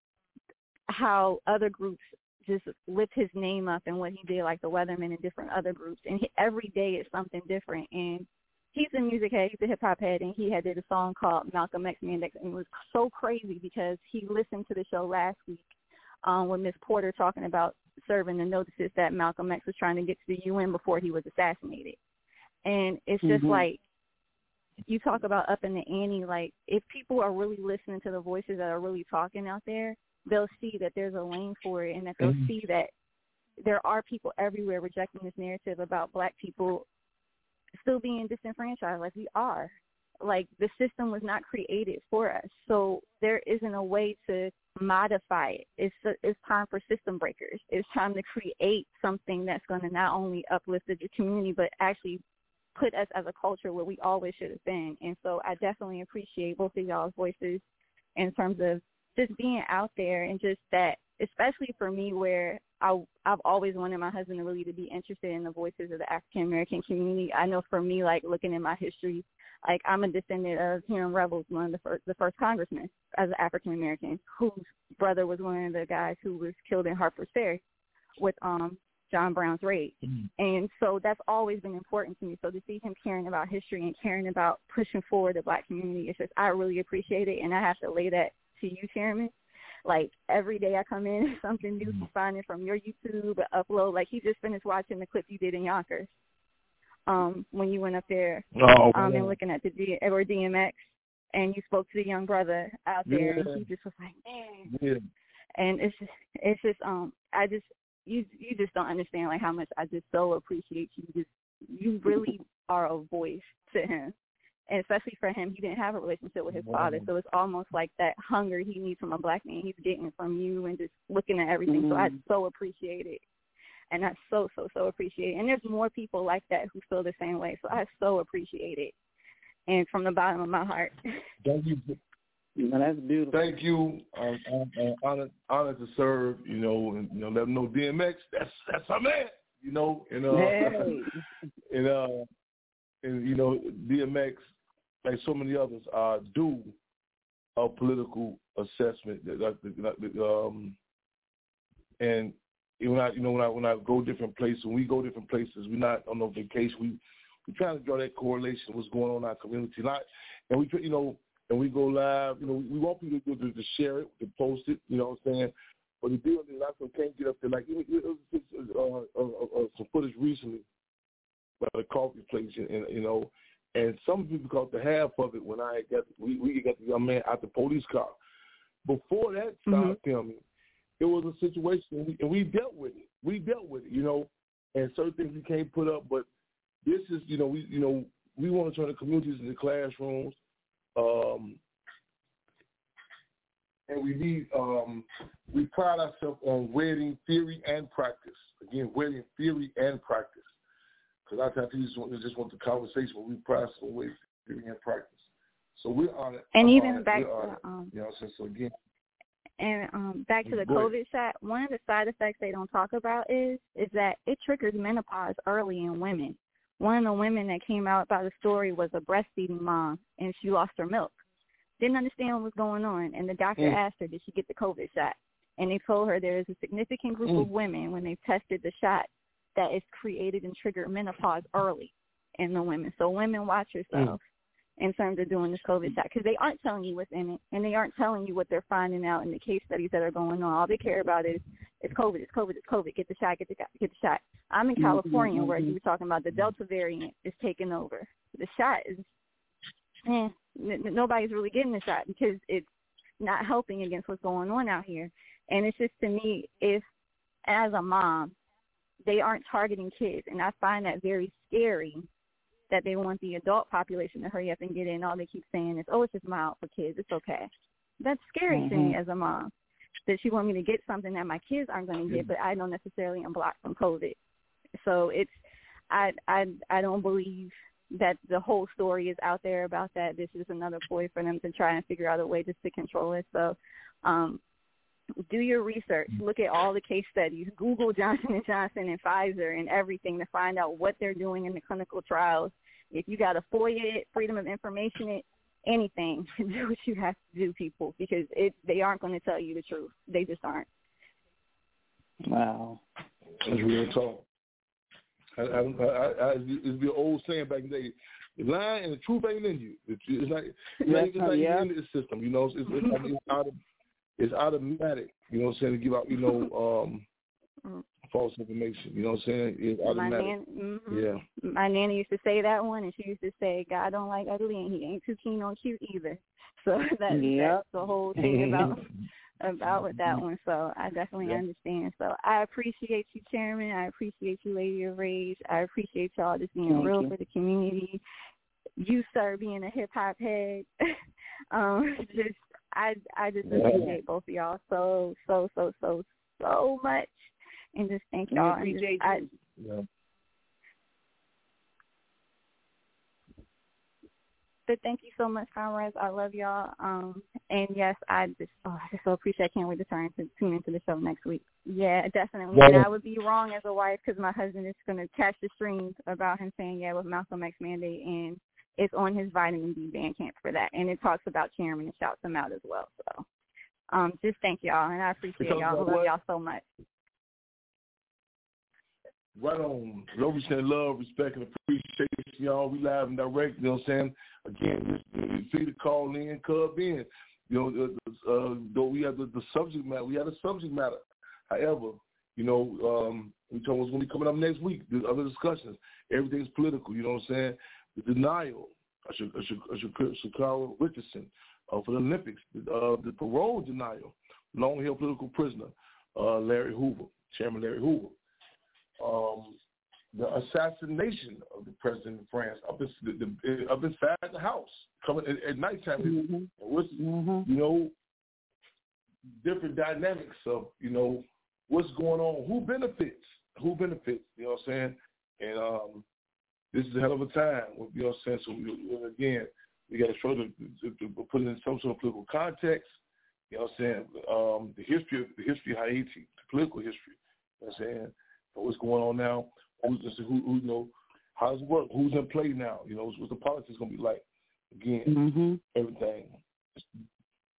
how other groups just lift his name up and what he did, like the Weathermen and different other groups. And he, every day is something different. And he's a music head, he's a hip-hop head, and he had did a song called Malcolm X Mandex, and it was so crazy because he listened to the show last week um, with Miss Porter talking about serving the notices that Malcolm X was trying to get to the U N before he was assassinated. And it's just Mhm. like, you talk about up in the ante, like if people are really listening to the voices that are really talking out there, they'll see that there's a lane for it, and that they'll Mhm. see that there are people everywhere rejecting this narrative about Black people still being disenfranchised like we are. Like the system was not created for us, so there isn't a way to modify it. It's it's time for system breakers. It's time to create something that's going to not only uplift the community but actually put us as a culture where we always should have been. And so I definitely appreciate both of y'all's voices in terms of just being out there, and just that, especially for me, where I, I've always wanted my husband to really to be interested in the voices of the African American community. I know for me, like looking at my history, like I'm a descendant of Hiram Revels, one of the first, the first congressman as an African American, whose brother was one of the guys who was killed in Harper's Ferry with um John Brown's raid. Mm-hmm. And so that's always been important to me. So to see him caring about history and caring about pushing forward the Black community, it's just, I really appreciate it. And I have to lay that to you, Chairman. Like every day I come in, something new he's finding from your YouTube upload. Like he just finished watching the clip you did in Yonkers um, when you went up there oh, um, and looking at the D- or D M X, and you spoke to the young brother out there, yeah. and he just was like, man. Yeah. And it's just, it's just, um, I just, you, you just don't understand like how much I just so appreciate you. Just, you really are a voice to him. And especially for him, he didn't have a relationship with his Wow. father, so it's almost like that hunger he needs from a Black man, he's getting from you, and just looking at everything. Mm-hmm. So I so appreciate it, and I so, so, so appreciate it. And there's more people like that who feel the same way, so I so appreciate it, and from the bottom of my heart. Thank you. No, that's beautiful. Thank you. Um, I'm, I'm honored, honored to serve. You know, and you know, let them know D M X. That's that's our man. You know, and uh, Hey. and uh, and you know, D M X, like so many others, uh, do a political assessment. That, that, that, um, and when I, you know, when I when I go different places, when we go different places, we're not on no vacation. We we trying to draw that correlation of what's going on in our community, not, and we, you know, and we go live. You know, we want people to, to, to share it, to post it. You know what I'm saying? But the deal is, I can't get up there. Like it, it, it was uh, uh, uh, some footage recently about a coffee place, and, and you know, and some people caught the half of it when I got we we got the young man out the police car. Before that started mm-hmm. filming, it was a situation, and we, and we dealt with it. We dealt with it, you know, and certain things we can't put up. But this is, you know, we you know we want to turn the communities into classrooms, um, and we need um, we pride ourselves on wedding theory and practice. Again, wedding theory and practice. Because a lot of times people just want, just want the conversation, but we pride ourselves on wedding theory and practice. So we're on it. And I'm even back to um, you know, so, so again. And um, back to the COVID shot, one of the side effects they don't talk about is is that it triggers menopause early in women. One of the women that came out about the story was a breastfeeding mom, and she lost her milk. Didn't understand what was going on, and the doctor mm. asked her, did she get the COVID shot? And they told her there is a significant group mm. of women, when they tested the shot, that is created and triggered menopause early in the women. So women, watch yourself. Mm. in terms of doing this COVID shot, because they aren't telling you what's in it, and they aren't telling you what they're finding out in the case studies that are going on. All they care about is, it's COVID, it's COVID, it's COVID, get the shot, get the, get the shot. I'm in California, mm-hmm. where you were talking about the Delta variant is taking over. The shot is, eh, n- nobody's really getting the shot because it's not helping against what's going on out here. And it's just, to me, if, as a mom, they aren't targeting kids, and I find that very scary, that they want the adult population to hurry up and get in. All they keep saying is, oh, it's just mild for kids. It's okay. That's scary mm-hmm. to me as a mom, that she want me to get something that my kids aren't going to get, but I don't necessarily am blocked from COVID. So it's, I, I, I don't believe that the whole story is out there about that. This is another ploy for them to try and figure out a way just to control it. So um, do your research. Look at all the case studies. Google Johnson and Johnson and Pfizer and everything to find out what they're doing in the clinical trials. If you got a FOIA, Freedom of Information, anything, do what you have to do, people, because it they aren't going to tell you the truth. They just aren't. Wow. That's real talk. I, I, I, I, it's the old saying back in the day, the line and the truth ain't in you. It's, it's like, it's like, it's like yeah. in the system, you know. It's, it's, it's, it's, out of, it's automatic, you know what I'm saying, to give out, you know, um, false information, you know what I'm saying? It's automatic. My, nan- mm-hmm. yeah. My nanny used to say that one, and she used to say, God don't like ugly, and he ain't too keen on cute either. So that, yep. that's the whole thing about about with that one. So I definitely yep. understand. So I appreciate you, Chairman. I appreciate you, Lady of Rage. I appreciate y'all just being Thank real you. for the community. You, sir, being a hip-hop head. um, just I I just appreciate both of y'all so, so, so, so, so much. And just thank y'all. We appreciate and just, you. I, yeah. But thank you so much, comrades. I love y'all. Um, and yes, I just oh, I just so appreciate. I can't wait to turn to tune into the show next week. Yeah, definitely. Yeah. And I would be wrong as a wife because my husband is going to catch the streams about him saying yeah with Malcolm X mandate, and it's on his vitamin D Bandcamp for that, and it talks about Chairman and shouts him out as well. So, um, just thank y'all, and I appreciate y'all. I love what? y'all so much. Right on. Love, love, respect, and appreciation, y'all. We live and direct, you know what I'm saying? Again, you see the call in, cub in. You know, uh, though we have the, the subject matter, we have the subject matter. However, you know, um, we told what's going to be coming up next week, the other discussions. Everything's political, you know what I'm saying? The denial of Sha'Carri Richardson uh, for the Olympics, uh, the parole denial, long-held political prisoner, uh, Larry Hoover, Chairman Larry Hoover. Um, the assassination of the president of France up, in, the, the, up inside the house, coming at, at nighttime. Mm-hmm. What's, mm-hmm. you know, different dynamics of, you know, what's going on, who benefits, who benefits, you know what I'm saying? And um, this is a hell of a time, you know what I'm saying? So, we, again, we got to try to, to, to put it in some sort of political context, you know what I'm saying? Um, the history of the history of Haiti, the political history, you know what I'm saying? What's going on now? Who's who, who? You know, how does it work? Who's in play now? You know, what's the politics going to be like? Again, mm-hmm. everything.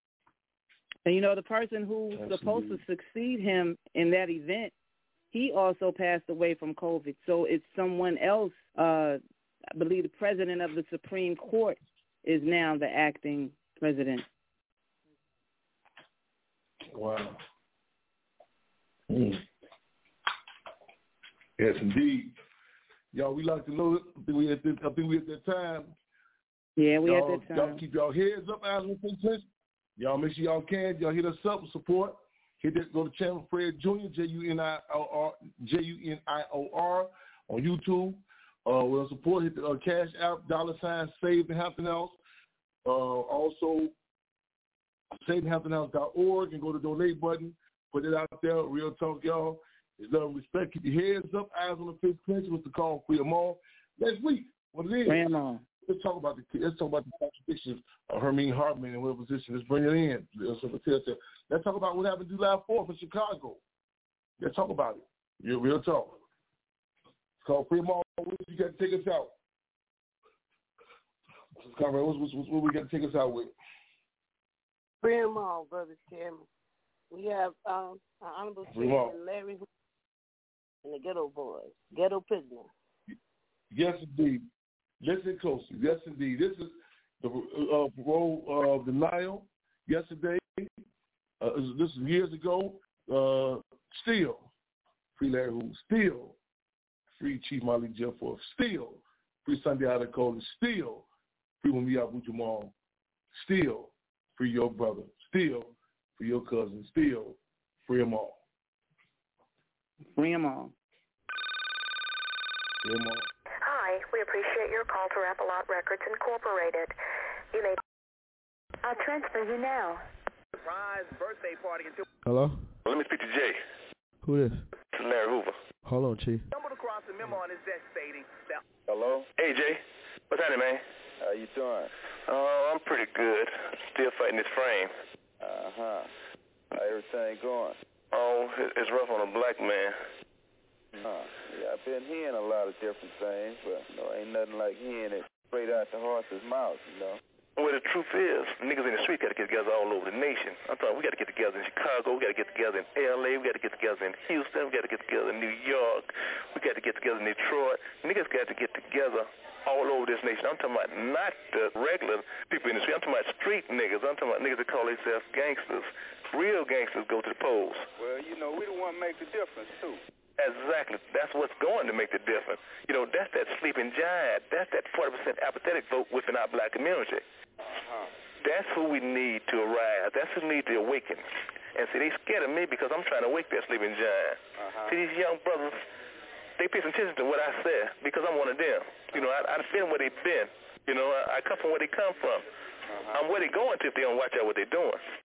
And, you know, the person who's Absolutely. supposed to succeed him in that event, he also passed away from COVID. So it's someone else, uh, I believe the president of the Supreme Court is now the acting president. Wow. Mm. Yes, indeed. Y'all, we like to know it. I think we at, this, I think we at that time. Yeah, we y'all, at that time. Y'all keep y'all heads up, eyes on attention. Y'all make sure y'all can. Y'all hit us up with support. Hit that, go to channel Fred Junior, J U N I O R, J U N I O R on YouTube. Uh, we'll support. Hit the uh, Cash App, dollar sign, Save the Hampton House. Uh, also, save the hampton house dot org and go to the donate button. Put it out there. Real talk, y'all. It's love and respect. Keep your heads up, eyes on the fifth clinch with the call Freedom All. Next week, what it is. Grandma. Let's talk about the let's talk about the contradictions of Hermine Hartman and what position. Let's bring it in. Let's talk about what happened July fourth in Chicago. Let's talk about it. Yeah, real talk. It's called Freedom All. What you got to take us out? Conrad, what, what, what we got to take us out with? Freedom All, Brother Chairman. We have um, our Honorable Chairman Larry and the Ghetto Boys, Ghetto Prisoner. Yes, indeed. Listen closely. Yes, indeed. This is the uh, parole of denial. Yesterday, uh, this is years ago. Uh, still, free Larry Hoover. Still, free Chief Malik Jefforth. Still, free Sunday Adekola. Still, free Mumia Abu Jamal. Still, free your brother. Still, free your cousin. Still, free them all. Free them all. Free them all. Hi, we appreciate your call to Rap-A-Lot Records Incorporated. You may... I'll transfer you now. Surprise birthday party until... Hello? Let me speak to Jay. Who is? This is Larry Hoover. Hold on, Chief. Stumbled across a memo on his desk stating that... Hello? Hey, Jay. What's happening, man? How you doing? Oh, I'm pretty good. Still fighting this frame. Uh-huh. How everything going? Oh, it's rough on a black man. Huh. Yeah, I've been hearing a lot of different things, but, you know, ain't nothing like hearing it straight out the horse's mouth, you know. Well, the truth is, niggas in the street got to get together all over the nation. I'm talking, we got to get together in Chicago, we got to get together in L A, we got to get together in Houston, we got to get together in New York, we got to get together in Detroit. Niggas got to get together all over this nation. I'm talking about not the regular people in the street. I'm talking about street niggas. I'm talking about niggas that call themselves gangsters. Real gangsters go to the polls. Well, you know, we the one make the difference, too. Exactly. That's what's going to make the difference. You know, that's that sleeping giant. That's that forty percent apathetic vote within our black community. Uh-huh. That's who we need to arise. That's who need to awaken. And see, they scared of me because I'm trying to wake that sleeping giant. Uh-huh. See, these young brothers, they pay some attention to what I said because I'm one of them. You know, I, I've been where they've been. You know, I, I come from where they come from. Uh-huh. I'm where they going to if they don't watch out what they're doing.